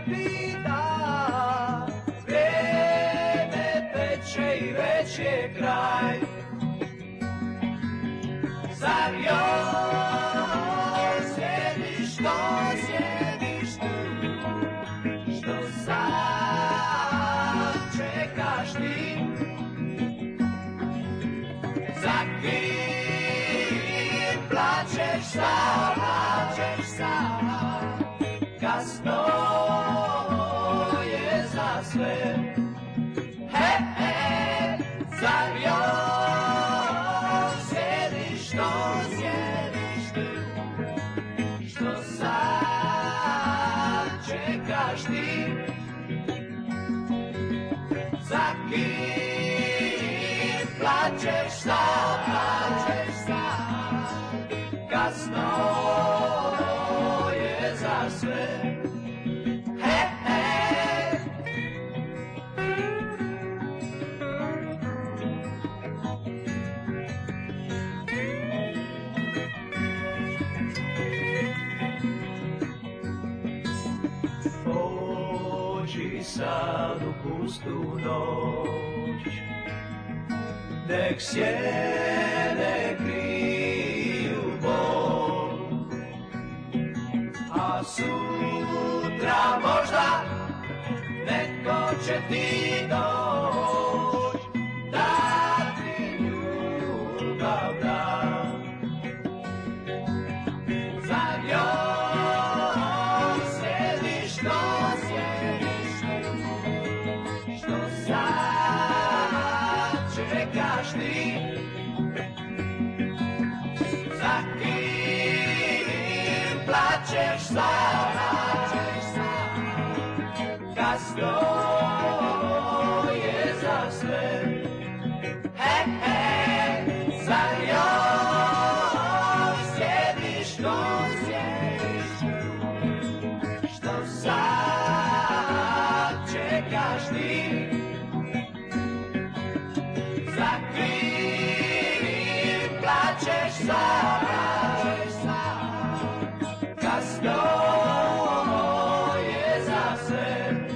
pita, vrijeme teče i već je kraj. Zar još sjediš tu, što sad čekaš ti? Za kim plačeš sad, kasno je za sve. Zar još sjediš tu, što sad čekaš ti? Za kim plačeš sad, kasno je za sve. Pođi sad u pustu noć, nek sjene kriju bol, a sutra možda neko će ti doć, da ti ljubav da. Zar još sjediš tu, što sad čekaš ti? Za kim plačeš sad, kasno je za sve. Zar još sjediš tu, što sad čekaš ti? Za kim plačeš sad, kasno je za sve.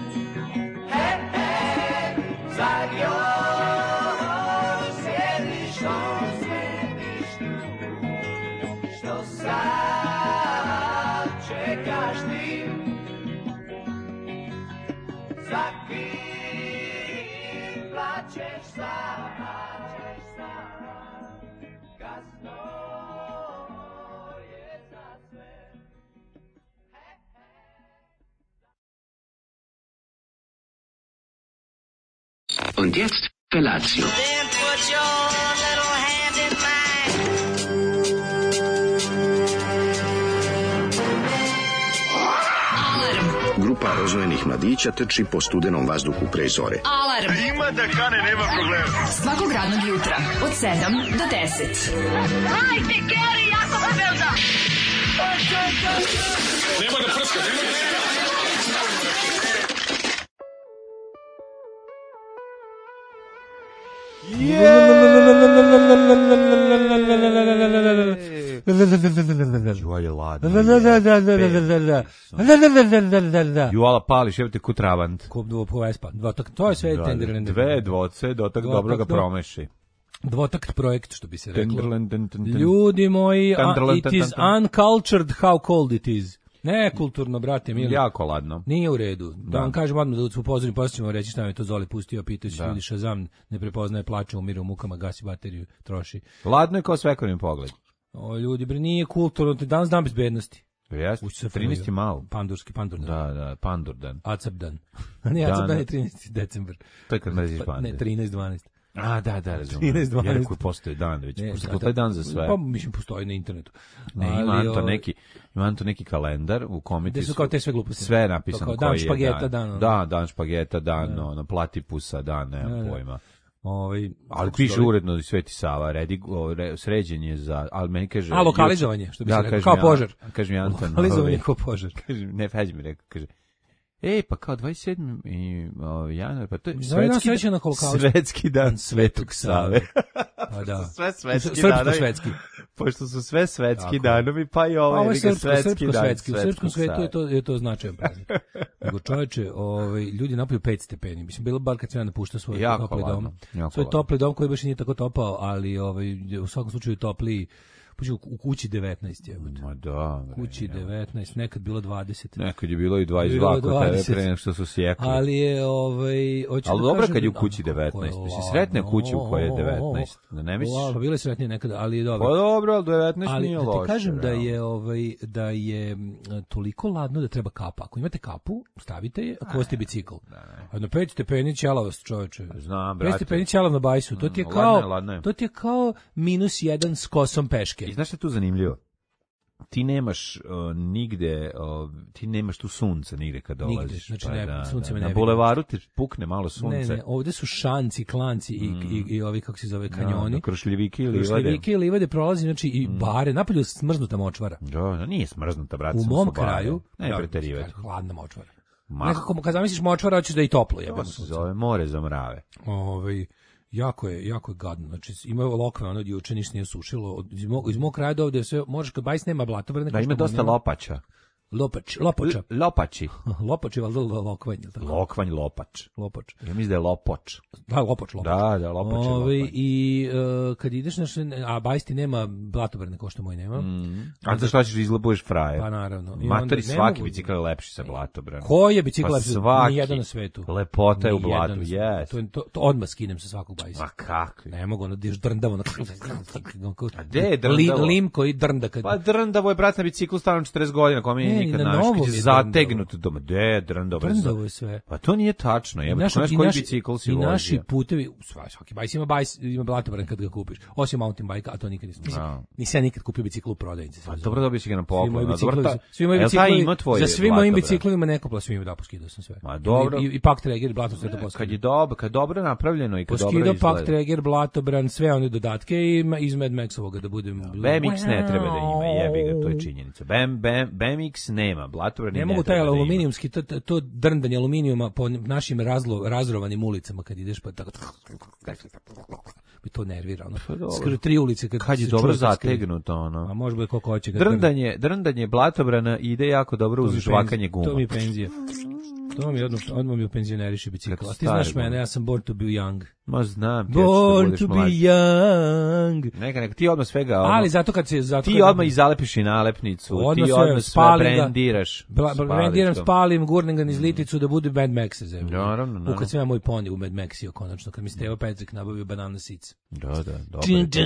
Zar još sjediš tu, što sad čekaš ti? Za kim plačeš sad, kasno je za sve. Und jetzt Felatio. Then put your little hand in mine. Grupa rozvojenih mladića trči po studenom vazduhu pre zore. Alarm. Ima da kane, nema problema. Svakog radnog jutra od 7 do 10. Hajde, Geri, jako se velda. Nema da prska, nema da prska. Juala pališ, evo te kutravant. Po Vespa. To je sve tenderland. Dve dvoce, dotak dobro ga promeši. Dvotakt projekt, što bi se reklo. Ljudi moji, it is uncultured how cold it is. Nekulturno, brate mili. Jako ladno. Nije u redu. Da vam kažem odmah da su upozorni, poslije ćemo reći šta mi je to Zoli pustio, pitajući ljudi Shazam, ne prepoznaje, plače, umire u mukama, gasi bateriju, troši. Ladno je kao svekonim pogled. O, ljudi, bre, nije kulturno, danas dan bezbednosti. Jeste, 13. malo. Pandurski, pandurdan. Da, pandurdan. Acapdan. Nije Acapdan je 13. decembar. To je kad mreziš bande. Ne, 13-12. A, da, razumem. 13-12. Ja rekao postoji dan, već postoji taj dan za sve. Pa, mislim, postoji na internetu. Ne, ima to neki kalendar u kome gde su kao te sve gluposti. Sve je napisano koji dan špageta, dan. Da, dan špageta, dan, na platipusa, dan, nemam pojma. Ali piše uredno Sveti Sava, sređenje za, ali meni kaže... A, lokalizovanje, što bi se rekao, kao požar. Kaže mi Anton. Lokalizovanje kao požar. Ne, Feđ mi rekao, kaže, pa kao 27. januar, pa to je svetski dan Svetog Save. Pa da. Sve svetski danovi. Pošto su sve svetski danovi, pa i ovo je svetski dan. U srpskom svetu je to značajan praznik. Nego čoveče, ljudi napolju 5 stepeni. Mislim, bilo bar kad se ja napuštao svoj topli dom. Svoj topli dom koji baš nije tako topao, ali u svakom slučaju topliji. U kući 19 je. Ma da. Kući 19, nekad bilo 20. Nekad je bilo i 22 kod tebe pre nego što su sjekli. Ali je ali dobro kad je u kući 19. Mislim, sretne kući u kojoj je 19. Da ne misliš? Pa bile sretnije nekada, ali je dobro. Pa dobro, ali 19 nije loše. Ali da ti kažem da je toliko ladno da treba kapa. Ako imate kapu, stavite je, ako vozite bicikl. A na 5 stepeni ćelavost, čoveče. Znam, brate. 5 stepeni ćelav na bajsu. To ti je kao -1 s kosom peške. I znaš što je tu zanimljivo? Ti nemaš nigde, ti nemaš tu sunce nigde kad dolaziš. Znači sunce me ne na bulevaru ti pukne malo sunce. Ne, ovde su šanci, klanci i ovi, kako se zove, kanjoni. Krošljivike i livade. Krošljivike i livade prolazi, znači i bare, napolju smrznuta močvara. Da, nije smrznuta, brate. U mom kraju, ne preterivati. Hladna močvara. Nekako, kad zamisliš močvara, hoćeš da je i toplo. To se zove more za mrave. Jako je gadno. Znači ima lokve, ono juče ništa nije sušilo. Iz mog kraja ovde sve možeš kad bajs nema blatoverne. Da ima dosta lopača. Lopači. Lopači, valjda lokvanj. Lokvanj, lopač. Ja mislim da je lopoč. Da, lopač. Da, lopač je lokvanj. I kad ideš, a bajs ti nema blatobrane kao što moj nema. A za što ćeš izlobuješ fraje? Pa naravno. Matori, svaki bicikl je lepši sa blatobranom. Koji je bicikl lepši? Nijedan na svetu. Lepota je u blatu, yes. To odmah skinem sa svakog bajsa. Ma kako? Ne mogu, ono diš drndavo. A gde je drndavo? Lim koji drnda. Pa drndavo je, brat, na biciklu stavljam 40 godina, ko mi nikad naš, kad je zategnut doma. Drndavo je sve. Pa to nije tačno. Znaš koji bicikl si vozio? I naši putevi, svaki bajs ima blatobran kad ga kupiš. Osim mountain bike, a to nikad nisam. Nisam ja nikad kupio bicikl u prodavnici. Pa dobro, dobio si ga na poklon. Svi moji bicikli, za svim mojim biciklovima nekopla svim da poskidao sam sve. Ma dobro. I Pak Traeger, blatom sve to poskidao. Kad je dobro napravljeno i kad dobro izgleda. Poskidao Pak Traeger, blatobran, sve one dodatke i iz Mad Maxovoga da budem. BMX ne treba da ima, jebi ga, to je činjenica. BMX nema, blatobran ne mogu taj aluminijumski, to drndanje aluminijuma po našim razrovanim ulicama kad ideš pa tako bi to nervira, ono. Skoro 3 ulice kad je dobro zategnuto, ono. A može biti koliko hoće. Drndanje blatobrana ide jako dobro uz žvakanje guma. To mi je penzija. To mi odmah mi u penzioneriši bicikla. Ti znaš mene, ja sam born to be young. Ma znam, born to be young. Neka, ti odmah svega... Ali zato kad se... Ti odmah i zalepiš i nalepnicu, ti odmah sve brandiraš. Brandiram, spalim, gurnem ga niz liticu da bude Mad Max. Naravno. Kad sam ja moj poni u Mad Maxio, konačno, kad mi Stevo Petrik nabavio banana seeds. Da, dobro.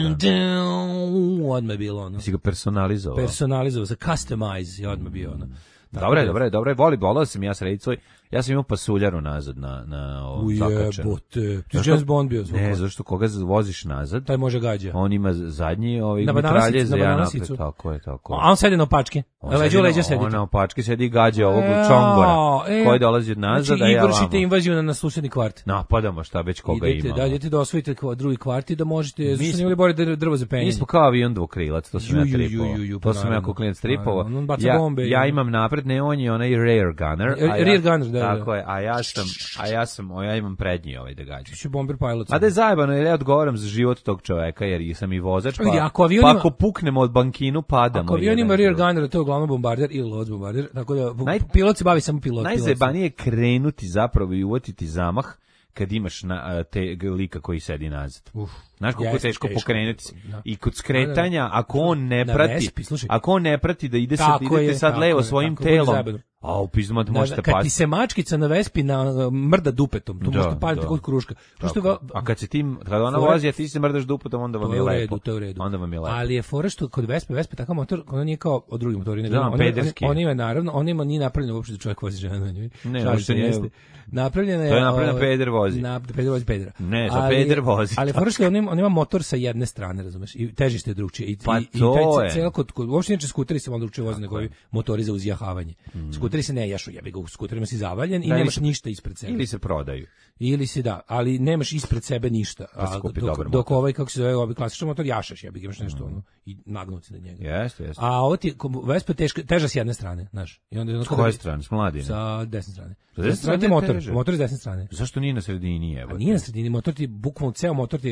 Odmah je bilo ono. Si ga personalizovao. Personalizovao, za customize je odmah bio ono. Dobre, volao sam ja srediti svoj, ja sam imao pasuljaru nazad na zakačenu. Ujebote, ti James Bond bio zvuk. Ne, zašto koga voziš nazad? Taj može gađa. On ima zadnji mitralje za ja napred. Tako je. A on sedi na opačke. Leđa sedi. On na opačke sedi i gađa ovog čongora koji dolazi od nazad. Znači, i vršite invaziju na susedni kvart. Napadamo šta već koga ima. Idete da osvojite drugi kvart i da možete, zašto ne imali bolje drvo za penjenje. Mi smo kao avion dvokrilac, to sam ja tripovao. To sam ja kao klinac tripovao. Ja imam napredne, on je onaj rear gunner. Tako je, a ja imam prednji da gađam. Ti bomber pilot. A da je zajebano, jer ja odgovaram za život tog čoveka, jer sam i vozač, pa ako puknemo od bankinu, padamo. Ako avion ima rear gunner, to je uglavnom bombarder ili lods bombarder, tako da pilot se bavi samo pilot. Najzajebanije je krenuti zapravo i uvatiti zamah kad imaš te lika koji sedi nazad. Znaš kako je teško pokrenuti se. I kod skretanja, ako on ne prati da idete sad levo svojim telom, a u pizdu možete pasti. Kad ti se mačkica na Vespi mrda dupetom, tu možete paditi kod kruška. A kad ona vozi, a ti se mrdaš dupetom, onda vam je lepo. To je u redu. Onda vam je lepo. Ali je fora što kod Vespe takav motor, ona nije kao od drugih motori. Pederski. On ima nije napravljeno uopšte da čovjek vozi žena na njoj. Ne, što nije. Napravljena je... To je napravljena peder vozi. Peder vozi pedera. Ne, za peder vozi. Ali fora što on ima motor sa jedne strane, razumeš, i težište je drugčije. Pa to je. Uopšte neće skuteri se malo drugčije voze nego motori za uzjahavanje. Skuteri se ne jašu, jebi ga, u skuterima si zavaljen i nemaš ništa ispred sebe. Ili se prodaju. Ili si ali nemaš ispred sebe ništa. Dok ovaj, kako se zove, ovaj klasičan motor jašaš, jebi ga, imaš nešto ono i nagnuti na njega. Jeste. A ovo ti Vespa teža s jedne strane, znaš. I onda s koje strane? S mladine? Sa desne strane. Sa desne strane motor s desne strane. Zašto nije na sredini, evo? Nije na sredini, motor ti bukvalno ceo motor ti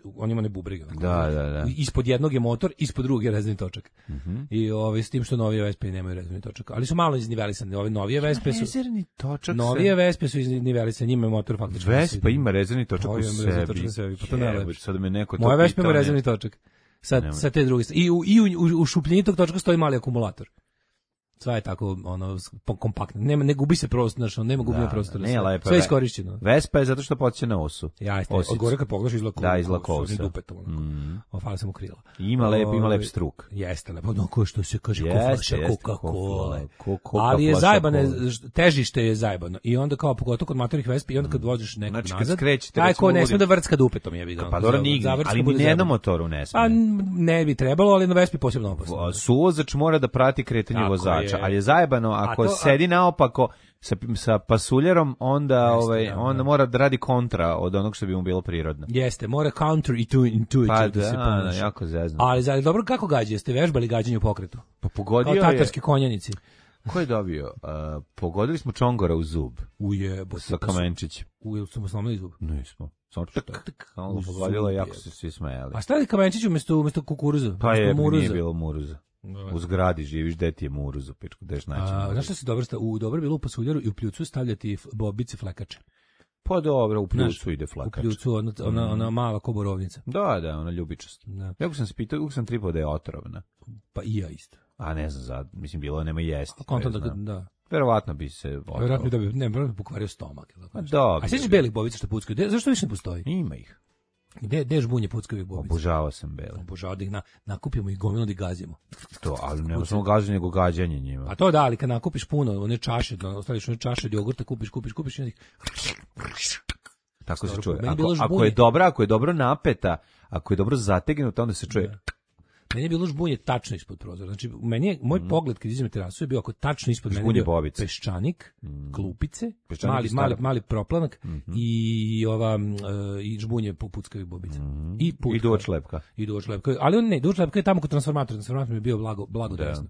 on ima ne bubrege. Da. Ispod jednog je motor, ispod drugog je rezervni točak. I s tim što novije Vespe nemaju rezervni točak, ali su malo iznivelisane. Ove novije Vespe su rezervni točak. Novije Vespe su iznivelisane, njima je motor faktički. Vespa ima rezervni točak u sebi. Pa to ne lepo. Sad me neko to moja Vespa ima rezervni točak. Sa te druge. I u šupljini tog točka stoji mali akumulator. Sve je tako kompaktno. Ne gubi se prostor, znači nema gubljenja prostora. Sve je iskorišćeno. Vespa je zato što podsjeća na osu. Jeste. Od gore kad pogledaš izlako. Da, izlako osa. Dupetom. Fala sam u krila. Ima lep struk. Jeste, lepo. No, ko što se kaže flaša Coca-Cola. Ali je zajebane, težište je zajebano. I onda kao pogotovo kod motornih Vespi i onda kad voziš nekog nazad, taj ko ne sme da vrcka dupetom jebi ga. Pa dobro nigde, ali ni na jednom motoru ne sme. Pa ne bi trebalo, ali na Vespi posebno opasno. Suvozač mora da prati kretanje vozača. Ali je zajebano ako sedi naopako sa pasuljerom, onda onda mora da radi kontra od onog što bi mu bilo prirodno. Jeste, mora counterintuitive pa da se ponaša. Jako zezno. Ali dobro kako gađa? Jeste vežbali gađanje u pokretu? Pa pogodio je. Kao tatarski konjanici. Ko je dobio? Pogodili smo Čongora u zub. Ujebo. Sa Kamenčićem. Ili smo slomili zub? Nismo. Samo ono pogodilo i jako se svi smejali. A stavili Kamenčić umesto kukuruza? Pa nije bilo muruza. U zgradi živiš, gde ti je muruz u pičku, gdeš naći. Znaš što si dobro bilo u pasuljaru i u pljucu stavljati bobice flekače? Pa dobro, u pljucu ide flekač. U pljucu, ona mala koborovnica. Da, ona ljubičast. Jako sam se pitao, uvijek sam tripao da je otrovna. Pa i ja isto. A ne znam, mislim, bilo nema jesti. Da. Verovatno bi se otrovao. Verovatno da bi, ne, pokvario stomak. Da. A sjećaš belih bobica što puckaju? Zašto više ne postoji? Ima ih. Gde žbunje puckavih bobica? Obožavao sam bele. Obožavao da ih nakupimo i gomilno da ih gazimo. To, ali ne samo gaženje, nego gađanje njima. A to da, ali kad nakupiš puno, one čaše, ostaviš one čaše od jogurta, kupiš i onda ih... Tako se čuje. Ako je dobro napeta, ako je dobro zategnuta, onda se čuje... Meni je bilo žbunje tačno ispod prozora. Znači, moj pogled kad izim na terasu je bio ako tačno ispod mene bio peščanik, klupice, mali proplanak i i žbunje puckavih bobica. I duvač lepka. Ali on ne, duvač lepka je tamo kod transformatora. Transformator mi je bio blago desno.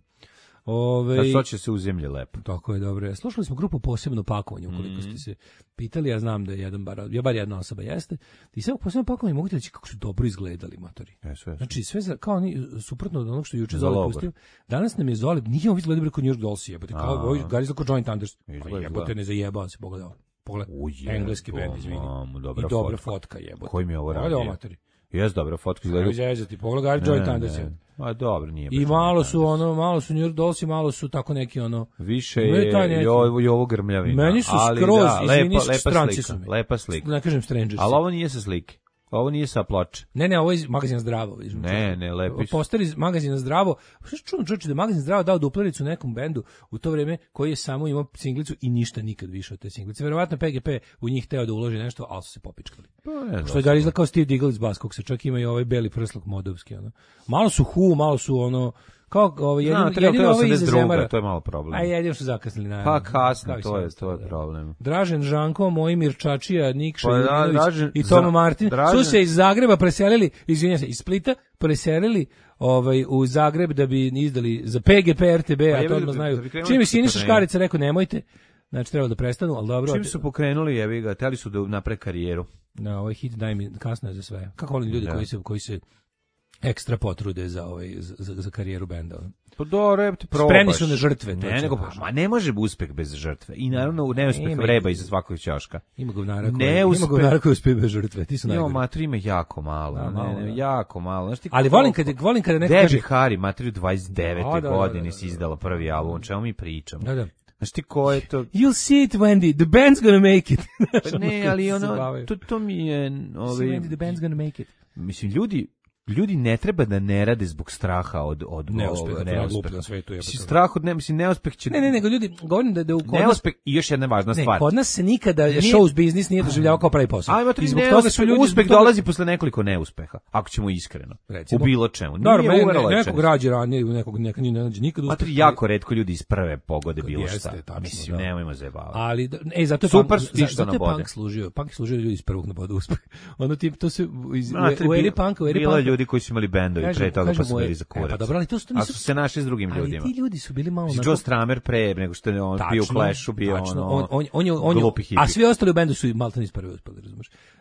Da će se u zemlji lepo. Tako je, dobro. Slušali smo grupu Posebno pakovanje, ukoliko ste se pitali, ja znam da je bar jedna osoba jeste. I sve Posebno pakovanje mogu ti reći kako su dobro izgledali motori. Znači, sve kao suprotno od onog što juče Zoli pustio. Danas nam je Zoli, nije on izgledao kod New York Dolls, jebote, kao ovo gari izgleda kod Joint Thunders. Jebote, ne zajebao se, pogledao. Engleski bend, izvini. I dobra fotka, jebote. Koji mi je ovo radio? Jes dobra fotka izgleda. Ti pogledaj Joint Thunders. A dobro, nije. I malo su New York Dolls i malo su tako neki više je i ovo grmljavina. Meni su skroz, izvini, stranci su mi. Lepa slika. Ne kažem strangers. Ali ovo nije sa slike. Ovo nije sa ploče. Ne, ovo je iz Magazina Zdravo. Ne, lepi. Poster iz Magazina Zdravo. Što čudno čoveče da je Magazin Zdravo dao duplericu nekom bendu u to vreme koji je samo imao singlicu i ništa nikad više od te singlice. Verovatno PGP u njih teo da uloži nešto, ali su se popičkali. Što je Gari izgleda kao Steve Diggle iz Baskog, se čak ima i ovaj beli prsluk modovski. Malo su malo su kao jedino ovo iza Zemara. To je malo problem. A jedino su zakasnili na. Pa kasno, to je problem. Dražen Žanko, Mojmir Čačija, Nikša Jurinović i Toma Martin su se iz Zagreba preselili, izvinjavam se, iz Splita preselili u Zagreb da bi izdali za PGP RTB, a to odmah znaju. Čim je Siniša Škarica rekao nemojte, znači treba da prestanu, ali dobro. Čim su pokrenuli, jebi ga, hteli su da napre karijeru. Na ovaj hit daj mi, kasno je za sve. Kako volim ljudi koji se ekstra potrude za karijeru benda. Pa dobro, ti probaš. Spremni su na žrtve. Ne može uspeh bez žrtve. I naravno neuspeh vreba iza svakog ćoška. Ima govnara koji uspije bez žrtve. Ti su najgori. Matri ima jako malo. Jako malo. Ali volim kada neko kaže... Debbie Harry, Matri u 29. godini si izdala prvi album. Čemu mi pričamo? Da. Znaš ti ko je to? You'll see it, Wendy. The band's gonna make it. Ne, ali to mi je... Wendy, the band's gonna make it. Mislim, ljudi ne treba da ne rade zbog straha od neuspeha. Strah od neuspeh će... Ne, nego ljudi, govorim da u kod nas... Neuspeh i još jedna važna stvar. Kod nas se nikada show business nije doživljavao kao pravi posao. I zbog toga su ljudi... Uspeh dolazi posle nekoliko neuspeha, ako ćemo iskreno. U bilo čemu. Nekog rađe ranije, nekog ne nađe nikad uspeh. Jako retko ljudi iz prve pogode bilo šta. Mislim, nemojmo zajebavati. Ali, zato je punk služio. Punk služio ljudi iz prvog na bodu uspeh. Ono tip, to se u eri punka, ljudi koji su imali bendovi pre toga pa su bili za kurac. Pa dobro, ali to su se našli s drugim ljudima. Ali ti ljudi su bili malo Joe Stramer pre nego što je on bio u Clashu, bio on, a svi ostali u bendu su maltene iz prve uspeli, razumeš.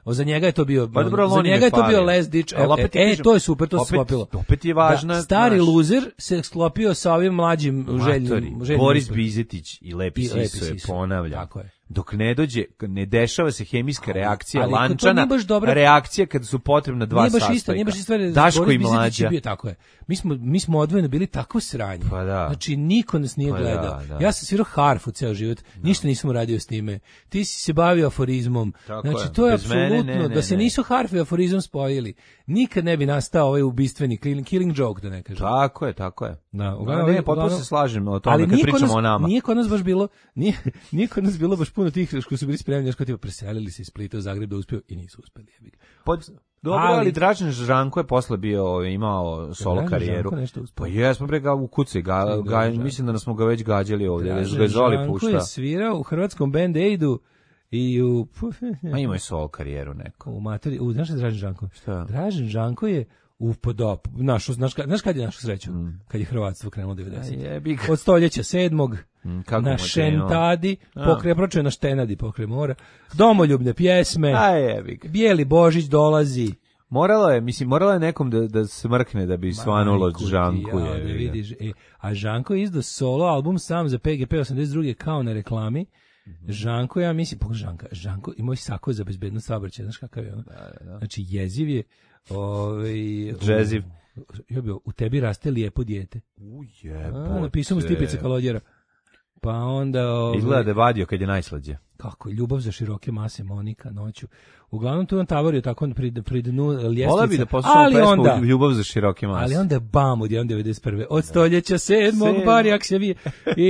Za njega je to bio, Pa dobro, za njega je to bio last ditch. To je super, to se sklopilo. Opet je važna. Stari luzer se sklopio sa ovim mlađim željnim. Boris Bizetić i Lepi Siso je ponavlja. Tako je. Dok ne dešava se hemijska reakcija, lančana reakcija kada su potrebna dva sastojka. Nije baš isto. Daško i Mlađa. Tako je. Mi smo odvojeno bili tako sranje. Pa da. Znači, niko nas nije gledao. Da. Ja sam svirao harfu ceo život, ništa nisam uradio s time. Ti si se bavio aforizmom. Tako znači, to je apsolutno, da se nisu harfu i aforizam spojili, nikad ne bi nastao ovaj ubistveni killing joke, da ne kažem. Tako je. Da, potpuno se slažem o tome kad pričamo o nama. Nije kod nas baš bilo, nije kod nas bilo baš puno tih koji su bili spremni, što tipa preselili se iz Splita u Zagreb da uspiju i nisu uspeli. Dobro, ali Dražen Žanko je posle imao solo karijeru. Pa jesmo bre ga u kuci, mislim da smo ga već gađali ovdje. Dražen Žanko je svirao u hrvatskom Band Aidu i u... A ima je solo karijeru neko. U materi, znaš šta je Dražen Žanko? Šta? Dražen Žanko je znaš kad je našu sreću? Kad je hrvatstvo krenulo 90. Od stoljeća 7. Na Šentadi, pročeo na Štenadi pokraj mora, domoljubne pjesme, Bijeli Božić dolazi. Moralo je nekom da smrkne da bi svanulo Žanku. A Žanko je izdao solo album sam za PGP 82. kao na reklami. Žanko, ja mislim, Žanko ima sako za bezbednost saobraćaja, znaš kakav je ono? Znači, jeziv je, džeziv. U tebi raste lijepo dijete. Napisao mu Stipica Kalodjera. Pa onda... Izgleda da je vadio kad je najslađe. Kako je, ljubav za široke mase, Monika, noću. Uglavnom tu on tavorio tako pri dnu ljestvica. Vola bi da poslušam pesmu Ljubav za široke mase. Ali onda bam, odjednom 91. Od stoljeća 7. Barijak se vi.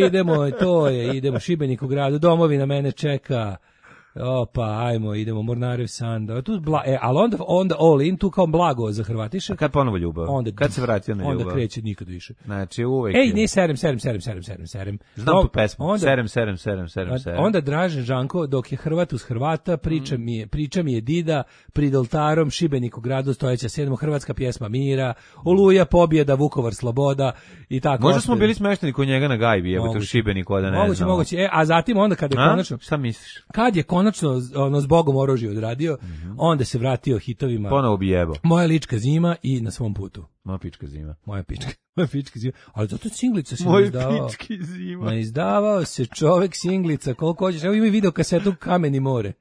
Idemo Šibenik u gradu, domovina mene čeka. Opa, ajmo, idemo Mornarev Sanda. Ali onda all in, tu kao blago za Hrvatiše. A kad ponovo ljubav? Kad se vratio na ljubav? Onda kreće nikad više. Znači uvek. Nije serem. Znam tu pesmu. Serem. Onda Dražen Žanko, dok je Hrvat uz Hrvata, priča mi je Dida, prid oltarom, Šibenik u gradu, stojeća 7. hrvatska pjesma mira, Oluja, pobjeda, Vukovar, sloboda i tako. Možda smo bili smešteni kod njega na gajbi, u Šibeniku, da ne znam. Moguće. A zatim onda kad je konačno... Šta misliš? Kad je konačno s Bogom oružje odradio, onda se vratio hitovima. Ponovo bi jebao. Moja lička zima i Na svom putu. Moja pička zima. Moja pička zima. Ali zato singlica se ne izdavao. Moja pička zima. Ne izdavao se čovek singlica koliko hoćeš. Evo ima video kasetu Kameni more.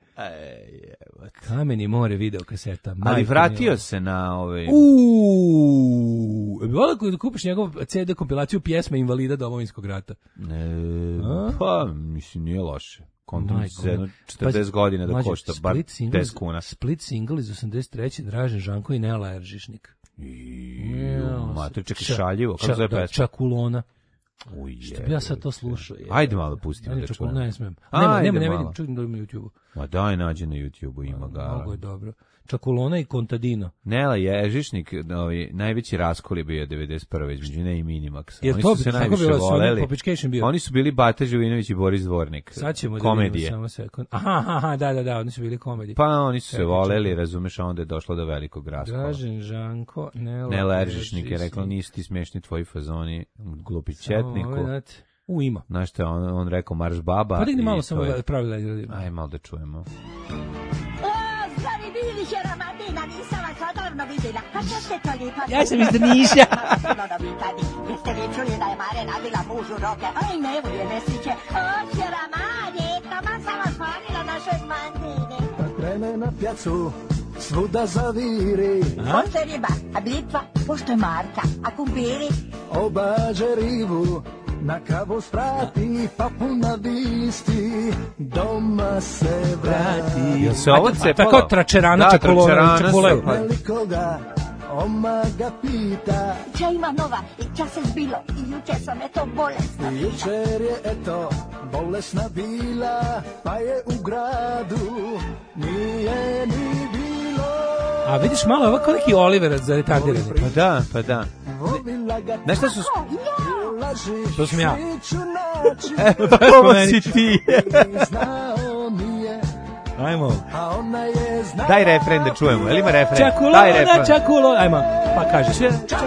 Kameni more video kaseta. Ali vratio se na ove... Vola da kupiš njegov CD kompilaciju pjesme invalida Domovinskog rata. Pa, mislim, nije loše. Kontom za 40 godina da košta bar 10 kuna. Split single iz 83. Dražen Žanko i Nela Eržišnik. Mater, čekaj, šaljivo. Kako zove pesma? Čakulona. Što bi ja sad to slušao? Ajde malo pustimo da čujem. Ne smijem. Nema, čujem da ima na YouTube-u. Ma daj, nađi na YouTube-u, ima ga. Mnogo je dobro. Čakulona i Contadino. Nela Eržišnik, najveći raskol je bio 91. između ne i Minimaxa. Oni su se najviše voleli. Oni su bili Bata Živinović i Boris Dvornik. Sad ćemo komedije. Samo sekund. Aha, da, oni su bili komedije. Pa oni su se voleli, razumeš, a onda je došlo do velikog raskola. Dražen Žanko, Nela Eržišnik je rekla, nisu ti smiješni tvoji fazoni, glupi četniku. Ima. Znaš što on rekao, marš baba. Pa digni malo samo pravila. Aj, malo da čujemo. Ja sam iz Drniša. Jeste li čuli da je Mare nabila mužu roke? Aj, ne volje nesriće. O, ćera Mare, tamo sam vas hvalila našoj mandine. Kad krene na pjacu, svuda zaviri. Pošto je riba, a blitva, pošto je Marka, a kumpiri. Obađe ribu, na kavu sprati, papu na visti, doma se vrati. Jel se ovo cepalo? Tako tračerana, čakulev. Velikoga, oma ga pita. Ča ima nova i ča se zbilo i juče sam eto bolesna bila. Jučer je eto bolesna bila, pa je u gradu nije ni bilo. A vidiš malo, ovo kao neki Oliver za retardirani. Pa da. Znaš šta su... To sam ja. Ovo si ti. Ajmo. Daj refren da čujemo. Jel ima refren? Čakulona. Ajmo. Pa kaže.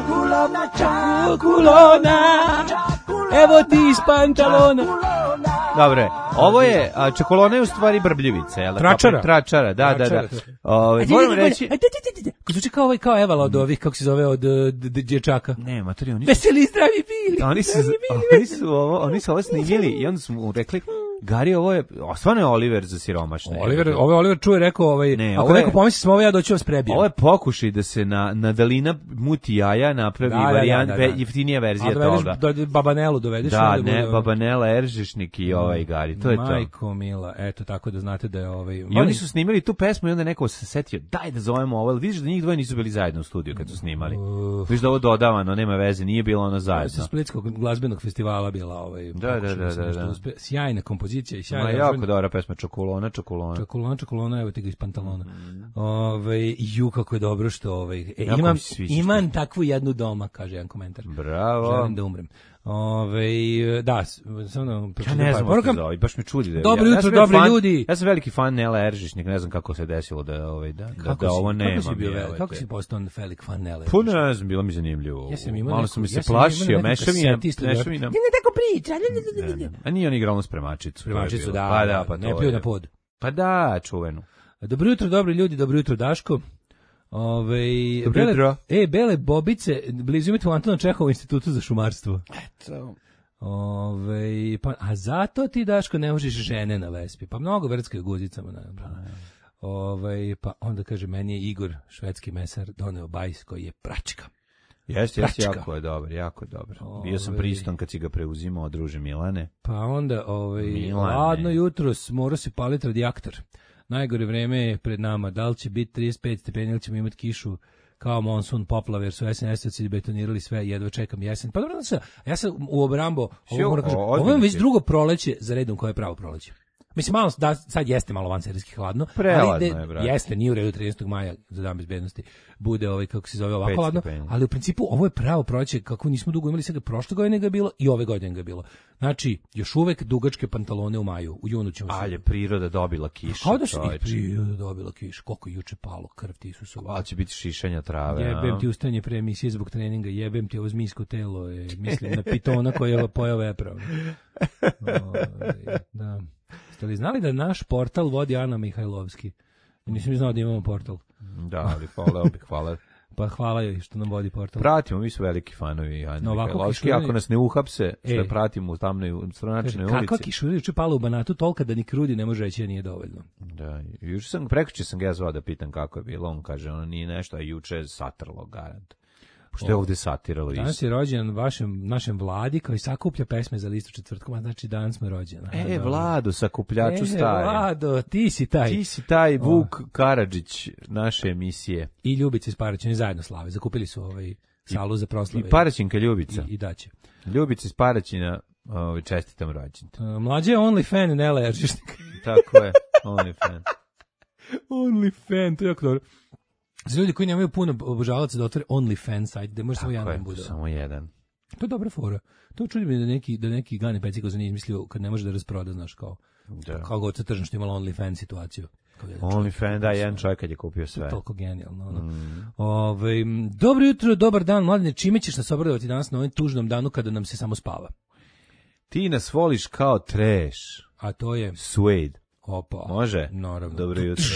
Čakulona. Evo ti iz pantalona. Dobro je. Ovo je, čokolona je u stvari brbljevica, jel? Tračara, da. Moram reći... Ko zvuči kao Evala od ovih, kako se zove, od dječaka. Ne, matori, oni... Veseli zdravi bili! Oni su ovo snimili i onda su mu rekli... Gari, ovo je, stvarno je Oliver za siromašne. Oliver čuje, rekao, ako neko pomisli smo ovo, ja doću vas prebijem. Ovo je pokušaj da se na Dalina muti jaja napravi varijant, jeftinija verzija toga. Babanelu dovedeš. Da, ne, Babanela, Eržišnik i Gari, to je to. Majko mila, eto, tako da znate da je I oni su snimili tu pesmu i onda neko se setio, daj da zovemo ovo, vidiš da njih dvoje nisu bili zajedno u studiju kad su snimali. Vidiš da ovo dodavano, nema veze, nije bilo ono zajedno. Sa Splitskog glazbenog festivala bila Da. Sjajna kompozicija i sjajna. Jako dobra pesma, Čokolona. Čokolona, evo te ga iz pantalona. Ju, kako je dobro što imam takvu jednu doma, kaže jedan komentar. Bravo. Želim da umrem. Da, samo ja ne znam što zove, baš me čudi da je. Dobro jutro, dobri ljudi. Ja sam veliki fan Nela Eržišnik, ne znam kako se desilo da ovo nema. Kako si postao velik fan Nela? Pa ne znam, bilo mi zanimljivo. Malo sam mi se plašio, mešavina. Ne tako priča. A nije on igrao spremačicu. Spremačicu, da. Pa ne pljuju na pod. Pa da, čuvenu. Dobro jutro, dobri ljudi, dobro jutro, Daško. Bele bobice, blizu imate u Antona Čehova institutu za šumarstvo. Eto. A zato ti, Daško, ne možeš žene na Vespi. Pa mnogo vrckaju guzicama. Pa onda kaže, meni je Igor, švedski mesar, doneo bajs koji je pračka. Jeste, jako je dobro. Bio sam priston kad si ga preuzimao, druže Milane. Pa onda, ladno jutro, morao se paliti radijaktor. Najgore vreme je pred nama, da li će biti 35 stepeni ili ćemo imati kišu kao monsun, poplave, jer su SNS-ovci betonirali sve, jedva čekam jesen. Pa dobro, ja sam u obrambo, ovo je već drugo proleće za redom koje je pravo proleće. Mislim, malo, sad jeste malo vanserijski hladno, ali je, brate. Jeste, nije u redu 13. maja za dan bezbednosti bude kako se zove, ovako hladno, ali u principu ovo je pravo proleće kako nismo dugo imali, sad prošle godine ga je bilo i ove godine ga je bilo. Znači, još uvek dugačke pantalone u maju, u junu ćemo se... Ali je priroda dobila kišu. Kao da se priroda dobila kišu, koliko juče palo krv ti Isusova. Ali će biti šišanja trave. Jebem ti ustajanje pre emisije zbog treninga, jebem ti ovo zmijsko telo, mislim na pitona koji je pojao vepravo. Da. Ste li znali da naš portal vodi Ana Mihajlovski? Nisam znao da imamo portal. Da, ali hvala. Pa hvala joj što nam vodi portal. Pratimo, mi su veliki fanovi Ana Mihajlovski. Ako nas ne uhapse, što pratimo u tamnoj stranačnoj ulici. Kakva kišurija juče pala u Banatu, tolika da ni krudi ne može reći da nije dovoljno. Da, prekjuče sam ga zvao da pitam kako je bilo. On kaže, ono nije nešto, a juče je satrlo garant. Što je ovdje satiralo isto. Danas je rođen našem Vladi koji sakuplja pesme za listu četvrtkom, a znači danas smo rođena. Vlado, sakupljaču stari. Vlado, ti si taj. Ti si taj Vuk Karadžić naše emisije. I Ljubica iz Paraćina zajedno slave. Zakupili su salu za proslave. I Paraćinka Ljubica. I daće. Ljubica iz Paraćina, čestitam rođendan. Mlađe je only fan Nela Eržišnik. Tako je, only fan. Only fan, to je jako dobro. Za ljudi koji nemaju puno obožavalaca da otvore OnlyFans sajt, da može samo jedan bude. Samo jedan. To je dobra fora. To čudi mi da neki Gane Pecikoza nije izmislio kad ne može da rasproda, znaš, kao god se tržno što imala OnlyFans situaciju. OnlyFans, da, jedan čovjek kad je kupio sve. Toliko genijalno. Dobro jutro, dobar dan, Mladine, čime ćeš nas obradovati danas na ovom tužnom danu kada nam se samo spava? Ti nas voliš kao trash. A to je? Suede. Opa. Može? Naravno. Dobro jutro.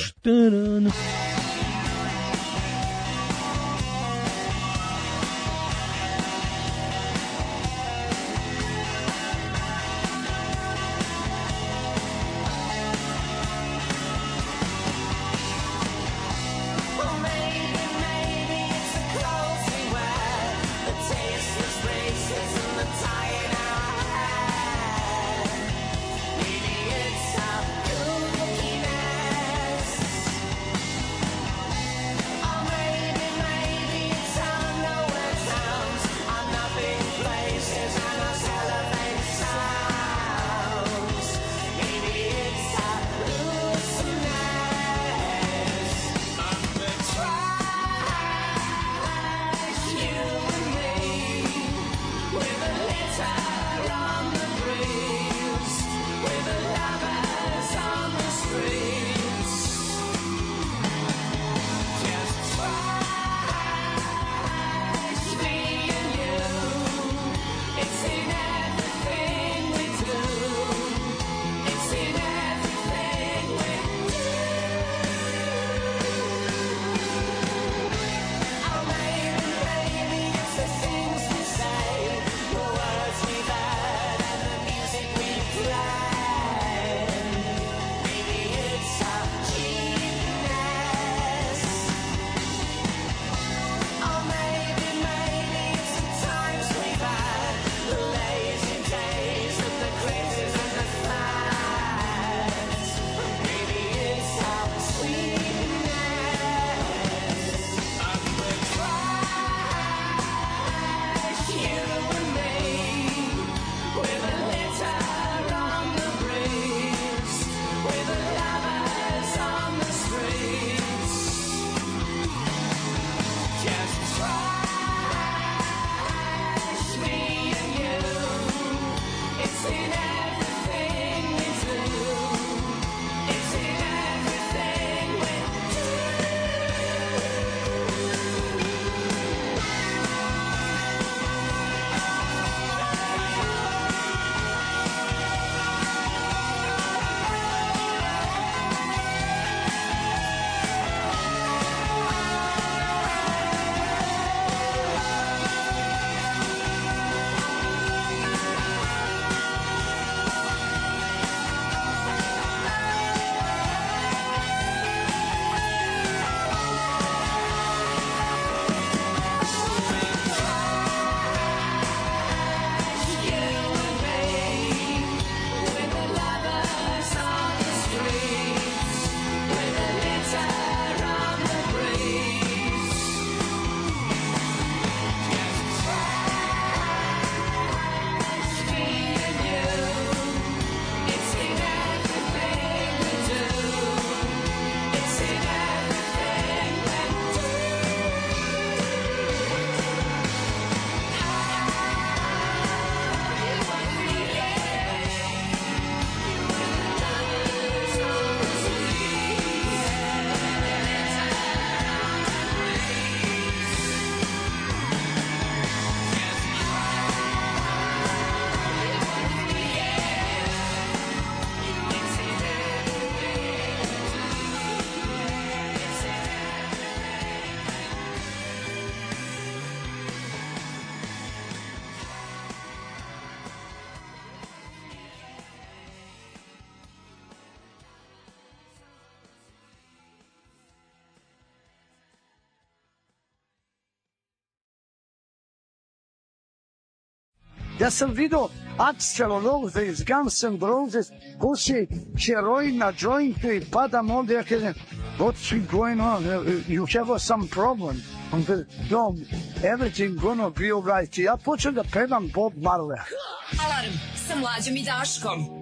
Ja sam vidio Axl Rose iz Guns N' Roses, puši heroin na jointu i padam ovdje, ja kažem, what's going on? You have some problem. On kaže, no, everything gonna be alright. Ja počnem da pevam Bob Marley. Alarm sa Mlađom i Daškom.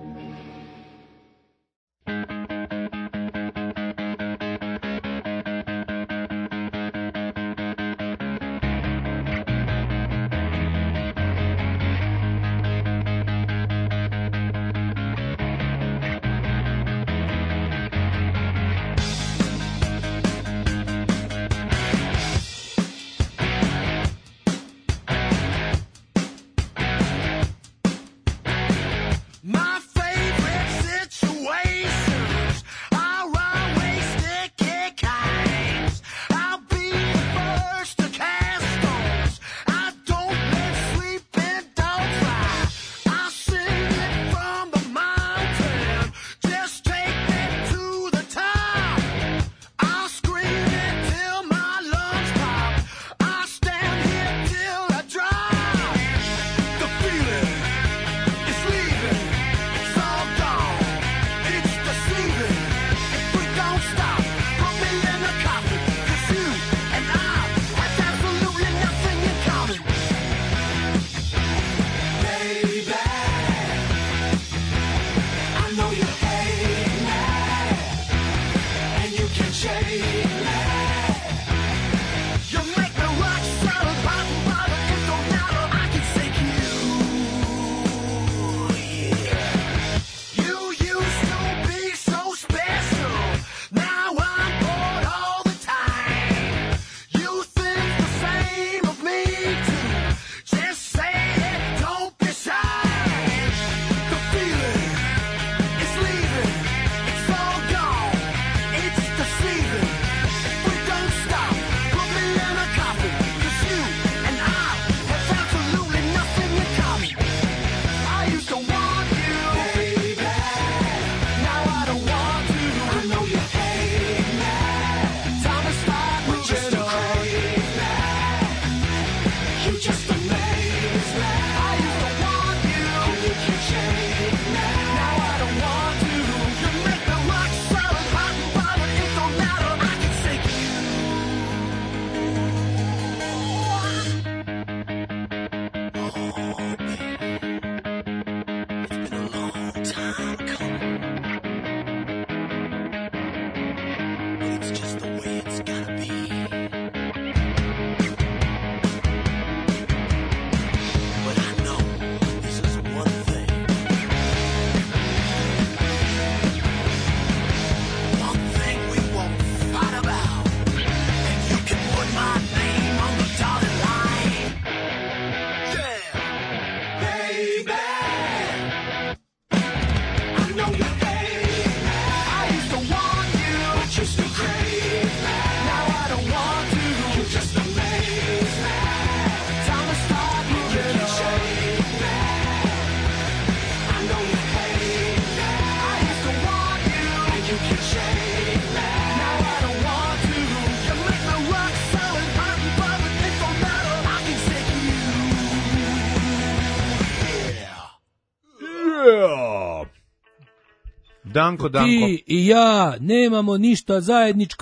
Danko. Ti i ja nemamo ništa zajedničko.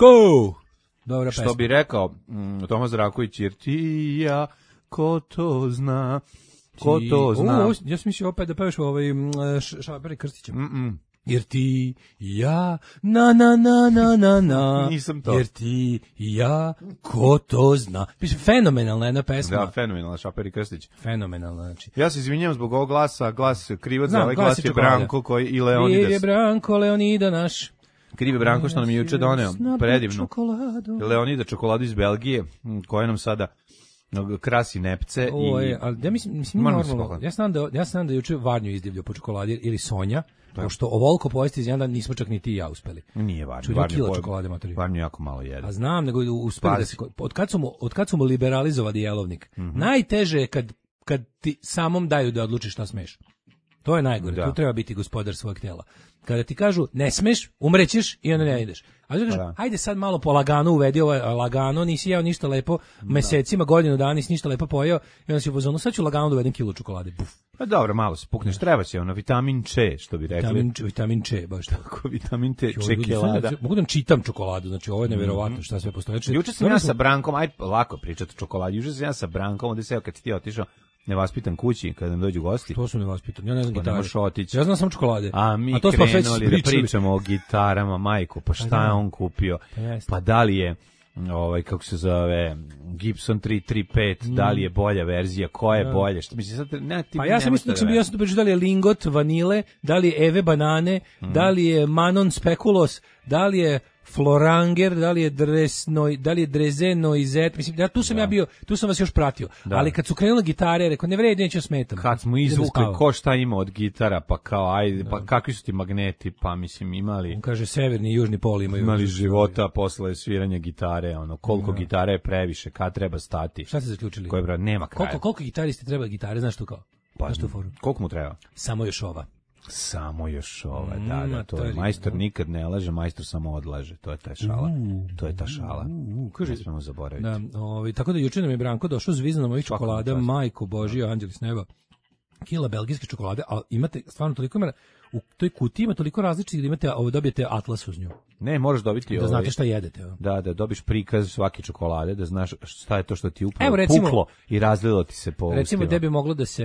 Dobra pesma. Što bi rekao Tomas Raković, jer ti i ja, ko to zna, ko to zna. Ja sam mislio opet da pevaš Šaperi Krstića. Jer ti i ja, na. Nisam to. Jer ti i ja, ko to zna. Fenomenalna jedna pesma. Da, fenomenalna, Šaperi Krstić. Fenomenalna, znači. Ja se izvinjam zbog ovog glasa, glas krivac za ovaj glas je Branko i Leonidas. Kriv je Branko, Leonida naš. Kriv je Branko što nam je juče doneo predivnu Leonida čokoladu iz Belgije, koja nam sada krasi nepce. Ali ja mislim normalno. Ja znam da juče Varnju izdivljao po čokoladi ili Sonja. Pošto ovoliko pojesti iz jedan nismo čak ni ti i ja uspeli. Nije Varnju. Varnju jako malo jede. A znam, nego uspeli da se... Od kad su mu liberalizovali jelovnik, najteže je kad ti samom daju da odlučiš šta smeš. To je najgore, tu treba biti gospodar svojeg tela. Kada ti kažu ne smeš, umrećeš i onda ne ideš. A ti kažu, ajde sad malo po lagano uvedi ovo lagano, nisi jeo ništa lepo, mesecima, godinu dana nisi ništa lepo pojeo i onda si u fazonu, sad ću lagano da uvedem kilu čokolade. Buf. Pa dobro, malo se pukneš, treba će vitamin C, što bi rekli. Vitamin C, baš tako. Vitamin C, čokolada. Mogu da čitam čokoladu, znači ovo je neverovatno šta sve postoji. Juče sam ja sa Brankom, aj lako pričati o čokoladi, juče sam ja sa Brankom, onda se kad si ti otišao nevaspitan kući kada nam dođu gosti. To su nevaspitan. Ja ne znam gitare. Ja znam samo čokolade. A mi krenuli da pričamo o gitarama, majko, pa šta je on kupio? Pa da li je kako se zove Gibson 335, da li je bolja verzija, koja je bolja? Šta misliš sad pa ja sam mislio da li je Lingot vanile, da li je Eve banane, da li je Manon Speculoos, da li je Floranger, da li je Drezeno i Zet, mislim, tu sam vas još pratio, ali kad su krenule gitare, rekao, ne vredi, neću smetam. Kad smo izvukli ko šta ima od gitara, pa kao, ajde, pa kakvi su ti magneti, pa mislim, imali... On kaže, severni i južni pol imaju... Imali života posle sviranja gitare, koliko gitare je previše, kad treba stati. Šta ste zaključili? Nema kraja. Koliko gitaristi treba gitare, znaš tu kao? Pa, koliko mu treba? Samo još ova, da, to je majstor nikad ne laže, majstor samo odlaže, to je ta šala. To je ta šala. Ne smemo zaboraviti. Da, tako da juče nam je Branko došao s vizanom ovih čokolada, majko Božija, anđeli s neba, kila belgijske čokolade, a imate stvarno toliko ima, u toj kutiji ima toliko različitih da imate, dobijete atlas uz nju. Ne, možeš dobiti da znate šta jedete. Da dobiš prikaz svake čokolade, da znaš šta je to što ti upravo puklo i razlilo ti se po ustima. Recimo, gde bi moglo da se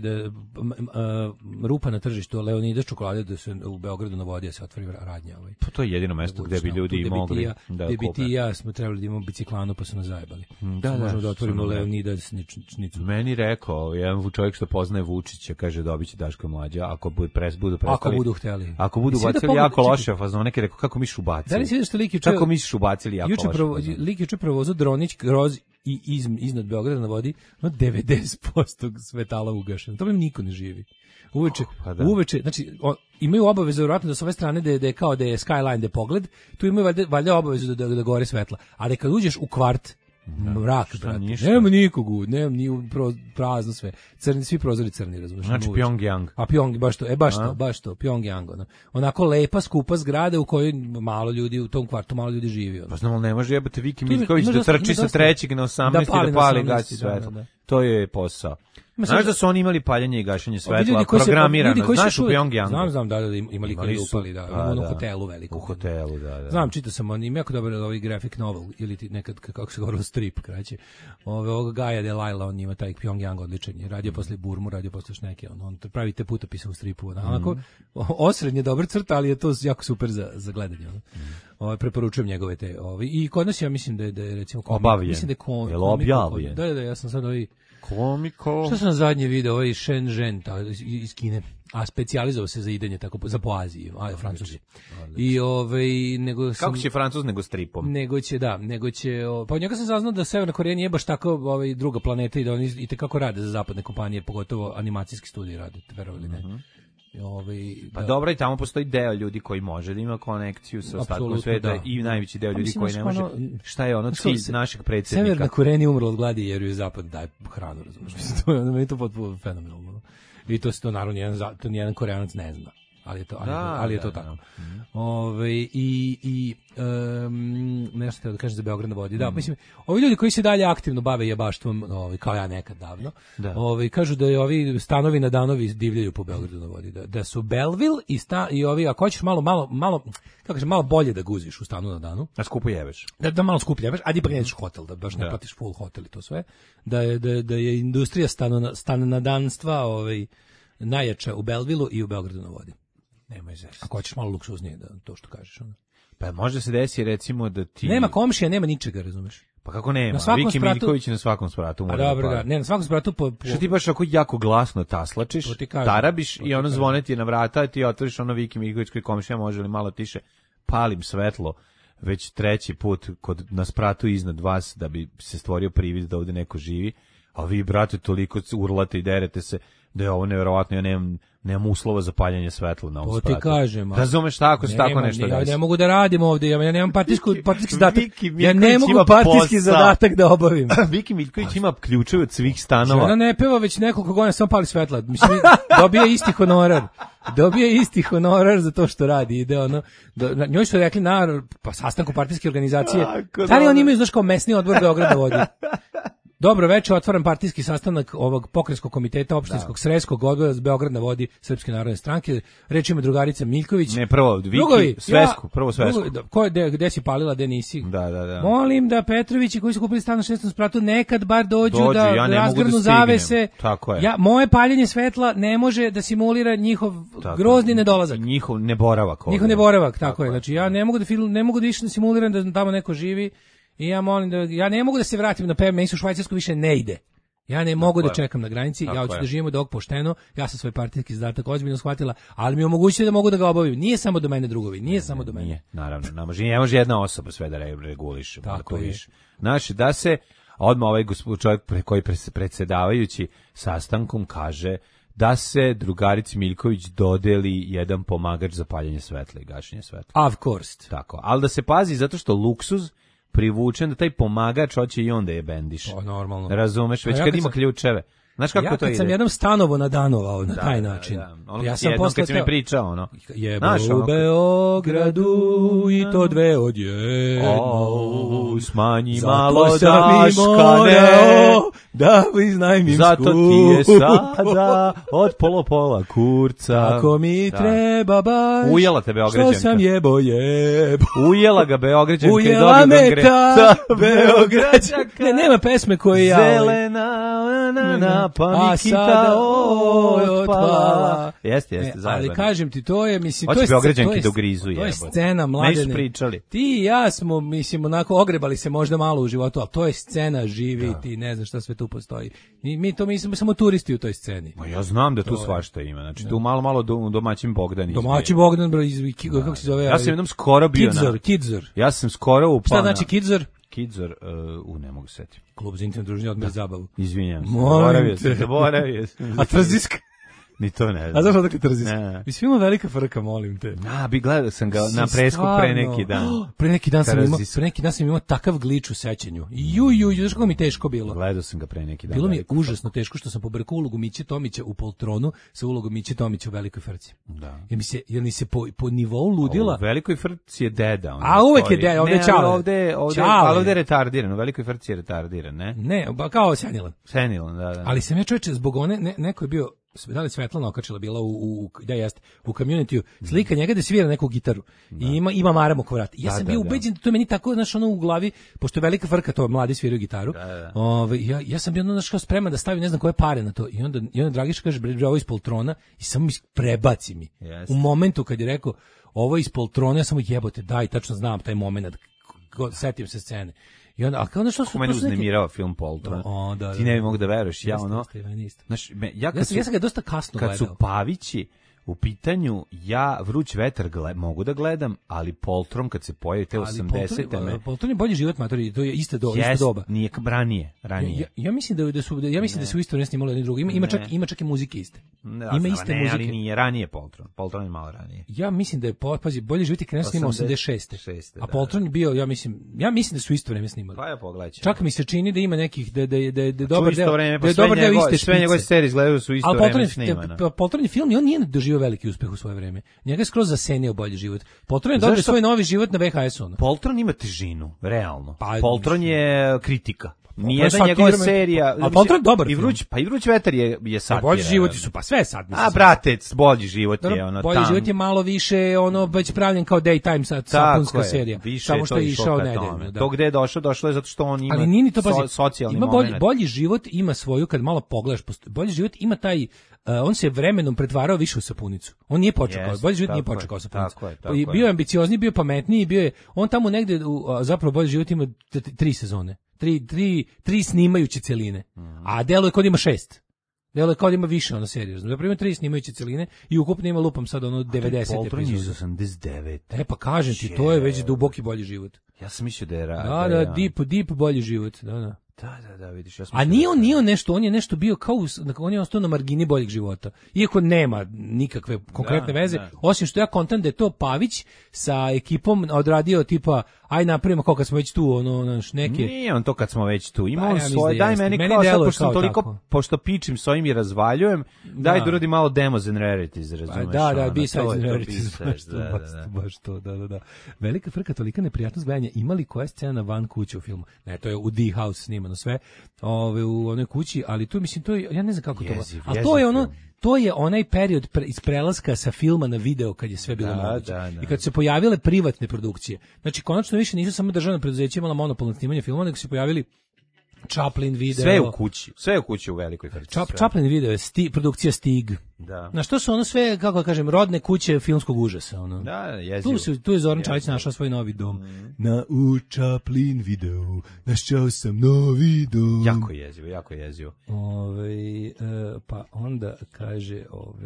rupa na tržištu Leonidas čokolade, da se u Beogradu na vodi se otvori radnja. Pa to je jedino mesto gde bi ljudi mogli da kupe. Gde bi ti i ja smo trebali da imamo biciklanu, pa su nas zajebali. Možemo da otvorimo Leonidas šnicu. Meni rekao, jedan čovjek što poznaje Vučića, kaže dobiće Daško Mlađa, ako budu hteli. Ako budu bacili jako loše fazone, neki rekao kako miš ubacili. Da li si vidio što lik kako misliš ubacili jako loše? Lik juče provozao Dronić kroz i iznad Beograda na vodi, 90% svetala ugašeno. To niko ne živi. Uveče, znači imaju obavezu vjerojatno da s ove strane da je kao da je skyline, da je pogled, tu imaju valjda obavezu da gore svetla. Ali kad uđeš u kvart, mrak, brate. Nema nikog, ni prazno sve. Svi prozori crni, razumiješ. Znači Pyongyang. A Pyongyang, baš to, Pyongyang. Onako lepa, skupa zgrada u kojoj malo ljudi, u tom kvartu malo ljudi živi. Pa znamo, ne može jebati Viki Miljković da trči sa 3. na 18 da pali gasi svetlo. To je posao. Znaš da su oni imali paljenje i gašenje svetla, programirano, znaš u Pyongyangu? Znam da imali koji upali, u hotelu veliko. U hotelu, da. Znam, čitao sam, on ima jako dobar ovaj graphic novel, ili ti nekad, kako se govorilo, strip, kraće. Ovog Gaja Delilah, on ima taj Pyongyang odličan, radio posle Burmu, radio posle Šneke, on pravi te putopise u stripu, onako, osrednje dobar crta, ali je to jako super za gledanje. Preporučujem njegove te, i kod nas ja mislim da je recimo obavljen, je li objavljen? Da, ja sam sad komiko. Što sam zadnje video, ovaj Shenzhen iz Kine, a specijalizovao se za idenje tako za po Aziji, Francuzi. I nego kako će Francuz nego stripom? Nego će, pa njega sam saznao da Severna Koreja nije baš tako druga planeta i da oni itekako rade za zapadne kompanije, pogotovo animacijski studiji rade, verovali ne. Pa dobro, i tamo postoji deo ljudi koji može da ima konekciju sa ostatkom sveta i najveći deo ljudi koji ne može. Šta je cilj našeg predsjednika? Severna Koreja je umrla od gladi jer ju zapad daje hranu, razumiješ? Meni je to potpuno fenomenalno. I to naravno nijedan Koreanac ne zna. Ali je to tako. Nešto da kažem za Beograd na vodi. Da, mislim, ovi ljudi koji se dalje aktivno bave jebaštvom, kao ja nekad davno, kažu da je ovi stanovi na danovi divljaju po Beogradu na vodi. Da su Belleville i ovi, ako hoćeš malo bolje da guziš u stanu na danu. A skupo jeveš. Da malo skuplje jeveš, a ipak nećeš hotel, da baš ne platiš full hotel i to sve. Da je industrija stanonadanstva najjača u Bellevilleu i u Beogradu na vodi. Nemoj zezati. Ako hoćeš malo luksuznije, to što kažeš. Pa može se desi recimo da ti... Nema komšija, nema ničega, razumeš? Pa kako nema? Viki Miljković na svakom spratu. A dobro, ne, na svakom spratu... Što ti baš ako jako glasno taslačiš, tarabiš i ono zvone ti na vrata, ti otvoriš ono Viki Miljković koji komšija može li malo tiše, palim svetlo već 3. put na spratu iznad vas da bi se stvorio privid da ovde neko živi, a vi, brate, toliko urlate i derete se, da je ovo neverovatno, ja nemam uslova za paljenje svetla na ovom spratu. To ti kažem. Razumeš tako se tako nešto desi. Ja ne mogu da radim ovdje, ja nemam partijski zadatak. Ja ne mogu partijski zadatak da obavim. Viki Miljković ima ključeve od svih stanova. Ona ne peva već nekoliko godina, samo pali svetla. Mislim, dobije isti honorar. Dobije isti honorar za to što radi. Ide ono, njoj su rekli na sastanku partijske organizacije. Da li oni imaju, znaš, kao mesni odbor Beograd na vodi? Dobro večer, otvaram partijski sastanak ovog pokrajinskog komiteta opštinskog Sremskog odbora za Beograd na vodi Srpske narodne stranke. Reč ima drugarica Miljković. Ne, prvo Viki, Svesku, prvo Svesku. Gde si palila, gde nisi? Da. Molim da Petrovići koji su kupili stan na 6. spratu nekad bar dođu da razgrnu zavese. Tako je. Moje paljenje svetla ne može da simulira njihov grozni nedolazak. Njihov neboravak. Njihov neboravak, tako je. Znači ja ne mogu da više simuliram da tamo neko živi. I ja molim ja ne mogu da se vratim na PMS u Švajcarsku, više ne ide. Ja ne mogu da čekam na granici, ja hoću da živimo dok pošteno, ja sam svoj partijski zadatak ozbiljno shvatila, ali mi omogućite da mogu da ga obavim. Nije samo do mene, drugovi, nije samo do mene. Nije, naravno, ne može jedna osoba sve da reguliše. Tako je. Znači, da se odmah ovaj čovjek koji predsjedavajući sastankom kaže da se drugarici Miljković dodeli jedan pomagač za paljenje svetla i gašenje svetla. Of course. Tako, ali da se pazi zato što luksuz privučen da taj pomagač hoće i onda je bendiš. To normalno. Razumeš, već kad ima ključeve. Znaš kako to ide? Ja kad sam jednom stanovo nadanovao na taj način. Ja sam jednom kad si mi pričao, ono. Jebo u Beogradu i to dve odjedno. Smanji malo daškane. Da iznajmim zato ti je sada od pola kurca. Ako mi treba baš. Ujela te Beograđanka. Što sam jebo. Ujela ga Beograđanka. Ujela me ta Beograđanka. Nema pesme koje ja. Zelena pa Nikita otpala. Jeste, zajedno. Ali kažem ti, to je, mislim, to je scena Mladene. Ne pričali. Ti i ja smo, mislim, onako ogrebali se možda malo u životu, ali to je scena živi, ti ne znaš šta sve tu postoji. Mi smo samo turisti u toj sceni. Ma ja znam da tu svašta ima. Znači, tu malo domaćin Bogdan. Domaćin Bogdan, bro, kako se zove? Ja sam jednom skoro bio Kidzor. Ja sam skoro upao. Šta znači Kidzor? Kidzor, ne mogu setiti. Klub za intimno druženje odmah zabavu. Izvinjam se. Zaboravio sam. A Trziska? Ni to ne znam. A zašto dakle Trziska? Mislim, ima velika frka, molim te. Gledao sam ga na presku pre neki dan. Pre neki dan sam imao takav glič u sećanju. Znaš kako mi teško bilo? Gledao sam ga pre neki dan. Bilo mi je užasno teško što sam pobrkao ulogu Miće Tomića u Poltronu sa ulogom Miće Tomića u Velikoj frci. Da. Jer mi se po nivou ludila. U Velikoj frci je deda. A uvek je deda, ovdje je Čale. Ali ovdje je retardiran, u Velikoj frci je retardiran, ne? Ne, kao Senilan. Senilan, da. Ali sam ja čovječe, zbog one, neko je bio, da li Svetlana okačila bila u community-u, slika njega da svira neku gitaru i ima maram oko vrata. Ja sam bio ubeđen da to je meni tako, znaš, ono u glavi, pošto je velika frka, to mladi sviraju gitaru, ja sam bio ono, znaš, kao spreman da stavim ne znam koje pare na to i onda Dragiša kaže, bre, ovo iz Poltrona i samo mi prebaci mi. U momentu kad je rekao, ovo iz Poltrona, ja samo jebote, daj, tačno znam taj moment, setim se scene. I onda, a kao nešto su... Mene uznemirao film Poltron. Ti ne bi mogu da veruješ. Ja sam ga dosta kasno gledao. Kad su Pavići u pitanju, ja Vruć vetar mogu da gledam, ali Poltron kad se pojavi te 80-te... Poltron je bolji život, matori, to je isto doba. Nije ranije. Ja mislim da su isto ne snimali jedni drugi. Ima čak i muzike iste. Ima iste muzike. Ali nije ranije Poltron. Poltron je malo ranije. Ja mislim da je, pazi, bolji život je krenuo snima 86. A Poltron je bio, ja mislim da su isto vreme snimali. Pa ja pogledam. Čak mi se čini da ima nekih, da je dobar deo iste špice. Sve njegove serije izgledaju su isto vreme snimane. Poltron je film i on nije doživio veliki uspeh u svoje vreme. Njega je skroz zasenio bolji život. Poltron je dobio svoj novi život na VHS-u. Poltron ima težinu, realno. Poltron je kritika. Nije da njegova serija. A Poltron dobar. I Vruć vetar je satira. Bolji životi su, pa sve sad. A brate, bolji život je ono. Bolji život je malo više ono već pravljen kao daytime sapunska serija. Samo što je išao nedeljno. To gde je došlo je zato što on ima socijalni moment. Ima bolji život, ima svoju, kad malo pogledaš, bolji život ima taj, on se vremenom pretvarao više u sapunicu. On nije počeo kao, bolji život nije počeo kao sapunica. Bio je ambiciozniji, bio je pametniji, bio je, on tamo negde, zapravo bolji život ima 3 sezone. Tri snimajuće celine, a deluje kod ima 6. Deluje kod ima više ono serije. Zapravo ima 3 snimajuće celine i ukupno ima lupam sad ono 90 Poltron je iz 89. Pa kažem ti, to je već duboki bolji život. Ja sam mislio da je deep bolji život, da. Da, vidiš. Ja a nije on nešto, on je nešto bio kao, on je ostao na margini boljeg života. Iako nema nikakve konkretne veze, osim što ja kontam da je to Pavić sa ekipom odradio tipa, aj napravimo kao kad smo već tu, neke... Nije on to kad smo već tu. Ima on svoje, daj meni kao sad, pošto toliko, pošto pičim s ovim i razvaljujem, daj da uradi malo demos and rarities, razumeš? Da, B-sides and rarities, baš to, da. Velika frka, tolika neprijatnost gledanja, imali koja scena van kuće u filmu? Ne, to je u D-House snimano sve, u onoj kući, ali tu, mislim, to je, ja ne znam kako to... A to je ono... To je onaj period iz prelaska sa filma na video kad je sve bilo moguće. I kad se pojavile privatne produkcije. Znači, konačno više nisu samo državna preduzeća imala monopol na snimanje filma, nego se pojavili Chaplin video. Sve u kući u velikoj frci. Chaplin video je produkcija Stig. Da. Na što su ono sve, kako da kažem, rodne kuće filmskog užasa. Ono. Da, jezivo. Tu je Zoran Čajić našao svoj novi dom. Na Chaplin video, našao sam novi dom. Jako jezivo. Pa onda kaže,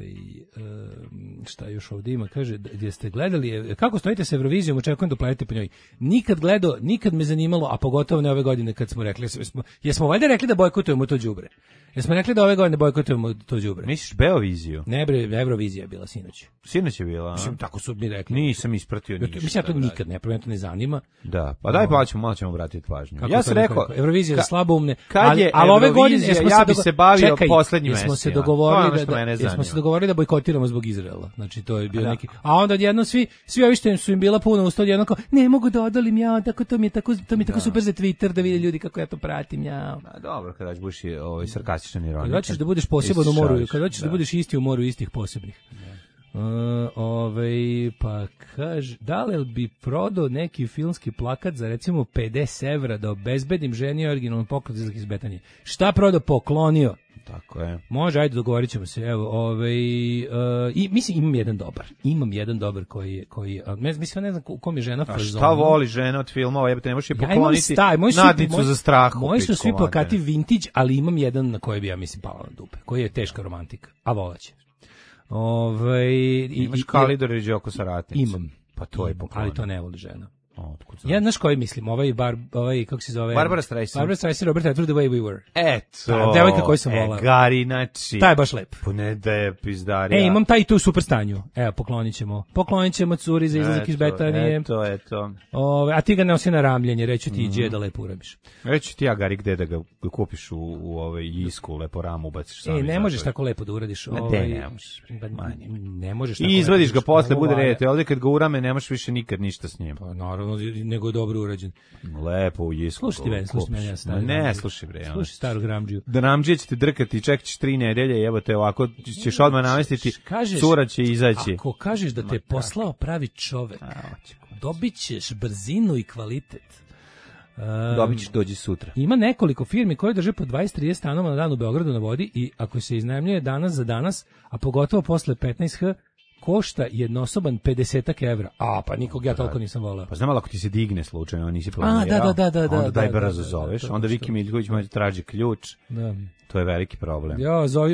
šta još ovdje ima, kaže, gdje ste gledali, kako stojite sa Eurovizijom, očekujem da pletite po njoj. Nikad me zanimalo, a pogotovo ne ove godine kad smo rekli, jesmo valjda rekli da bojkotujemo to đubre? Jesmo rekli da ove godine bojkotujemo to đubre? Misliš Beoviziju? Ne bre, Eurovizija je bila sinoć. Sinoć je bila, a? Mislim, tako su mi rekli. Nisam ispratio ništa. Mislim, ja to nikad ne, to ne zanima. Da, pa daj malo ćemo vratiti pažnju. Ja sam rekao, Eurovizija je slaboumne, ali ove godine ja bi se bavio poslednjim mestima. Jesmo se dogovorili da bojkotiramo zbog Izraela. Znači, to je bio neki... A onda odjednom svi ovi što su im bila puna usta, odjednom kao, ne mogu da odolim ja, to mi je tako super za Twitter da vide ljudi kako ja to pratim, ja. Dobro, kada ćeš budeš sarkastičan ironičan. Kada ćeš da budeš poseban u moru, kada ćeš da budeš isti u moru istih posebnih. Pa kaže, da li bi prodao neki filmski plakat za recimo 50 evra da obezbedim ženi originalno poklon za izbetanje? Šta prodao? Poklonio. Tako je. Može, ajde, dogovorit ćemo se. Evo, i mislim, imam jedan dobar koji mislim, ne znam u kom je žena fazonu. A šta voli žena od filmova? Jebate, ne možeš je pokloniti nadnicu za strah. Moji su svi plakati vintage, ali imam jedan na koji bi, ja mislim, pala na dupe. Koji je teška romantika, a volaće. Imaš Kalidor i Đoko sa ratnice. Imam. Pa to je poklon. Ali to ne voli žena. Ja, znaš koji mislim, kako se zove? Barbara Streisand, Robert Redford, The Way We Were. Eto. Devojka koju sam volao. Gari, znači. Taj je baš lep. Ne da je pizdarija. Imam taj tu u super stanju. Evo, poklonit ćemo curi za izlazak iz Betanije. Eto. A ti ga nosi na ramljenje, reću ti iđe da lepo urabiš. Reću ti ja, Gari, gde da ga kupiš u Jisku, lepo ramu ubaciš sami. Ne možeš tako lepo da uradiš. Ne možeš tako. I izvadiš ga posle, bude red. Ovdje kad ga urame, nemaš više nikad ništa s njim. Pa naravno, nego je dobro urađen. Lepo u Jisku. Slušaj mene, ja stari. Ne, slušaj bre. Slušaj starog Ramdžiju. Da Ramdžija će te drkati, čekaš 3 nedelje, evo te ovako, ćeš odmah namestiti, cura će izaći. Ako kažeš da te poslao pravi čovek, dobit ćeš brzinu i kvalitet. Dobit ćeš dođi sutra. Ima nekoliko firmi koje drže po 20-30 stanova na dan u Beogradu na vodi i ako se iznajmljuje danas za danas, a pogotovo posle 15h, košta jednosoban 50 evra. Pa nikog ja toliko nisam volao. Pa znam, ali ako ti se digne slučajno, nisi planirao, onda daj brzo zoveš, onda Viki Miljković može traži ključ. Da. To je veliki problem. Ja, zovi,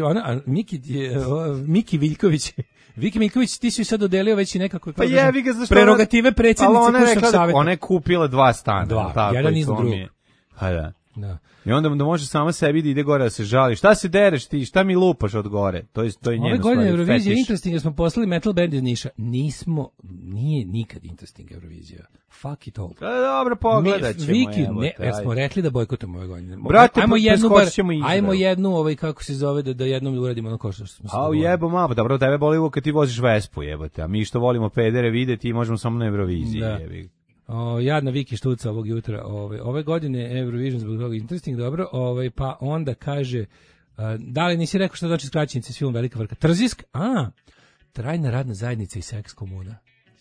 Miki Viljković. Viki Miljković, ti si sad dodelio već i nekako prerogative predsjednice kućnog savjeta. Ona je kupila 2 stana. Jedan iznad drugog. Da. I onda da može sama sebi da ide gore da se žali. Šta se dereš ti? Šta mi lupaš od gore? To je njeno stvari. Ove godine Eurovizija je interesting, jer smo poslali metal band iz Niša. Nije nikad interesting Eurovizija. Fuck it all. Dobro, pogledat ćemo. Viki, jer smo rekli da bojkotamo ove godine. Brate, ajmo jednu, kako se zove, da jednom uradimo ono ko što smo se dogovorili. Jebo malo, dobro, tebe boli ovo kad ti voziš Vespu, jebote. A mi što volimo pedere videti i možemo samo na Euroviziji. Jadna Viki Štuca ovog jutra. Ove godine Eurovision zbog toga interesting, dobro. Pa onda kaže, da li nisi rekao što znači skraćenice s filmom Velika frka? Trzisk? Trajna radna zajednica i seks komuna.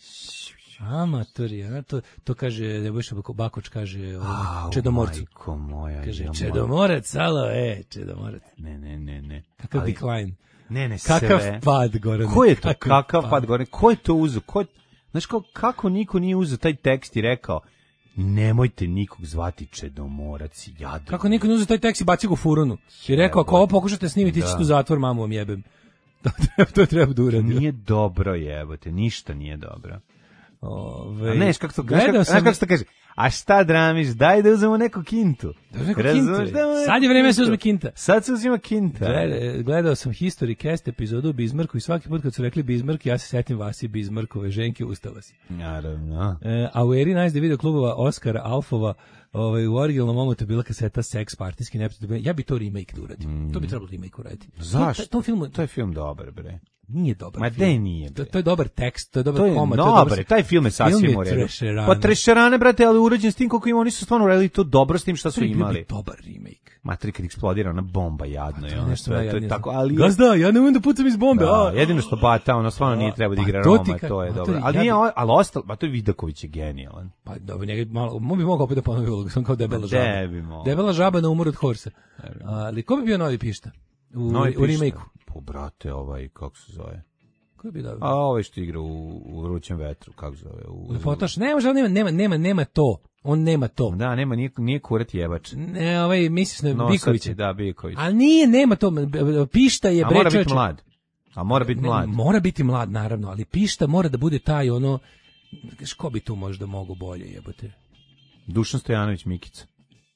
Amatori, to kaže Nebojša Bakoč, kaže Čedomorcu. Majko moja. Kaže Čedomorac, alo, Čedomorac. Ne. Kakav decline. Ne, kakav pad, Goran. Ko je to? Kakav pad, Goran? Ko je to uzeo? Znaš kako niko nije uzeo taj tekst i rekao nemojte nikog zvati Čedomorac, jadno. Kako niko nije uzeo taj tekst i bacio ga u furonu. I rekao, ako ovo pokušate snimiti, ćete u zatvor, mamu vam jebem. To treba da uradio. Nije dobro, jebote, ništa nije dobro. A neš kako to kaže? A šta dramiš? Daj da uzmemo neku kintu. Sad je vreme da se uzme kinta. Sad se uzima kinta. Gledao sam History Cast epizodu o Bismarcku i svaki put kad su rekli Bismarck, ja se setim Vasi Bismarckove ženke, ustala si. Naravno. A u eri najzde video klubova Oskara Alfova, u originalnom momentu je bila kaseta Sex partijski nepotrebno. Ja bi to remake da uradim. To bi trebalo remake uraditi. Zašto? To je film dobar, bre. Nije dobar. Ma film. Nije. To je dobar tekst, to je dobar komad. Dobar, taj film je sasvim u redu. Pa Trešerane, brate, ali urađen s tim koliko ima, oni su stvarno uradili to dobro s tim što su imali. Dobar remake. Matri kad eksplodira ona bomba jadno je ono sve, to je tako, ali Gazda, ja ne umem da pucam iz bombe. Jedino što Bata, ono stvarno nije treba da igra Roma, to je dobro. Ali nije, ali ostalo, pa to je Vidaković je genijalan. Pa dobro, njega malo, bi mogao opet da ponovi ulogu, sam kao debela žaba. Debela žaba na umor od horsa. Ali ko bi bio novi Pišta u remake-u? Po brate, kako se zove? Ko bi dao? A ovaj što igra u Vrućem vetru, kako se zove? Fotoš, nema to. On nema to. Da, nema, nije kuret jebač. Ne, misliš na Bikovića. Da, Biković. Ali nema to. Pišta je mora biti mlad. Mora biti mlad, naravno, ali Pišta mora da bude taj ono, ko bi tu možda mogu bolje jebote? Dušan Stojanović Mikica.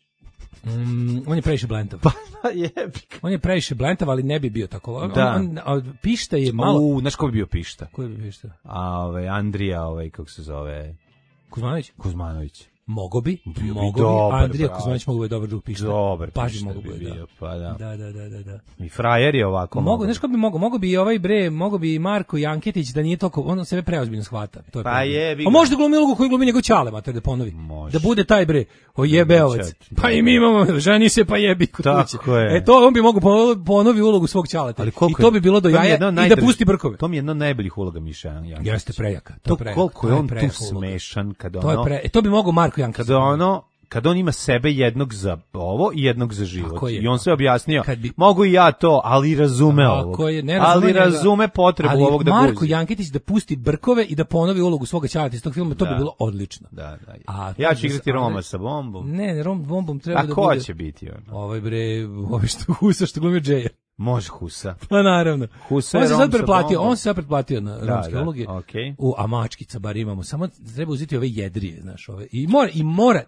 On je previše blentav. Pa jebik. On je previše blentav, ali ne bi bio tako. Da. Pišta je malo... Znaš ko bi bio Pišta? Ko bi Pišta? Andrija, kako se zove? Kuzmanović. Mogo bi. Dobar, Andrija Kuzmanović mogu biti dobar drug Pišta. Dobar Paži mogu biti, bio, pa da. Da. I frajer je ovako. Znaš ko bi mogo bi mogo bi Marko Janketić da nije toliko, on sebe preozbiljno shvata. To je pa jebi ga. A možda glumi ulogu koju glumi njegov ćale, mater, da ponovi. Da bude taj jebeovac. Pa i mi imamo, ženi se pa jebi kod kuće. To on bi mogo ponovi ulogu svog ćaleta. I to bi bilo do jaja i da pusti brkove. To mi je jedna od najboljih uloga Miša Jankića. Jeste prejaka. To koliko je on tu smešan kada ono. To bi mogo Marko Jankić. Kad on ima sebe jednog za ovo i jednog za život. I on sve objasnio, mogu i ja to, ali razume ovo. Ali razume potrebu ovog da guzi. Ali Marko Janketić da pusti brkove i da ponovi ulogu svoga ćaleta iz tog filma, to bi bilo odlično. Da. Ja ću igrati Roma sa bombom. Ne, bombom treba da bude. A ko će biti on? Ovaj što Husa što glumio Džeja. Može Husa. Pa naravno. Husa on se sad pretplatio na romske uloge. A mačkica bar imamo. Samo treba uzeti ove jedrije, znaš, ove. I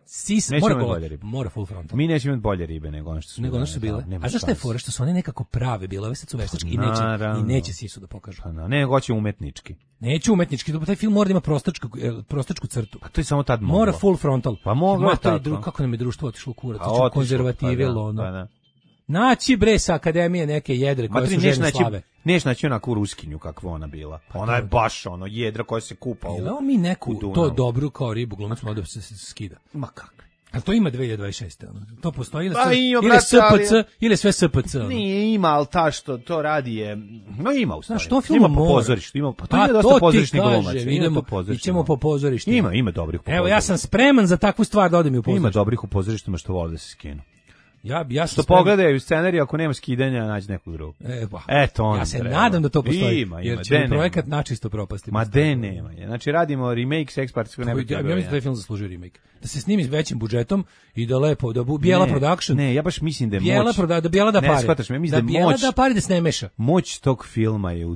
mora full frontal. Mi nećemo imati bolje ribe nego ono što su bile. A zašto je fora što su one nekako prave bile, ove sad su veštački i neće sisu da pokažu. Pa ne, hoće umetnički. Neće umetnički, taj film mora da ima prostačku crtu. Pa to je samo tad moglo. Mora full frontal. Pa moglo tako. Kako nam je društvo otišlo u kurac, konzervativilo ono. Da. Naći bre sa akademije neke jedre koje su žene slave. Neš naći onakvu ruskinju kakva ona bila. Ona je baš jedra koja se kupa u Dunavu. Mi neku to dobru kao ribu glumac mlada se skida. Ma kakve. A to ima 2026. To postoji ili SPC ili sve SPC. Nije ima, ali ta što to radi je... No ima u stvari. Što film po pozorištu. Pa to ima dosta pozorišnih glumaca. Idemo po pozorištu. Ima dobrih u pozorištu. Evo, ja sam spreman za takvu stvar da odem u pozorištu. Ima dobrih u pozorištima što vole da se skinu. Ja što pogledaju scenariju, ako nema skidanja, nađi nekog drugog. Eto on. Ja se nadam da to postoji, jer će projekat načisto propasti. Ma de nema. Znači radimo remake Sex Partijskog neba. Ja mislim da taj film zaslužuje remake. Da se snimi s većim budžetom i da lepo, da Bijela Production. Ne, ja baš mislim da je moć. Da Bijela da pare. Ne, shvataš me, ja mislim da je moć. Da pare da se ne meša. Moć tog filma je u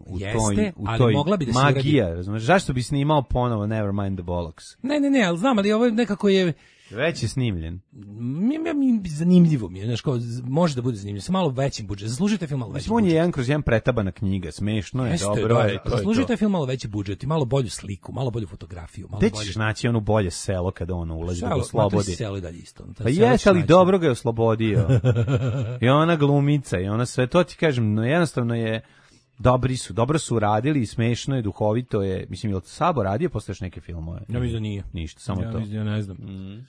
toj magija, razumiješ? Zašto bi snimao ponovo Nevermind the Bollocks? Ne, ali znam, ali ovo nekako je... Već je snimljen. Zanimljivo mi je, znaš, kao, može da bude zanimljivo, sa malo većim budžetom. Zaslužite film malo veći budžet. On je 1/1 pretabana knjiga, smešno je, dobro je. Zaslužite film malo veći budžet i malo bolju sliku, malo bolju fotografiju. Gde ćeš naći ono bolje selo kada ono ulazi da ga oslobodi? Selo je dalje isto. Pa jes, ali dobro ga je oslobodio. I ona glumica, i ona sve, to ti kažem, no jednostavno je... Dobro su radili, smešno je, duhovito je. Mislim, je li Sabo radio posle neke filmove? Ja mislim da nije. Ništa, samo to. Ja ne znam.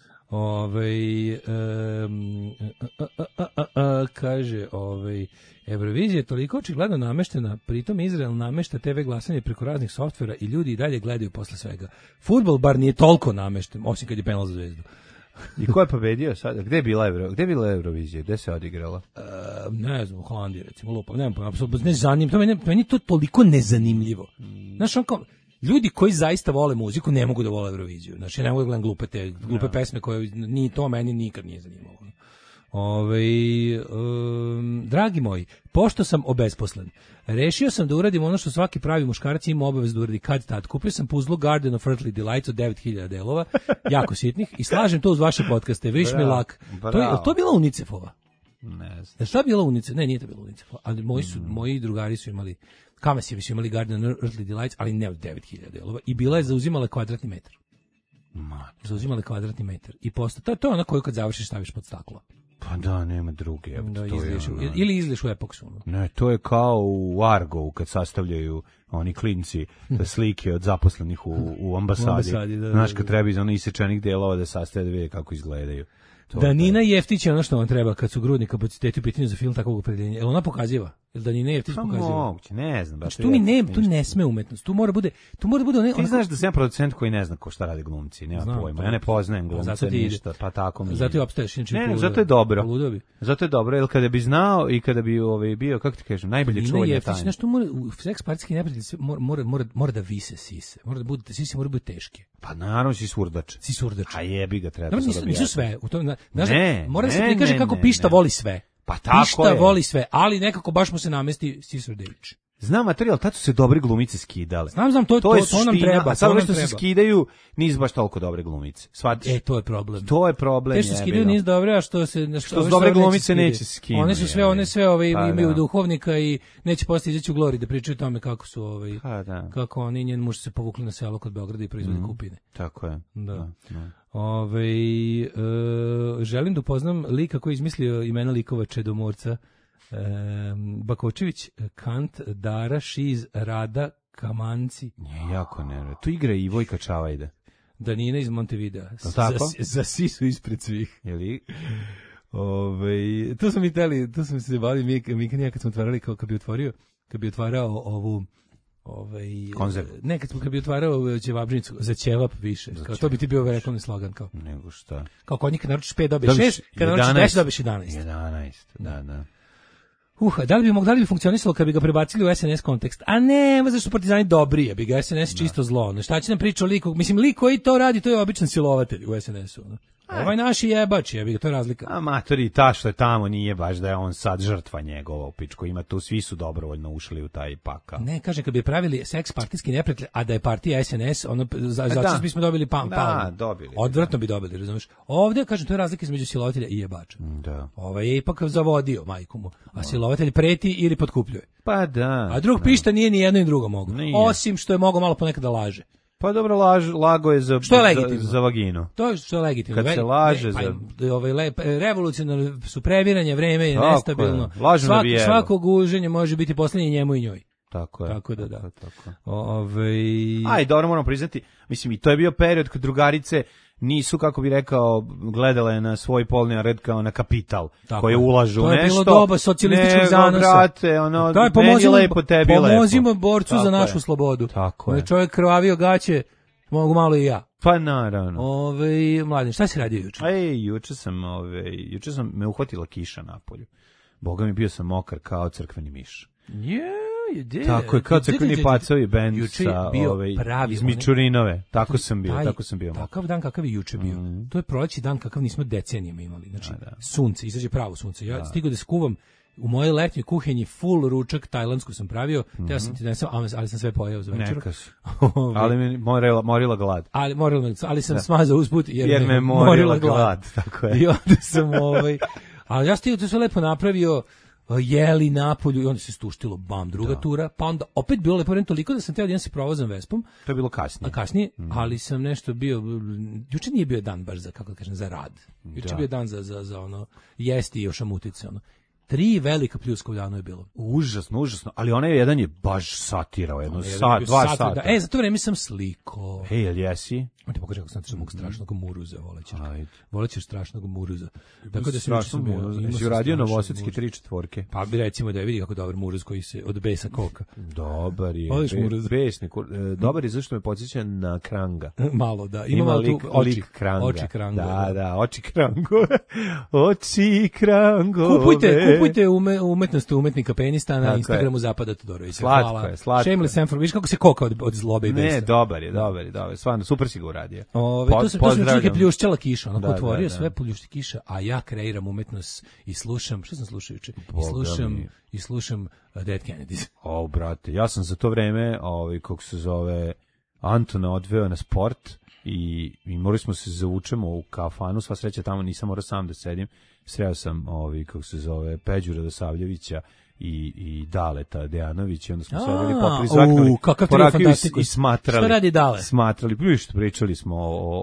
Kaže, Eurovizija je toliko očigledno nameštena, pritom Izrael namešta TV glasanje preko raznih softvera i ljudi i dalje gledaju posle svega. Fudbal bar nije toliko namešten, osim kad je penal za Zvezdu. I ko je pobedio sada? Gde je bila Eurovizija? Gde se odigrala? Ne znam, u Holandiji recimo, lupa. Apsolutno ne zanimljivo. Meni to toliko nezanimljivo. Znaš, ljudi koji zaista vole muziku ne mogu da vole Euroviziju. Znači, ne mogu da gledam glupe pesme koje ni to meni nikad nije zanimalo. Dragi moji, pošto sam obesposlen, rešio sam da uradim ono što svaki pravi muškarac ima obavezu da uradi kad tad. Kupio sam puzzle Garden of Earthly Delights od 9000 delova, jako sitnih, i slažem to uz vaše podcaste. Wish me luck. To je bila UNICEF-ova? Ne znam. Je šta bila UNICEF? Ne, nije to bila UNICEF-ova, ali moji drugari su imali, Kamasijevi su imali Garden of Earthly Delights, ali ne od 9000 delova, i bila je zauzimala kvadratni metar. Zauzimala kvadratni metar. I posle, to je ona koju kad završiš staviš pod staklo. Pa da, nema druge. Ili izliš u Epoksu. Ne, to je kao u Argovu kad sastavljaju oni klinci slike od zaposlenih u ambasadi. Znaš, kad treba iz onih isečenih delova da sastave da vide kako izgledaju. Danina Jeftić je ono što vam treba kad su grudni kapaciteti u pitanju za film takvog opredeljenja. Jel ona pokaziva? Jel Danina Jeftić pokaziva? Moguće, ne znam. Tu ne sme umetnost. Tu mora bude Ti znaš da sam ja producent koji ne zna ko šta rade glumci, nema pojma. Ja ne poznajem glumce ništa, pa tako mi. Zato je opstaješ inače. Ne, zato je dobro. Zato je dobro, jer kada bi znao i kada bi bio, kako ti kažem, najbolje čuvanje tajne. Znaš, tu seks partijski neprijatelj mora da vise sise. Sise mora biti teške. Pa naravno si surdač. A jebi ga treba. Nisu sve. Mora da se prikaže kako pišta voli sve. Pa tako pišta je. Voli sve, ali nekako baš mu se namesti Sisrdević. Znam, materijal, tad su se dobre glumice skidale. Znam, to nam treba. A sad što se skidaju, nisu baš toliko dobre glumice. Shvatiš? To je problem. To je problem. Te što skidaju nisu dobre, a što se dobre glumice neće se skinuti. One sve imaju duhovnika i neće posle izaći u Glori da pričaju o tome kako su kako oni i njen muž se povukli na selo kod Beograda i proizvode kupine. Tako je. Da. Želim da upoznam lika koji je izmislio imena likova Čedomorca. Bakočević, Kant, Dara, Šiz, Rada, Kamanci. Nije jako nervno. Tu igra i Vojka Čavajda. Danina iz Montevidea. Za sisu ispred svih. Jeli? To smo se bavili mi kad smo otvarali, kad bi otvarao ovu konzerv. Ne, kad bi otvarao ćevabžnicu za ćevap više. Kao to bi ti bio reklamni slogan kao. Nego šta? Kao kod njih kad naručiš 5 dobiješ 6, kad naručiš 10 dobiješ 11. 11, da. Da li bi funkcionisalo kad bi ga prebacili u SNS kontekst? A ne, zašto su Partizani dobri, ja bi ga SNS čisto zlo. Šta će nam priča o liku? Mislim, lik koji to radi, to je običan silovatelj u SNS-u. Ovaj naš je jebač, jebi ga, to je razlika. Amatori, ta što je tamo nije baš da je on sad žrtva njegova u pičku. Ima tu, svi su dobrovoljno ušli u taj pakao. Ne, kažem, kad bi pravili seks partijski neprijatelj, a da je partija SNS, zato bismo dobili palmu. Dobili. Odvratno bi dobili, razumiješ? Ovdje, kažem, to je razlika između silovatelja i jebača. Da. Ovaj je ipak zavodio majku mu, a silovatelj preti ili potkupljuje. Pa da. A drug pišta nije ni jedno ni drugo mogu. Osim što je mogao malo ponekad da laže. Pa dobro, lago je za vaginu. To je što je legitimno. Kad se laže revolucionarno su previranje, vreme je nestabilno. Svako guženje može biti posljednje njemu i njoj. Tako je. Tako da. Aj, dobro, moramo priznati, mislim, i to je bio period kad drugarice nisu, kako bi rekao, gledale na svoj polni red kao na kapital, koje ulažu u nešto. To je bilo doba socijalističkog zanosa. Brate, meni lepo, tebi lepo. Pomozimo borcu za našu slobodu. Tako je. Čovjek krvavio gaće, mogu malo i ja. Pa naravno. Mladen, šta si radio juče? Juče sam me uhvatila kiša napolju. Boga mi, bio sam mokar kao crkveni miš. Tako je, kao crkveni pacovi bend iz Mičurinove. Tako sam bio. Takav dan kakav je juče bio. To je proleći dan kakav nismo decenijama imali. Znači, sunce, izađe pravo sunce. Ja stigao da skuvam u mojoj letnjoj kuhinji full ručak, tajlandsku sam pravio, te ja sam ti donesao, ali sam sve pojeo za večer. Ali mi morila glad. Ali sam smazao usput jer me morila glad. Tako je. I onda sam ali ja stigao to sve lepo napravio, jeli napolju i onda se stuštilo, druga tura, pa onda opet bilo lepo vreme toliko da sam teo da se provozam Vespom. To je bilo kasnije. Ali sam nešto bio, juče nije bio dan baš za, kako da kažem, za rad. Juče bio dan za ono, jesti i ošamutice, ono. 3 velika pljuska u danu je bilo. Užasno, ali onaj jedan je baš satirao, 2 sata. Za to vreme sam sliko. Jel jesi? On ti pokaže kako sam mog strašnog muruza, volećeš strašnog muruza. Tako da sam jesi uradio novosadski 3/4. Pa bi recimo da je vidi kako dobar muruz koji se od besa koka. Dobar je. Besni. Dobar je zašto me podsjeća na Kranga. Malo, da. Ima tu oči Kranga. Da, oči Krango. Oči Krango. Kupujte umetnost umetnika Penista na Instagramu Zapada Todorovića. Slatko je. Shameless Sanford, viš kako se koka od zlobe i besa. Ne, dobar je. Stvarno, super si ga uradio. je. To su čuke pljušćala kiša, onako otvorio sve pljušti kiša, a ja kreiram umetnost i slušam, što sam slušao juče? I slušam Dead Kennedys. Brate, ja sam za to vreme, kako se zove, Antona odveo na sport i morali smo se zavučemo u kafanu, sva sreća tamo nisam morao sam da sedim, sreo sam kako se zove, Peđu Radosavljevića i Daleta Dejanović i onda smo sedeli popili zvaknuli po rakiju i smatrali. Šta radi Dale? Smatrali, pričali smo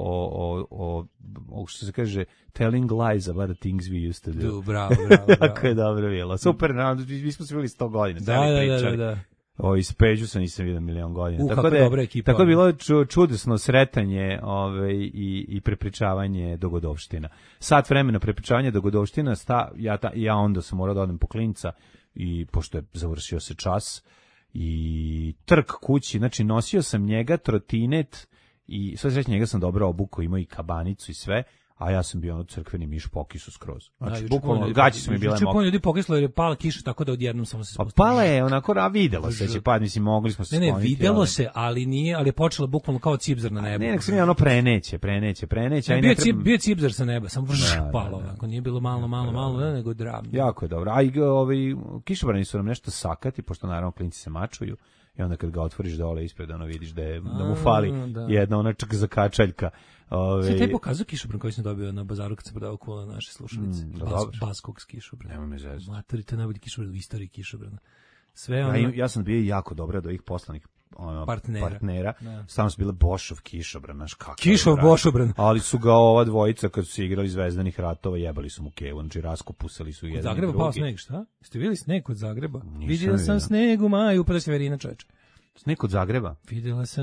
o što se kaže telling lies about the things we used to do. Bravo. Kako je dobro bilo. Super, mi smo se bili 100 godina. Da. Iz Peđu sam nisam vidio milion godina. Tako je bilo čudesno sretanje i prepričavanje dogodovština. Sat vremena prepričavanja dogodovština, ja onda sam morao da odem po klinca i pošto je završio se čas i trk kući, znači nosio sam njega, trotinet i sve sreće njega sam dobro obukao, imao i kabanicu i sve, a ja sam bio crkveni miš pokisu skroz. Znači, bukvalno, gaći su mi bile mokre. Ljudi pokislo jer je pala kiša, tako da odjednom samo se spustilo. Pa pala je onako, videlo se, će pad, mislim, mogli smo se skloniti. Ne, videlo se, ali nije, ali je počelo bukvalno kao cipzar na nebu. Ne, nek sam ja ono preneće. Bio cipzar sa neba, sam palo, ako nije bilo malo, nego dram. Jako je dobro. A i kišobrani su nam nešto sakati, pošto naravno klinci se mačuju. I onda kad ga otvoriš dole ispred, vidiš da mu fali jedna ona čak zakačaljka. Sve taj pokazao kišobran koji sam dobio na bazaru kad se prodavao kula naše slušalice. Baskog kišobrana. Nema me zezati. Maturi, to je najbolji kišobran u istoriji kišobrana. Ja sam bio jako dobro od ovih poslanih partnera. Stalno su bile Bošov kišobran, znaš kako. Kišov Bošobran. Ali su ga ova dvojica kad su se igrali Zvezdanih ratova, jebali su mu kevu, znači raskopusali su jedan i drugi. Od Zagreba pao sneg, šta? Ste vidjeli sneg kod Zagreba? Vidio sam sneg u maju, upada Severina, čoveče. Sneg od Zagreba? Vidjela sam,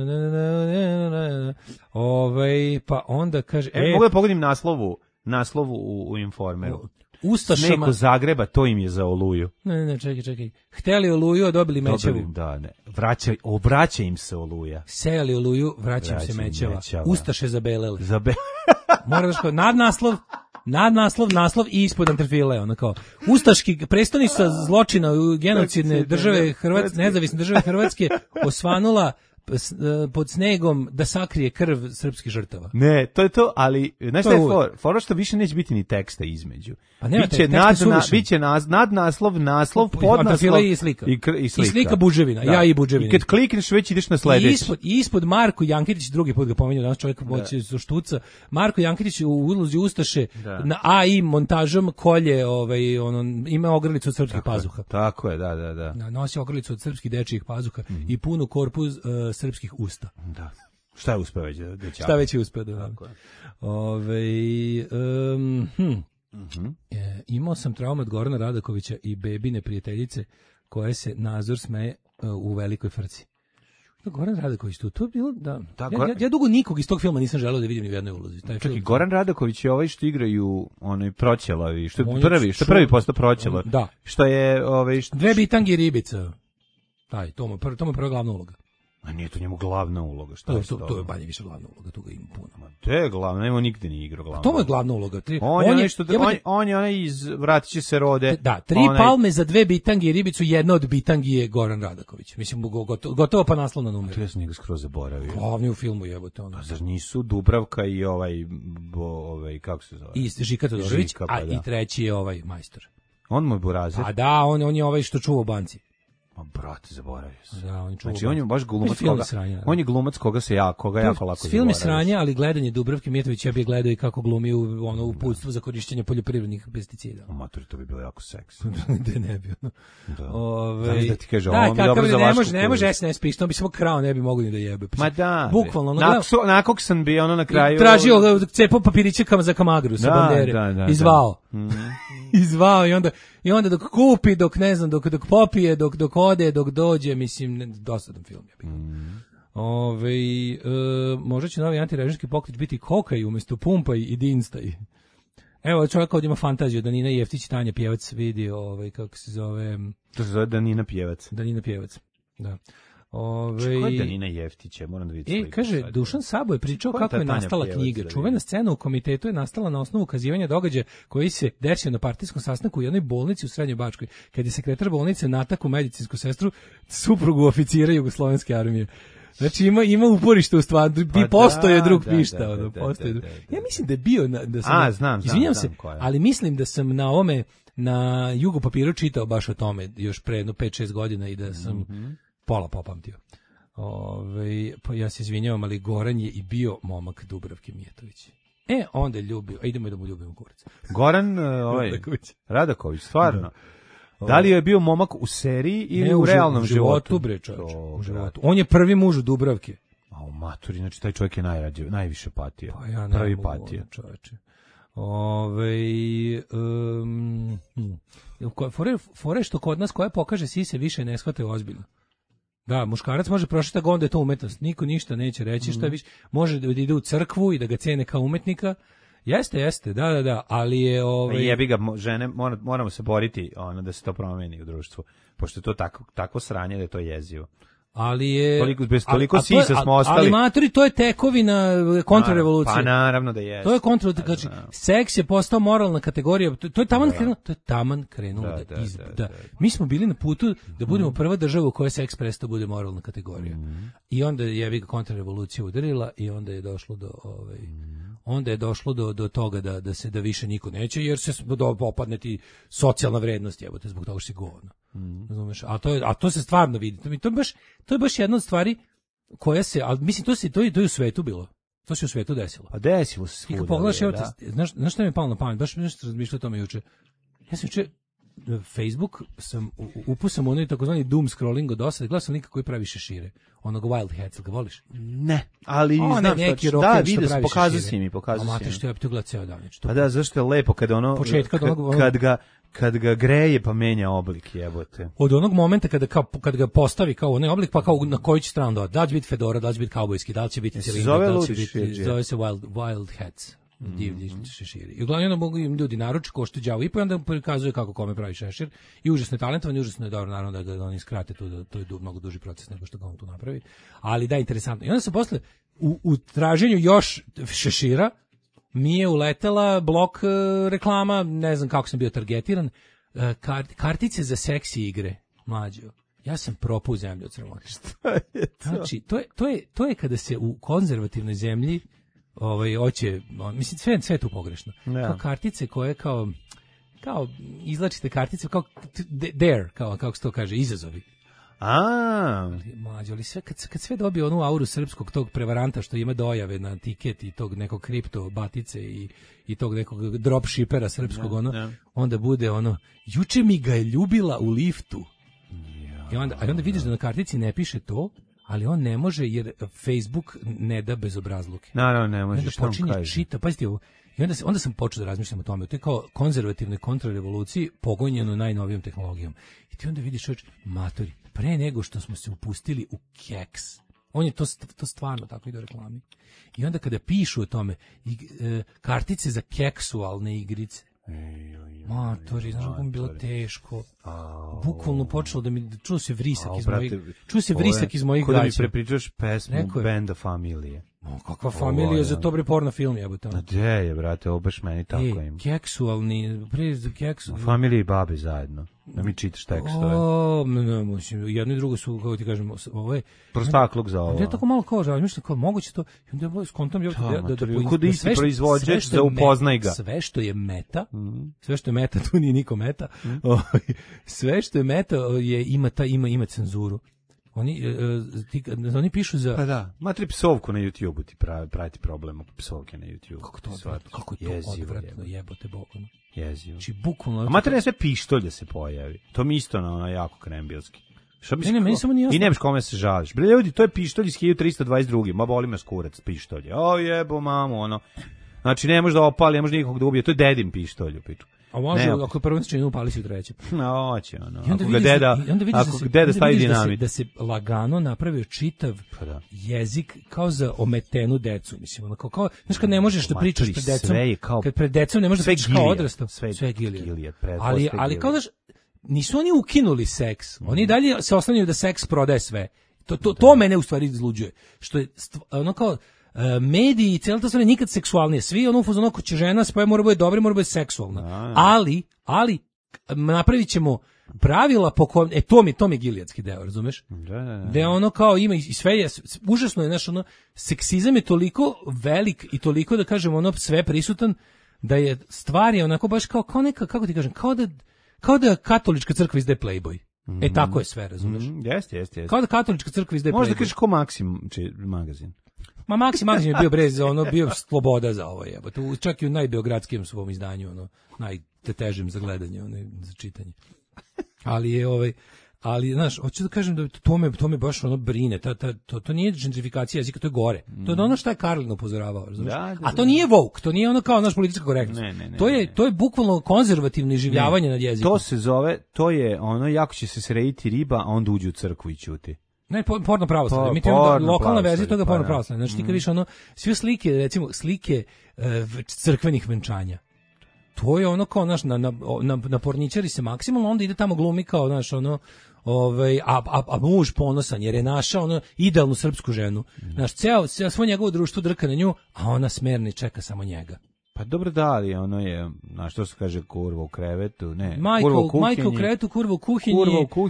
pa onda kaže... Mogu da pogodim naslovu u Informeru. Ustašama... Sneg od Zagreba, to im je za Oluju. Ne, čekaj. Hteli Oluju, a dobili Mečevu. Vraća im se Oluja. Sejali Oluju, vraća im se Mečeva. Ustaše zabeleli. Moraš kao naslov i ispod antrafile, ono kao ustaški prestonica zločina genocidne države Hrvatske, nezavisne države Hrvatske osvanula pod snegom da sakrije krv srpskih žrtava. Ne, to je to, ali znaš šta je for što više neće biti ni teksta između. Pa nema biće naslov, podnaslov i slika. I slika Buđevina, ja i Buđevina. I kad klikneš već ideš na sledeći. Ispod Marko Jankitić, drugi put ga pominjao, danas čovjek moći su štuca. Marko Jankitić u ulozi ustaše na AI montažom kolje, ima ogrlicu od srpskih pazuha. Tako je, da. Nosi ogrlicu od srpskih dečijih pazuha i punu korpus srpskih usta. Da. Šta je uspeo već da Šta već je uspeo da. Imao sam traumu od Gorana Radakovića i bebine prijateljice koje se Nazor smeje u velikoj frci. Goran Radaković to je bilo ja dugo nikog iz tog filma nisam želeo da vidim ni u jednoj ulozi. Čekaj, Goran Radaković je ovaj što igraju onaj Proćelavi, što je prvi postao Proćelav. Da. Što je Dve bitangi i ribica. To mu prva glavna uloga. A nije to njemu glavna uloga, šta je to? To je manje više glavna uloga, tu ga ima puno. To je glavna, nema nigde ni igrao glavna. To je glavna uloga. On je onaj iz Vratit će se rode. Da, 3 palme za 2 bitangi i ribicu, jedna od bitangi je Goran Radaković. Mislim, gotovo pa naslovna numera. To ja sam njega skroz zaboravio. Glavni u filmu jebote ono. Pa zar nisu Dubravka i kako se zove? I Žika Todorović, i treći je ovaj majstor. On mu je burazer. A da, on je ovaj što čuva u banci. Ma brate, zaboravio sam. Da, znači on je baš glumac koga. On je glumac koga jako lako zaboravio. Film je sranje, ali gledanje Dubravke Mijatović, ja bih gledao i kako glumi u uputstvu za korišćenje poljoprivrednih pesticida. Matori, to bi bilo jako seks. Da ne bi. Da ti kaže, ovo mi dobro za vašku. Ne može SNS pišti, on bi samo krao, ne bi mogao ni da jebe. Ma da. Bukvalno. Nakog sam bio ono na kraju. Tražio cepao papiriće za Kamagru sa bandere. Izvao i onda dok kupi, dok ne znam, dok popije, dok ode, dok dođe, mislim, dosadan film je. Možda će novi antirežimski pokret biti kokaj umjesto pumpaj i dinstaj. Evo, čovjek ovdje ima fantaziju, Danina Jeftić, Tanja Pjevac, vidi, kako se zove... To se zove Danina Pjevac. Danina Pjevac, da. Ko je Danina Jeftić, moram da vidim. Kaže, Dušan Sabo je pričao kako je nastala knjiga. Čuvena scena u komitetu je nastala na osnovu ukazivanja događaja koji se desio na partijskom sastanku u jednoj bolnici u Srednjoj Bačkoj, kad je sekretar bolnice natakao medicinsku sestru, suprugu oficira Jugoslovenske armije. Znači ima uporište u stvari, postoje drug pišta, ono, postoje. Ja mislim da je bio da sam znam, izvinjavam se, ali mislim da sam na ovome na Jugo papiru čitao baš o tome još pre 5-6 godina i da sam pola popamtio. Pa ja se izvinjavam, ali Goran je i bio momak Dubravke Mijatović. Onda je ljubio, idemo da mu ljubimo kurac. Goran Radaković, stvarno. Da li je bio momak u seriji ili u realnom životu? Bre, čovječe, u životu. On je prvi muž u Dubravke. A u maturi, znači taj čovjek je najviše patio. Pa ja prvi patio. Čovječe. Fore što kod nas koja pokaže sise više ne shvataju ozbiljno. Da, muškarac može prošetati ga, onda je to umetnost. Niko ništa neće reći, šta više. Može da ide u crkvu i da ga cene kao umetnika. Jeste, da, ali je... Jebi ga, žene, moramo se boriti da se to promeni u društvu, pošto je to takvo sranje da je to jezivo. Ali je... Toliko sisa smo ostali. Ali maturi, to je tekovina kontrarevolucije. Pa naravno da je. To je znači, seks je postao moralna kategorija, to je taman krenulo da. Mi smo bili na putu da budemo prva država u kojoj seks prestao bude moralna kategorija. I onda je kontrarevolucija udarila i onda je došlo do onda je došlo do toga da više niko neće, jer se opadne ti socijalna vrednost, jebote, zbog toga što si govno. Razumeš? A to se stvarno vidi. To je baš jedna od stvari koja se, ali mislim to je u svetu bilo. To se u svetu desilo. A desilo se svuda. I kad pogledaš, znaš šta mi je palo na pamet? Baš nešto razmišljao o tome juče. Ja sam juče Facebook upusam onaj takozvani doom scrolling od osad, gledao sam lika koji pravi šešire. Onog Wildheads, ga voliš? Ne, ali znam što da, vidio, pokazao si mi. A mate što ja bi to gledao ceo dan. Pa da, zašto je lepo kad ga greje pa menja oblik, jebote. Od onog momenta kad ga postavi kao onaj oblik, pa kao na koju će stranu da li će biti fedora, da li će biti kaubojski, da li će biti cilindar, da li će biti, zove se Wildheads. Divlji šeširi. I uglavnom mogu im ljudi naruči košta đavo i pa onda prikazuje kako kome pravi šešir i užasno je talentovan i užasno je dobro, naravno da ga oni skrate to je mnogo duži proces nego što ga on tu napravi, ali da, interesantno. I onda se posle u traženju još šešira mi je uletela blok reklama, ne znam kako sam bio targetiran, kartice za seksi igre, mlađo. Ja sam propao u zemlju od sramote. Šta je to? Znači, to je kada se u konzervativnoj zemlji hoće, mislim sve je tu pogrešno. Ja. Kao kartice koje kao izlačite kartice kao dare, kao kako se to kaže, izazovi. Mlađo, ali sve kad sve dobije onu auru srpskog tog prevaranta što ima dojave na tiket i tog nekog kripto batice i tog nekog dropshippera srpskog, onda bude juče mi ga je ljubila u liftu. I onda vidiš da na kartici ne piše to, ali on ne može jer Facebook ne da bezobrazluke. Naravno ne može, što on kaže. Čita, pazite ovo. I onda sam počeo da razmišljam o tome. To je kao konzervativnoj kontrarevoluciji pogonjeno najnovijom tehnologijom. I ti onda vidiš matori, pre nego što smo se upustili u keks. On je to stvarno tako ide u reklami. I onda kada pišu o tome kartice za keksualne igrice. Matori, znaš kako mi bilo teško. Bukvalno počelo da mi čuo se vrisak iz mojih gaća. Kada mi prepričaš pesmu Benda Familije. Kakva familija, za to bre porno film jebote. A gde je, brate, ovo baš meni tako ima. Keksualni, familije i babe zajedno. Da mi čitaš tekstove. Jedno i drugo su, kako ti kažem, ovo je... Prostakluk za ovo. Ja tako malo kao razmišljam, kao moguće to, i onda je skontam da isti proizvođač za upoznaj ga. Sve što je meta, tu nije niko meta, sve što je meta ima cenzuru. Oni pišu za... Pa da, matri psovku na YouTube-u ti praviti problem oko psovke na YouTube-u. Kako je to odvratno, jebote bokonu. Jezivo. Znači, bukvalno... A matri ne sve pištolj da se pojavi. To mi isto na jako krembilski. Meni samo nije jasno. I nemaš kome se žališ. Bre, ljudi, to je pištolj iz 1322. Ma boli me skurac pištolje. Jebo mamu, Znači, ne može da opali, ne može nikog da ubije. To je dedin pištolj u piču. A može, ako prvom činu upali si u trećem. Hoće, ako deda stavi dinamit. Da se lagano napravio čitav jezik kao za ometenu decu, mislim. Znaš, kad ne možeš da pričaš pred decom, kad pred decom ne možeš da pričaš kao odrastao. Sve Gilijad. Ali kao daš, nisu oni ukinuli seks. Oni dalje se oslanjaju da seks prodaje sve. To mene u stvari izluđuje. Što je kao... mediji i cijela ta stvar nikad seksualnije. Svi ako će žena spaje mora bude dobra, mora bude seksualna. Ali napravit ćemo pravila po kojem, to mi je gilijadski deo, razumeš? Da ono kao ima i sve je, užasno je, znaš, ono, seksizam je toliko velik i toliko, da kažem, ono, sve prisutan, da je stvar je onako baš kao neka, kako ti kažem, kao da katolička crkva izdaje Playboy. Tako je sve, razumeš? Jeste. Kao da katolička crkva izdaje Playboy. Možda kažeš ko Maksim magazin. Ma Maksim je bio brez, ono, bio sloboda za ovo, jebote. Čak i u najbeogradskim svom izdanju, ono, najtežem za gledanje, ono, za čitanje. Ali znaš, hoću da kažem da to me baš ono brine, to nije gentrifikacija jezika, to je gore. To je ono što je Karlin upozoravao, razumiješ? A to nije woke, to nije ono kao naš politička korektnost. To je bukvalno konzervativno iživljavanje nad jezikom. To se zove, to je ono, jako će se srediti riba, a onda uđe u crkvu i ćuti. Ne, porno pravoslavlje. Mi imamo lokalna verzija toga porno pravoslavlje. Znači ti kad vidiš ono, sve slike, recimo slike crkvenih venčanja. To je ono kao, znaš, na porničari se maksimalno, onda ide tamo glumi kao, znaš, ono, a muž ponosan, jer je našao ono idealnu srpsku ženu. Znaš, svo njegovo društvo drka na nju, a ona smerno čeka samo njega. Pa dobro, da, ali ono je, znaš, što se kaže, kurva u krevetu, ne, majka u krevetu, kurva u kuhinji,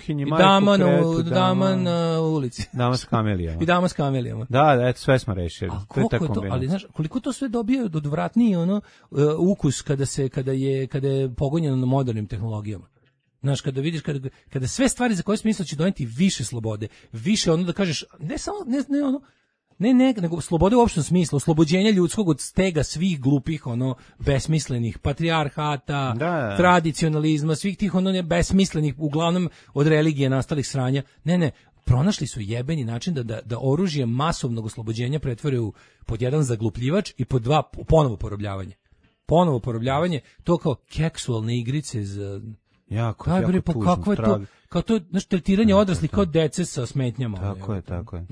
dama na ulici. Dama s kamelijama. I dama s kamelijama. Da, eto, sve smo rešili. Ali znaš, koliko to sve dobije odvratniji ono ukus kada je pogonjeno na modernim tehnologijama. Znaš, kada vidiš, kada sve stvari za koje smisla će doneti više slobode, više ono da kažeš, ne samo, ne ono, ne, nego slobode u opštem smislu, oslobođenja ljudskog od stega svih glupih, ono, besmislenih patrijarhata, tradicionalizma, svih tih, ono, besmislenih, uglavnom od religije nastalih sranja. Ne, pronašli su jebeni način da oružje masovnog oslobođenja pretvore u pod jedan zaglupljivač i pod dva ponovo porobljavanje, to kao keksualne igrice za... Jako tužno, trag. Kao to, znaš, tretiranje odraslih kao dece sa smetnjama. Tako je.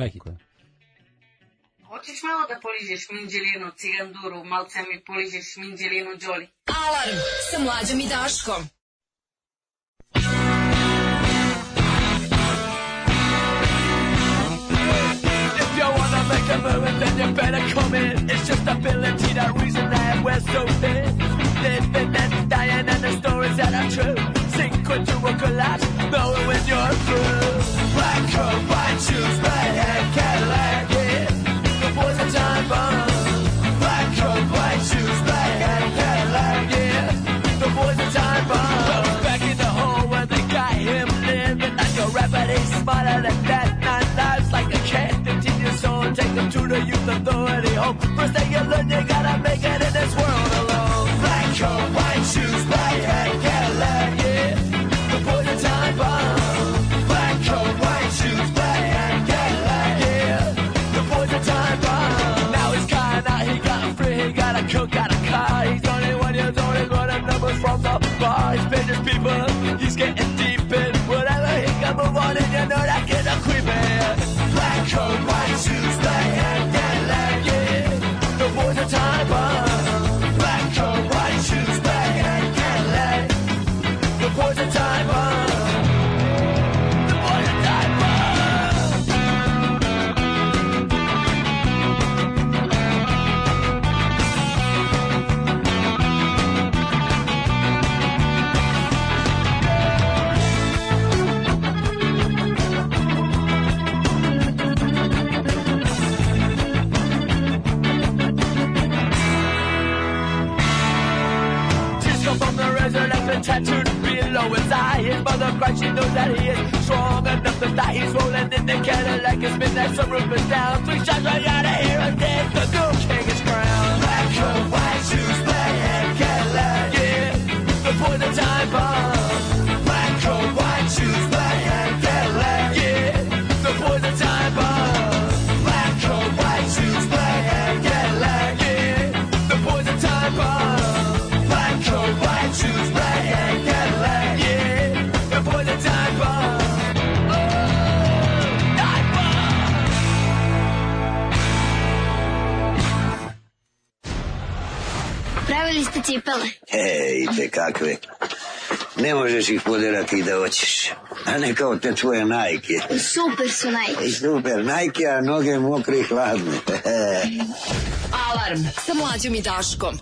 Hoćeš malo da poližeš minđelinu, ciganduru, malce mi poližeš minđelinu, Đoli. Alarm sa Mlađom i Daškom. If you wanna make a move, then you better come in. It's just ability, that reason that we're so thin. Living and dying and the stories that are true. Sink into a collapse, knowing when you're through. Black coat, white shoes, red hair, Cadillac, yeah. Boys are time bomb. Black coat, white shoes, black hat, Cadillac, yeah. The boys are time bomb. Back in the hole where they got him living like a rabbit, he's smarter than that. 9 lives like a cat, 15 years old. Take them to the youth authority home. First thing you learn, you gotta make it in this world alone. Black coat, white shoes, black hat, Cadillac, yeah. The boys are time bomb. Black coat, white shoes, black hat, Cadillac, yeah. The boys are time bomb. Now he's crying out, he got free, he got a coat, got a car. He's 21 years old, he's running numbers from the bar. He's paying his people, he's getting deep in whatever he can move on, and you know that kid a creeping. Black coat, white shoes, black hat, Cadillac, yeah. The boys are time bomb. Black coat, white shoes, black hat, Cadillac. The boys are time bomb. The boys are time bomb. Tattooed below his eye. His mother cries, she knows that he is strong enough to die. He's rolling in the Cadillac, his midnight sunroof is down. 3 shots right out of here and dead. The new king is crowned. Black coat, white shoes, black hat, Cadillac, yeah. The boys are time bomb. Black coat, white shoes, black hat, Cadillac, yeah. The boys are time bomb. Black coat, white shoes, black hat, Cadillac, yeah. The boys are time bomb. Black coat, white shoes, black hat, Cadillac, yeah. The boys are time bomb. Time bomb. Pravili ste cipele? Ejte kakve. Ne možeš ih poderati da hoćeš. A ne kao te tvoje Nike. Super su Nike. Super Nike, a noge mokre i hladne. Alarm sa Mlađom i Daškom.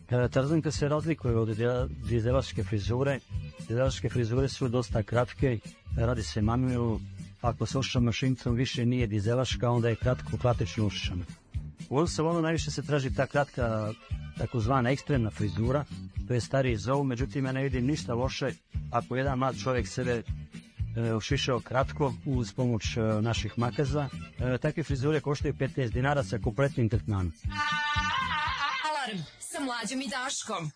Tarzanka se razlikuje od dizelaške frizure. Dizelaške frizure su dosta kratke, radi se mamilu. Ako se ošišam mašincom više nije dizelaška, onda je kratko klasično ošišana. U ovom salonu najviše se traži ta kratka, takozvana ekstremna frizura, to je stariji zovu, međutim ja ne vidim ništa loše ako jedan mlad čovjek sebe ošišao kratko uz pomoć naših makaza. Takve frizure koštaju 15 dinara sa kompletnim tretmanom. Alarm sa Mlađom i Daškom.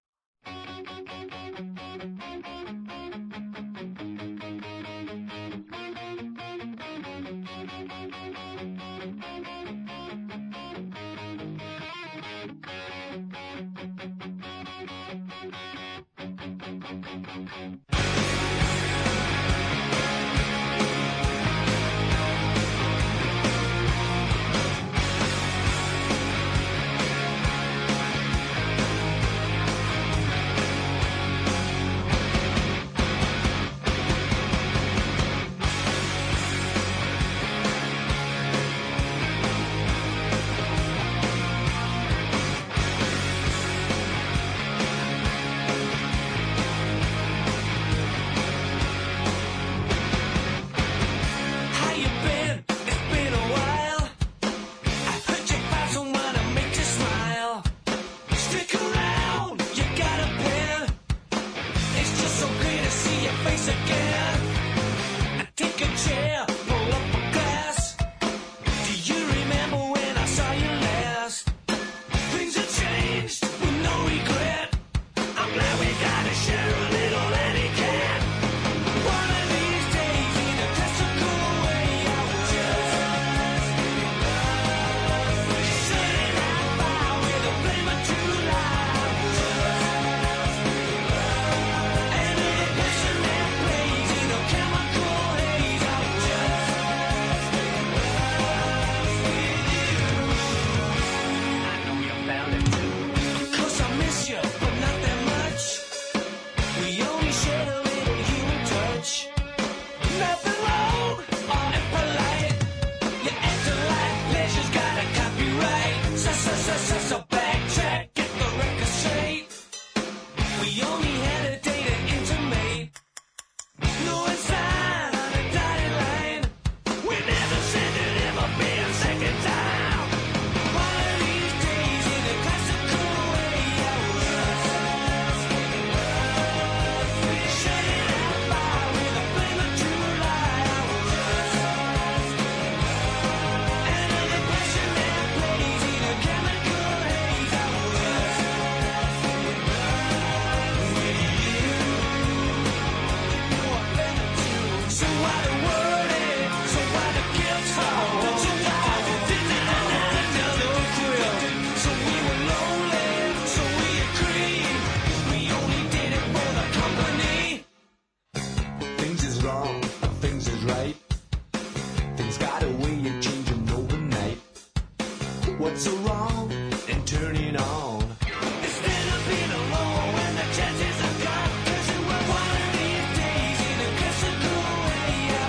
What's so wrong in turning on? Instead of being alone when the chances are gone, 'cause it was one of these days in a classical way I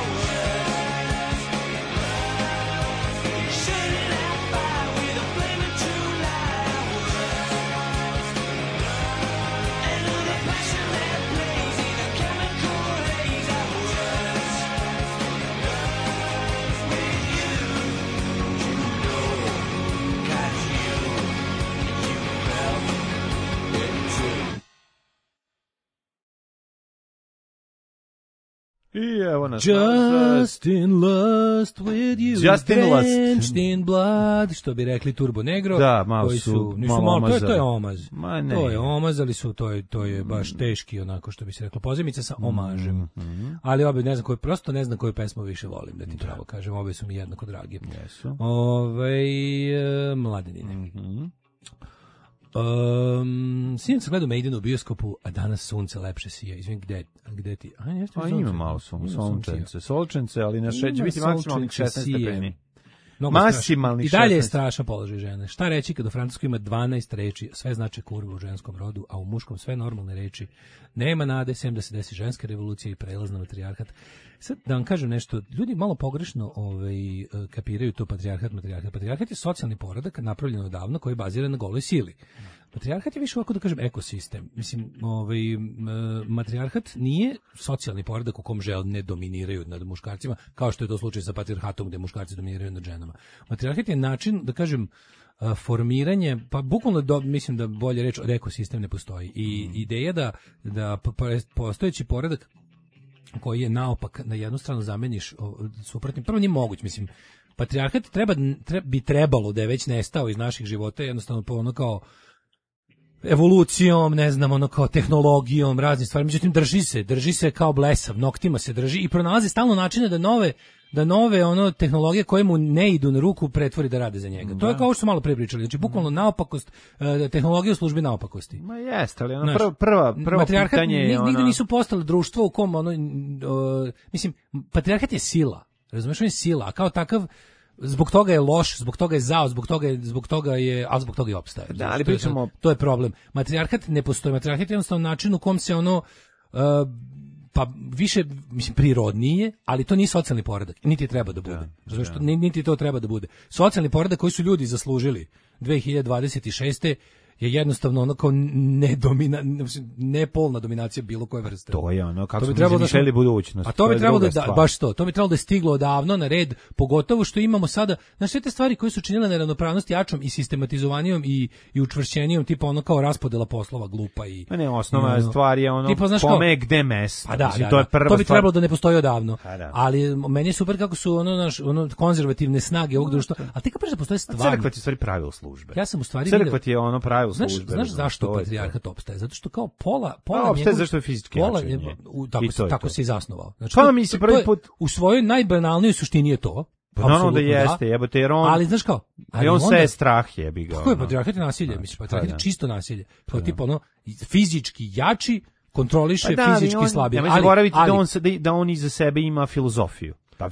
was. Shining out by with a flame of true light and all the passion that plays in a chemical haze I was. With you, you know. I evo nas Just in lust with you, Just in lust. Benched in blood, što bi rekli Turbo Negro. Da, malo koji su nisu malo malo, to je omazali. omaz. Ma ne. To je omaz, ali su, to je baš teški, onako što bi se reklo, pozajmica sa omažem. Ali obe, ne znam koju, prosto ne znam koju pesmu više volim, da ti pravo kažem, obe su mi jednako dragi. Jesu. Mladenine. Sinoć sam gledao Maiden u bioskopu, a danas sunce lepše sija. Izvim, gde ti? Ima malo solčence, ali na će biti maksimalnih 16 stepeni. Maksimalnih 16. I dalje je strašan položaj žene. Šta reći kad u francuskom ima 12 reči, sve znače kurve u ženskom rodu, a u muškom sve normalne reči. Nema nade, sem da se desi ženska revolucija i prelaz na matrijarhat. Sad da vam kažem nešto, ljudi malo pogrešno kapiraju to patrijarhat. Patrijarhat je socijalni poredak napravljen odavno koji je baziran na goloj sili. Matrijarhat je više ovako da kažem ekosistem. Mislim, matrijarhat nije socijalni poredak u kom žene dominiraju nad muškarcima, kao što je to slučaj sa patrijarhatom gde muškarci dominiraju nad ženama. Matrijarhat je način, da kažem, formiranje, pa bukvalno mislim da bolje reći od ekosistem ne postoji. I ideja da postojeći poredak koji je naopak na jednu stranu zameniš suprotnim, prvo nije moguć, mislim, patrijarhat bi trebalo da je već nestao iz naših života, jednostavno po ono kao evolucijom, ne znam, ono kao tehnologijom, raznim stvarima, međutim drži se kao blesav, noktima se drži i pronalazi stalno načine da nove ono tehnologije koje mu ne idu na ruku pretvori da rade za njega. To je kao što smo malo pre pričali, znači bukvalno naopakost, tehnologija u službi naopakosti. Ma jeste, ali ono prva pitanje je ono... Nigde nisu postali društvo u kom ono, mislim, patrijarhat je sila, razumiješ, on je sila, a kao takav zbog toga je loš, zbog toga je zao, zbog toga je opstaje. Da, ali pričamo... To je problem. Matrijarhat ne postoji. Matrijarhat je jednostavno način u kom se ono pa više, mislim, prirodnije, ali to nije socijalni poredak. Niti treba da bude. Niti to treba da bude. Socijalni poredak koji su ljudi zaslužili 2026. je jednostavno ono kao nepolna dominacija bilo koje vrste. To je ono, kako smo zamišljali budućnost. A to bi trebalo baš to. To bi trebalo da je stiglo odavno na red, pogotovo što imamo sada, znaš, sve te stvari koje su činile neravnopravnost jačom i sistematizovanijom i učvršćenijom, tipa ono kao raspodela poslova glupa i... Pa ne, osnovna stvar je ono kome gde mesto. Pa da, to bi trebalo da ne postoji odavno. Ali meni je super kako su ono konzervativne snage ovog društva. A ti kažeš da postoje stvarno... Crkvat je stvari pravilo službe. Ja sam u stvari Crkvat je ono pravilo. Znaš zašto patrijarhat opstaje? Zato što kao pola opstaje zašto je fizički jače. Tako se i zasnovao. Znači, pa mi se prvi put u svojoj najbanalnijoj suštini je to. Pa naravno da jeste, jebote, jer on... Ali znaš kao... Ali on sve je strah, jebi ga. Kako je patrijarhat je nasilje? Mislim, patrijarhat je čisto nasilje. Kao tipa ono, fizički jači kontroliše fizički slabije. Nemoj zaboraviti da on iza sebe ima filozofiju. Ta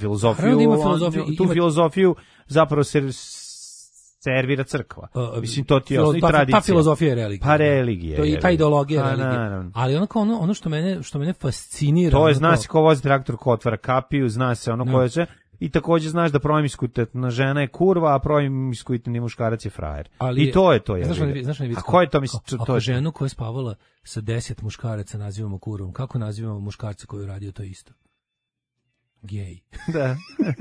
tu filozofiju zapravo servira crkva. Mislim, to ti je osnovna tradicija. Ta filozofija je religija. Pa religija. To je i ta ideologija je religija. Ali ono što mene fascinira... To je, zna se ko vozi traktor, ko otvara kapiju, zna se ono koje će... I takođe znaš da promiskuitetna žena je kurva, a promiskuitetni muškarac je frajer. I to je to. A ko je to? Ako ženu koja je spavala sa 10 muškaraca nazivamo kurvom, kako nazivamo muškarca koji je radio to isto? Gej. Da.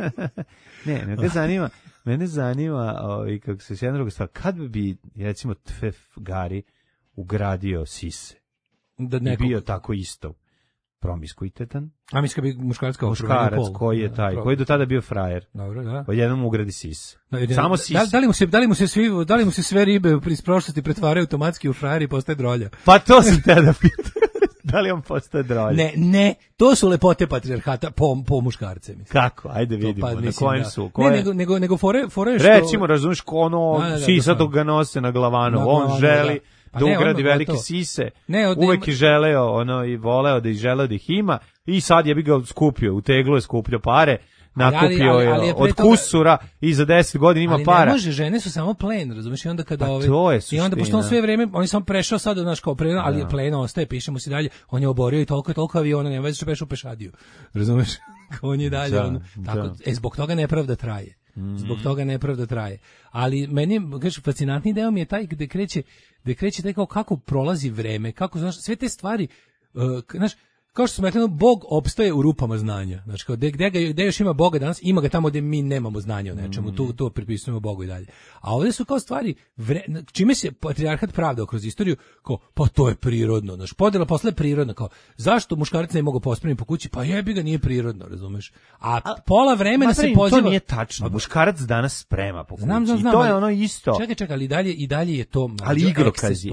Mene zanima kako se jedna druga stvar, kad bi recimo Tvef Gari ugradio sise i bio tako isto promiskuitetan. A mislim bi muškarac koji je taj, koji je do tada bio frajer. Dobro, da. Odjednom ugradi sise. Samo sise. Da li mu se sve ribe iz prošlosti pretvaraju automatski u frajer i postaje drolja? Pa to sam te da pitam. Da li on postaje drolja? Ne, to su lepote patrijarhata po muškarce. Mislim. Kako? Ajde vidimo, na kojem su. Nego fore što... Recimo, razumiješ, ko ono sisa dok ga nose na glavanu, on želi da ugradi velike sise, uvek je želeo i voleo da ih ima i sad je bi ga skupio, u teglu je skupljio pare, nakupio je od kusura i za 10 godina ima para. Ali ne može, žene su samo plen, razumiješ, i onda kada i onda pošto on sve vreme, on je samo prešao sad kao plen, ali plena ostaje, pišemo se dalje, on je oborio i toliko aviona, nema veze što prešao pešadiju, razumiješ, on je dalje, tako, zbog toga nepravda traje. Zbog toga nepravda traje. Ali meni, kažem, fascinantni deo mi je taj gde kreće taj kako prolazi vreme, kako, znaš, sve te stvari, znaš, kao što smo rekli, Bog opstaje u rupama znanja. Znači, gde još ima Boga danas, ima ga tamo gde mi nemamo znanja o nečemu, to pripisujemo Bogu i dalje. A ovdje su kao stvari, čime se patrijarhat pravdao kroz istoriju, kao, pa to je prirodno. Znači, podjela posle je prirodna, kao, zašto muškarac ne mogu pospremiti po kući? Pa jebi ga, nije prirodno, razumeš? A pola vremena se poziva... To nije tačno, muškarac danas sprema po kući. Znam, i to je ono isto. Čekaj, ali i dalje je to... Ali igrokazi.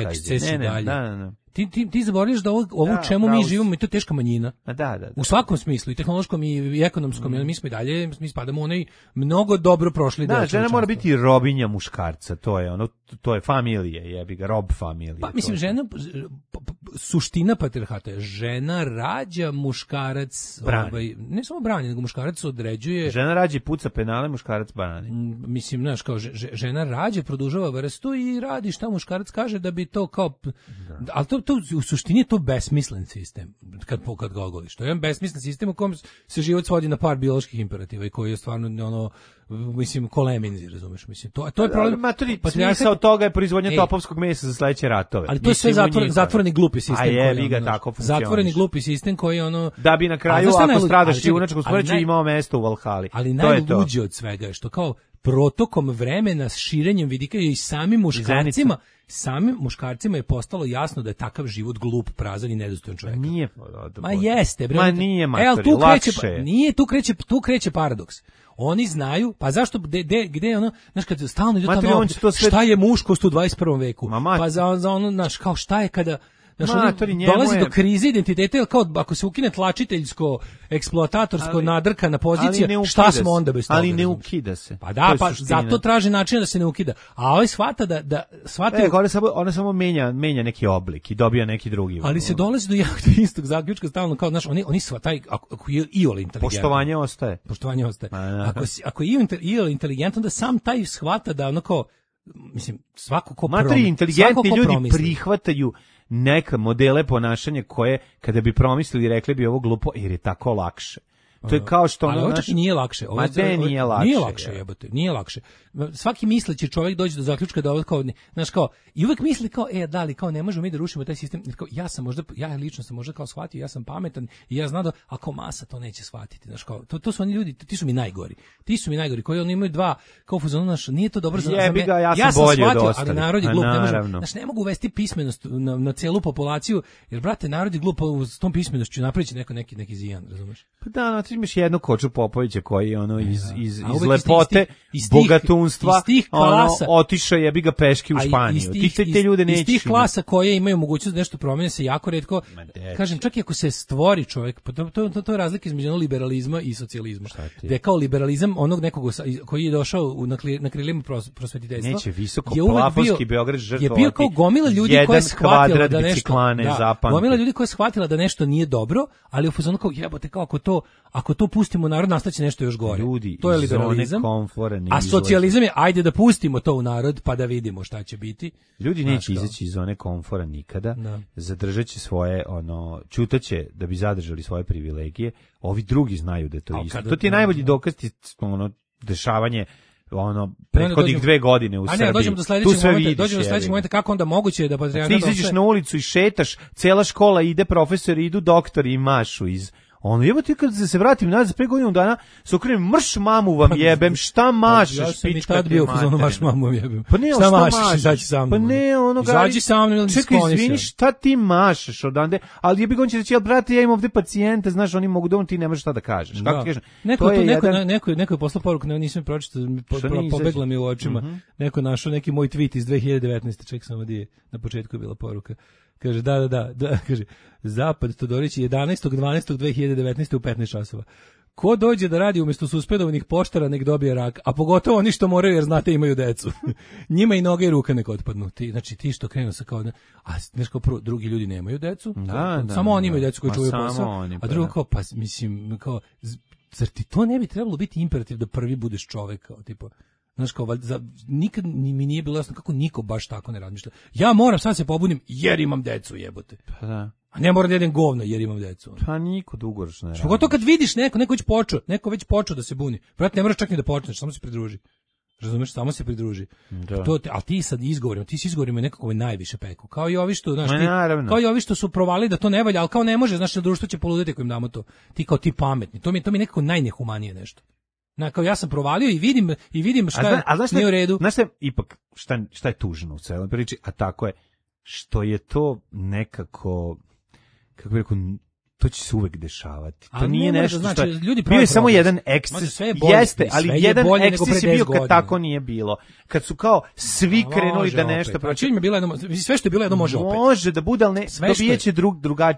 Ne. Ti zaboravljaš da ovo čemu mi živimo je to teška manjina. Da. U svakom smislu, i tehnološkom i ekonomskom, jer mi spadamo u onaj mnogo dobro prošli deo. Da, žena mora biti robinja muškarca, to je familije, jebi ga, rob familije. Pa mislim, žena, suština patrijarhata je, žena rađa, muškarac, ne samo brani, nego muškarac određuje. Žena rađa i puca penale, muškarac brani. Mislim, znaš, kao žena rađa, produžava vrstu i radi šta muškarac kaže da bi to kao, ali u suštini je to besmislen sistem, kad ga ogoliš. To je jedan besmislen sistem u kojem se život svodi na par bioloških imperativa i koji je stvarno, mislim, koleminzi, razumeš? Mislim, to je problem. Smisao toga je proizvodnja topovskog mesa za sledeće ratove. Ali to je sve zatvoreni glupi sistem. A jebi ga, tako funkcioniše. Zatvoreni glupi sistem koji da bi na kraju, ako stradaš i junačkom smrću, imao mesto u Valhali. Ali najluđe od svega je što kao protokom vremena, širenjem vidika i samim muškarcima je postalo jasno da je takav život glup, prazan i nedostojan čovjeka. Nije. Ma jeste, bre. Ma nije, matori, lakše je. Nije, tu kreće paradoks. Oni znaju, pa zašto, gde ono, znaš, kad stalno ide tamo, šta je muškost u 21. veku? Pa za ono, znaš, kao šta je kada... dolazi do krize identiteta, kao ako se ukine tlačiteljsko, eksploatatorsko, nadrkana pozicija, šta smo onda bez toga? Ali ne ukida se. Pa da, pa zato traži način da se ne ukida. A ovaj shvata da shvata... Ona samo menja neki oblik i dobija neki drugi. Ali se dolazi do istog zaključka stalno, kao, znaš, oni shvataj, ako je iole inteligentno. Poštovanje ostaje. Ako je iole inteligentno, onda sam taj shvata da ono kao, mislim, svako ko inteligentni ljudi prihvataju neka modele ponašanja koje, kada bi promislili, rekli bi ovo glupo, jer je tako lakše. To je kao što ono... Ali ovo čak nije lakše. Nije lakše. Nije lakše, jebote, nije lakše. Svaki misleći čovjek dođe do zaključka da ovo kao, znaš, kao, i uvek misli kao, da li, kao, ne možemo mi da rušimo taj sistem, kao, ja lično sam možda kao shvatio, ja sam pametan i ja znam da, ako masa to neće shvatiti, znaš, kao, to su oni ljudi, ti su mi najgori, koji oni imaju dva, kao fuzonu, znaš, nije to dobro za mene, ja sam bolje shvatio, ali narod je glup, ne može, znaš, ne mogu uvesti pismenost na celu populaciju, jer, brate, narod je glup, s tom pismenošću napraviće neki zijan, razumeš? Pa da, ti imaš jednu Koču Popovića koji ono iz lepote, bogatunstva, otišao jebi ga peški u Španiju. Te ljude neće. Iz tih klasa koje imaju mogućnost da nešto promene se jako retko. Kažem, čak i ako se stvori čovjek, to je razlika između liberalizma i socijalizma. Da je kao liberalizam onog nekog koji je došao na krilima prosvetiteljstva. Neće visoko plafonski Beograd žrtvovati. Je bio kao gomila ljudi koja je shvatila da nešto, gomila ljudi koja je shvatila da nešto nije dobro, ali u fazonu kao jebote, kao ako to pustimo u narod, nastaće nešto još gore. Ljudi, to je liberalizam. A socijalizam je ajde da pustimo to u narod pa da vidimo šta će biti. Ljudi neće izaći iz zone komfora nikada. Zadržat će svoje, ćutaće da bi zadržali svoje privilegije. Ovi drugi znaju da je to isto. To ti je najbolji dokaz, dešavanje prethodnih 2 godine u Srbiji. Dođemo do sledećeg momenta, kako onda moguće da patrijarhat... Ti izađeš na ulicu i šetaš, cela škola ide, profesori idu, doktori i mašu iz... ti kad se vratim nazad 5 godina dana, se okrenem, mrš mamu vam jebem, šta mašeš, ja sam i tad bio marš mamu vam jebem. Pa ne, šta mašeš, izađi sa mnom. Pa ne, izađi sa mnom, čekaj, izvini, šta ti mašeš odande, ali jebi gon će reći, brate, ja imam ovde pacijente, znaš, oni mogu doma, ti nemaš šta da kažeš. Kako ti kažeš? Neko je poslao poruku, nisam pročitao, pobegla mi u očima, neko našao neki moj tweet iz 2019. Ček samo di je, na početku je bila poruka. Kaže, da, kaže, Zapad Todorić 11.12.2019. u 15 časova. Ko dođe da radi umjesto suspendovanih poštara, nek dobije rak, a pogotovo oni što moraju jer znate imaju decu. Njima i noge i ruka nek otpadnu. Ti što krenu sa kao, znaš kao prvo, drugi ljudi nemaju decu, samo oni imaju decu koji čuvaju posao, a drugo kao, pa mislim, kao, zar ti to ne bi trebalo biti imperativ da prvi budeš čovek, kao, tipo, znaš kao, nikad mi nije bilo jasno kako niko baš tako ne razmišlja. Ja moram sad se pobudim jer imam decu, jebote. Pa da. A ne moram da jedem govno jer imam decu. Pa niko dugoročno ne radi. Pogotovo kad vidiš neko već počeo da se buni. Brate, ne moraš čak ni da počneš, samo se pridruži. Razumeš, samo se pridruži. A ti sad izgovorima nekako najviše peku. Kao i ovi što, znaš, kao i ovi što su provali da to ne valja, ali kao ne može, znaš, društvo će poluditi ako im damo to. Ti pametni. To mi je nekako najnehumanije nešto. Kao ja sam provalio i vidim šta nije u redu. Znaš šta, ipak, šta je tužno u celoj priči, a tako je, što je to nekako, kako bih rekao, to će se uvek dešavati. To nije nešto što... Bio je samo jedan eksces, jeste, ali jedan eksces je bio kad tako nije bilo. Kad su kao svi krenuli da nešto... Sve što je bilo jedno može opet. Može da bude, ali dobijeće drugačiji...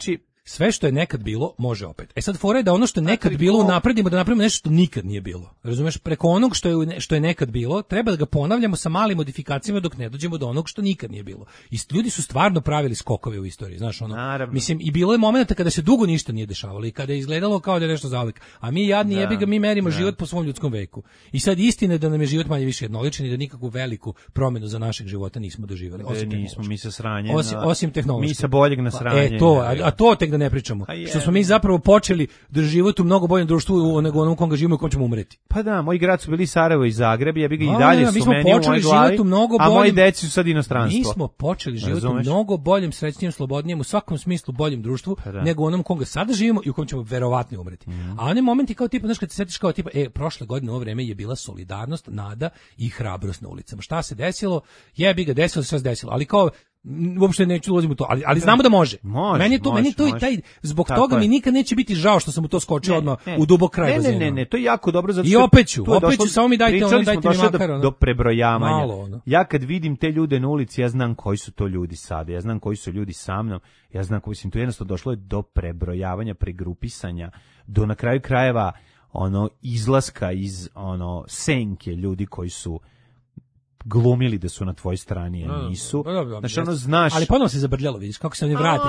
sve što je nekad bilo može opet. Sad fora je da ono što je nekad bilo unapredimo, da napravimo nešto što nikad nije bilo. Razumeš, preko onog što je nekad bilo, treba da ga ponavljamo sa malim modifikacijama dok ne dođemo do onog što nikad nije bilo. I ljudi su stvarno pravili skokove u istoriji, znaš, mislim, i bilo je momenata kada se dugo ništa nije dešavalo i kada je izgledalo kao da je nešto zauvek. A mi jadni jebi ga, mi merimo život po svom ljudskom veku. I sad istina je da nam je život manje više jednoličan i da nikakvu veliku promenu za našeg života nismo doživjeli. Nismo mi sa sranjem. Osim tehnološkog. Mi sa boljeg na sranje. A to tek da ne pričamo. Što smo mi zapravo počeli da život u mnogo boljem društvu nego onom kom ga živimo i kom ćemo umreti. Pa da, moji grad su bili Sarajevo i Zagreb, ja bih ga i dalje su meni u mojoj glavi, a moji deci su sad inostranstvo. Mi smo počeli život u mnogo boljem, srećnijem, slobodnijem, u svakom smislu boljem društvu nego onom kom ga sada živimo i u kom ćemo verovatno umreti. A oni momenti kao tipa, znaš, kad se setiš kao tipa, prošle godine u ovo vreme je bila solidarnost, nada i hrabrost na ulicama. Šta se desilo? Jebi ga, desilo se, sve se desilo, ali kao uopšte neću ulazim u to, ali znamo da može. Meni je to i taj, zbog tako toga mi nikad neće biti žao što sam u to skočio odmah u dubok kraj bazena. Ne, to je jako dobro zato što I opet ću samo mi dajte mi makar do prebrojavanja. Ja kad vidim te ljude na ulici, ja znam koji su to ljudi sada, ja znam koji su ljudi sa mnom, ja znam koji su, to jednostavno došlo je do prebrojavanja, pregrupisanja, do na kraju krajeva izlaska iz senke ljudi koji su glumili da su na tvojoj strani, a nisu. Znači, znaš... Ali ponovno se zabrljalo, vidiš, kako se oni vrate.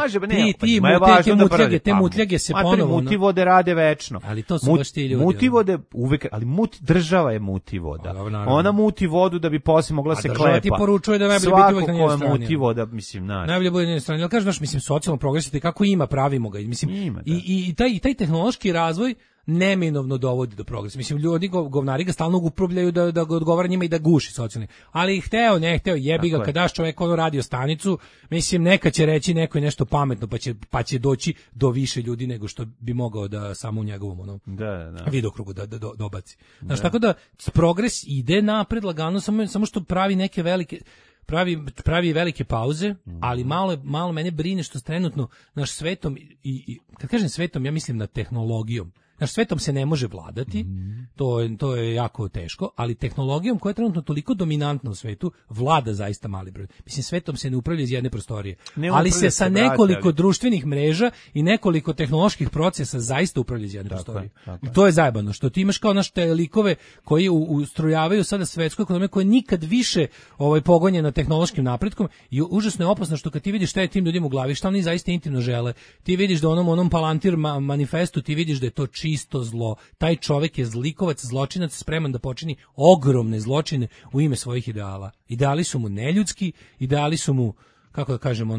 Te mutljage se ponovo... Mutivode rade večno. Ali to su baš ti ljudi. Mutivode uvek, ali država je mutivoda. Ona muti vodu da bi poslije mogla se klepa. Država ti poručuje da najbolje biti uvek na njenoj strani. Mutivoda, mislim, najbolje bude na njenoj strani. Ali kažeš, znaš, mislim, socijalno progresite, kako ima, pravimo ga. Mislim, i taj tehnološki razvoj neminovno dovodi do progresa. Mislim, ljudi govnari ga stalno upravljaju da ga odgovara njima i da guši socijalni. Ali hteo, ne hteo, jebi ga, kad daš čovek radio stanicu, mislim, neka će reći neko je nešto pametno, pa će doći do više ljudi nego što bi mogao da samo u njegovom vidokrugu da dobaci. Znaš, tako da progres ide napred lagano, samo što pravi neke velike... Pravi velike pauze, ali malo mene brine što trenutno naš svetom i kad kažem svetom, ja mislim na tehnologijom. Naš svetom se ne može vladati, to je jako teško, ali tehnologijom koja je trenutno toliko dominantna u svetu, vlada zaista mali broj. Mislim, svetom se ne upravlja iz jedne prostorije, ali se sa nekoliko društvenih mreža i nekoliko tehnoloških procesa zaista upravlja iz jedne prostorije. I to je zajebano, što ti imaš kao naš te likove koji ustrojavaju sada svetsku ekonomiju koja nikad više pogonjena tehnološkim napretkom i užasno je opasno što kad ti vidiš šta je tim ljudima u glavi, šta oni zaista intimno žele, ti vidiš da onom Palantir manifestu ti vidiš da je to čisto zlo. Taj čovjek je zlikovac, zločinac, spreman da počini ogromne zločine u ime svojih ideala. Ideali su mu neljudski, ideali su mu, kako da kažem,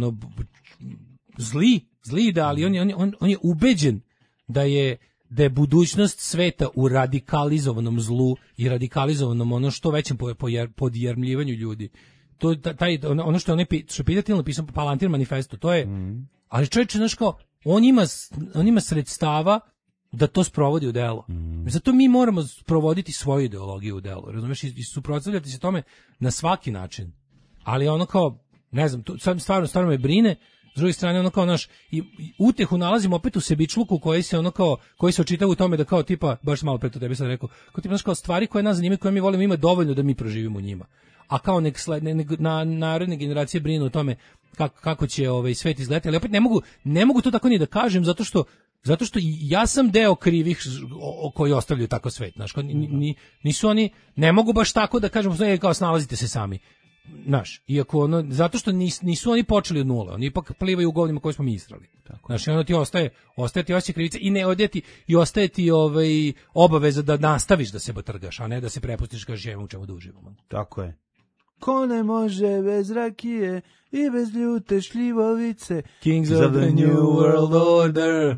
zli ideali. On je ubeđen da je budućnost sveta u radikalizovanom zlu i radikalizovanom što većem podjermljivanju ljudi. To ono što je pitatelj napisao Palantir manifestu, to je, ali čovječe, znaš kao, on ima sredstava da to sprovodi u delo. Zato mi moramo sprovoditi svoju ideologiju u delo, razumiješ, i suprotstavljati se tome na svaki način. Ali kao, ne znam, stvarno me brine. S druge strane, kao naš, i utehu nalazimo opet u sebičluku koji se očitava u tome da kao tipa, baš malo pre to tebi sad rekao, kao tipa, kao stvari koje nas zanimaju, koje mi volimo, ima dovoljno da mi proživimo u njima. A kao na naredne generacije brinu o tome kako će svet izgledati, ali opet ne mogu to tako ni da kažem, zato što ja sam deo krivih koji ostavljaju tako svet, znaš, nisu oni, ne mogu baš tako da kažem, kao snalazite se sami, znaš, iako zato što nisu oni počeli od nule, oni ipak plivaju u govnima koje smo mi istrali, znaš, i ono ti ostaje ti osjećaj krivice i ne odjeti i ostaje ti obaveza da nastaviš da se batrgaš, a ne da se prepustiš kažeš u čemu da uživamo. Tako je. Ko ne može bez rakije i bez ljute šljivovice. Kings of the New World Order.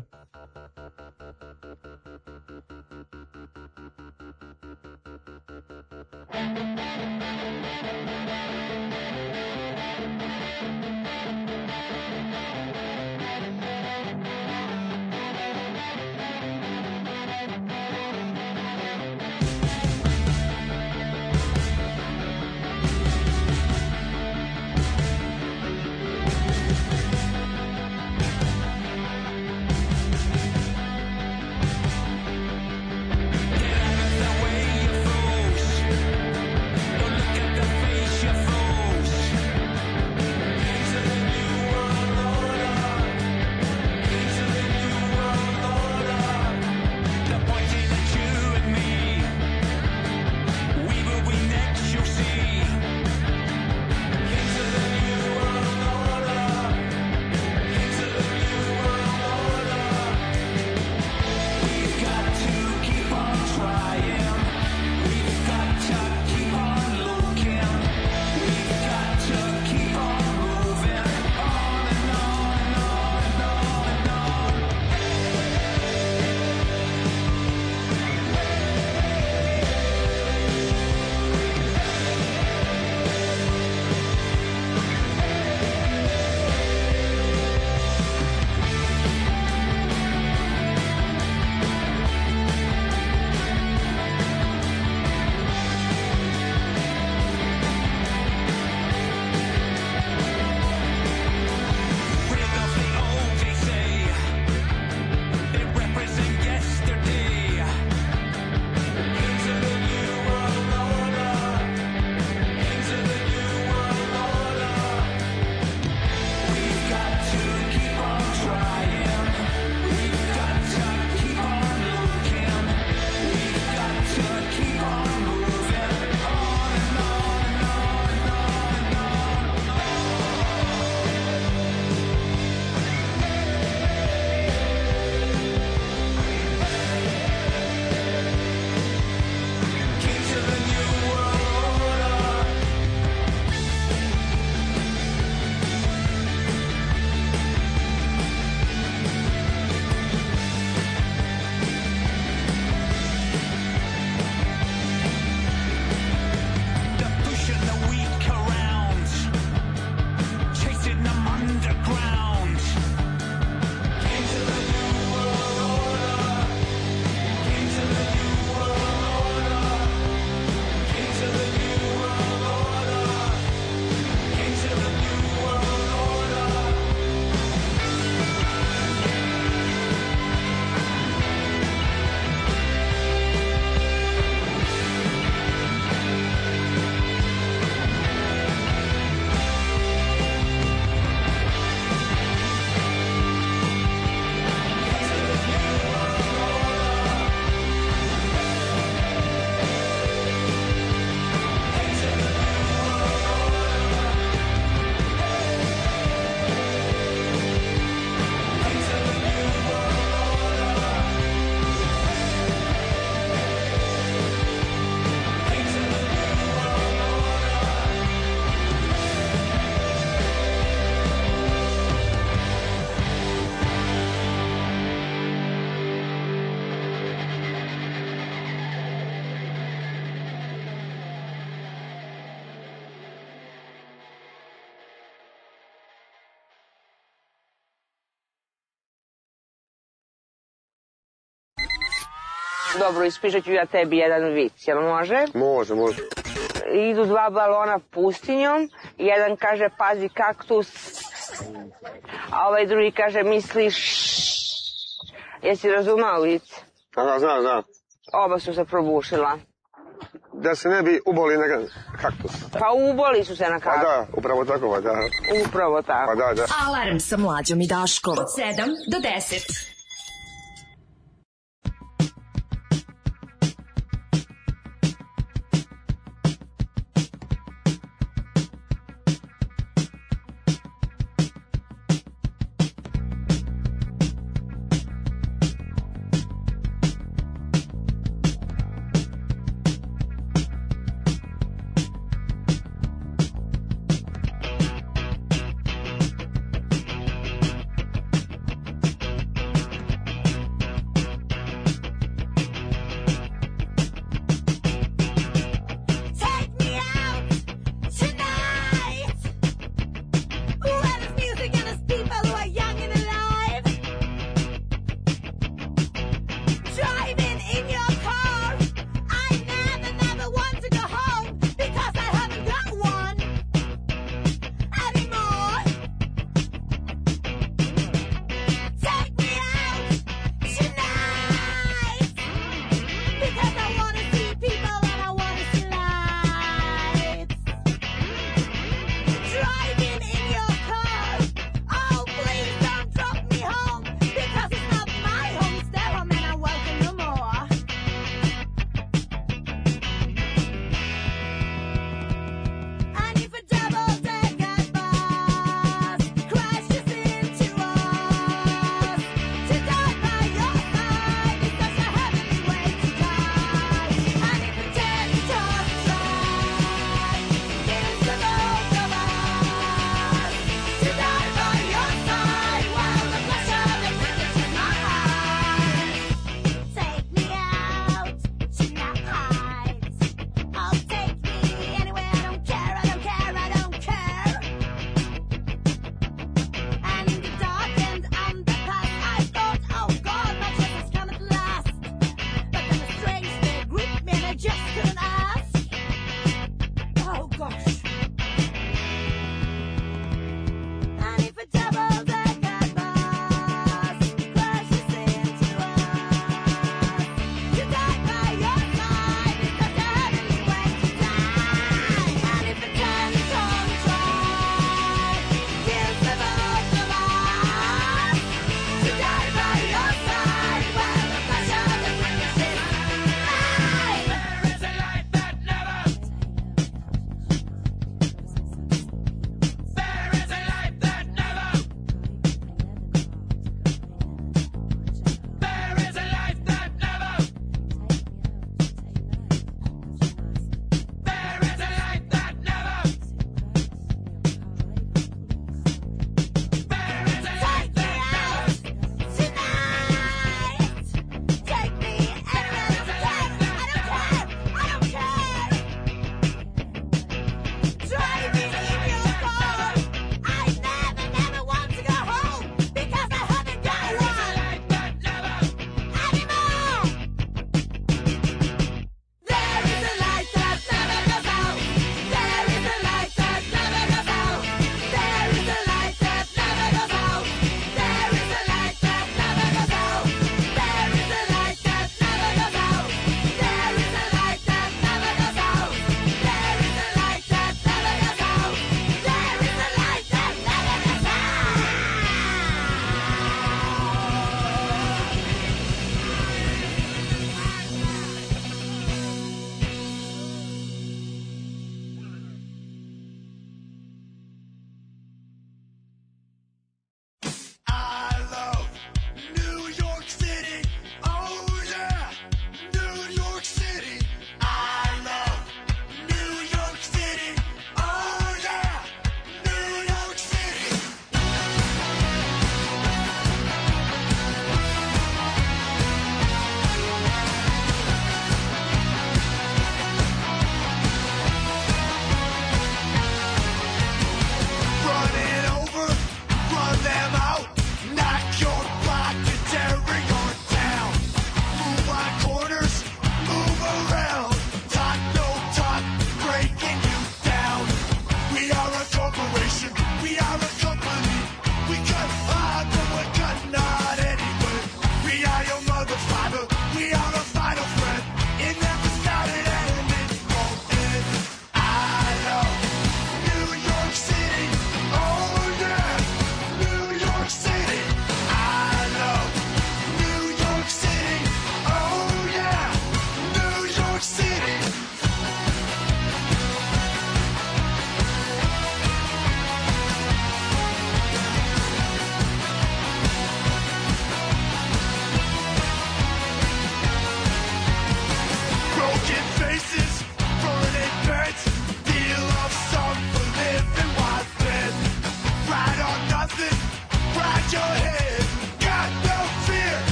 Dobro, ispričat ću ja tebi jedan vic, jel može? Može. Idu dva balona pustinjom, jedan kaže pazi kaktus, a ovaj drugi kaže misliš. Jesi razumao vic? Aha, znam. Oba su se probušila. Da se ne bi uboli na kaktus. Pa uboli su se na kaktus. Pa da, upravo tako, da. Upravo tako. Pa da. Alarm sa Mlađom i Daškom od 7 do 10.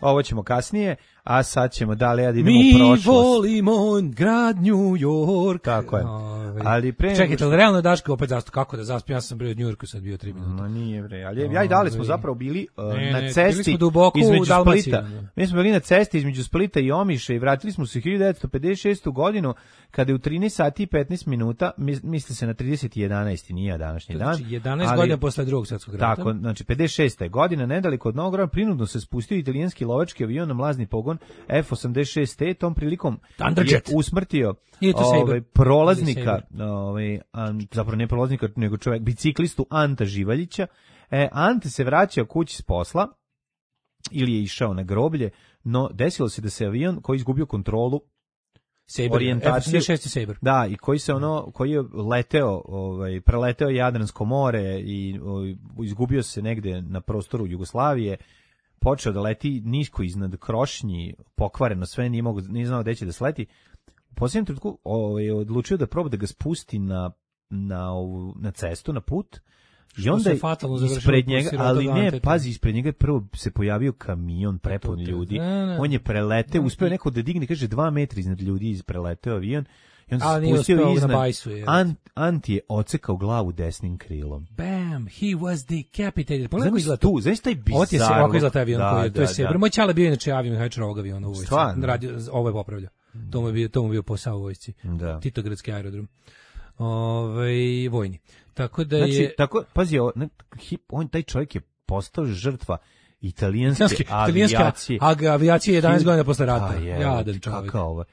ovo ćemo kasnije, a sad ćemo dalje da idemo u prošlost. Mi volimo grad New York. Tako je. Ali čekajte, ali realno Daško opet kako da zaspim, ja sam bio u New Yorku, sad bio 3 minuta. No nije bre, ali ja i Dale smo zapravo bili na cesti bili smo duboko između u Dalmaciji. Splita. Mi smo bili na cesti između Splita i Omiša i vratili smo se u 1956. godinu, kada je u 13 sati i 15 minuta, misli se na 30.11. nije današnji dan. Znači 11 godina posle drugog svjetskog rata. Tako, znači 56. godina, nedaleko od Novog Grada, prinudno se spustio italijanski lovački avion na mlazni pogon F-86T, tom prilikom je usmrtio prolaznika, zapravo ne prolaznika, nego čovjek, biciklistu Anta Živaljića. Ante se vraćao kući s posla, ili je išao na groblje, no desilo se da se avion koji izgubio kontrolu orijentaciju, Saber. Da, i koji je leteo, preleteo Jadransko more i izgubio se negde na prostoru Jugoslavije, počeo da leti nisko iznad Krošnji, pokvareno sve, nije znao gde će da sleti. U posljednjem trenutku odlučio da proba da ga spusti na cestu, na put. I onda ispred njega, ali ne, pazi, ispred njega prvo se pojavio kamion prepun ljudi. On je preleteo, uspeo neko da digne, kaže 2 metra iznad ljudi, preleteo avion. I on se spustio iznad. Anti je ocekao glavu desnim krilom. Bam, he was decapitated. Znaš tu, znaš taj bizar. Ovako izgleda taj avion, to je Saber. Moj čale bio inače aviomehačar ovog aviona u vojsci. Ovo je popravljao. To mu bio posao u vojsci. Titogradski aerodrom. Vojni. Tako da je... Znači, pazi, taj čovjek je postao žrtva italijanske avijacije. Avijacije 11 godina posle rata. Jadan čovjek. Kakav ovo.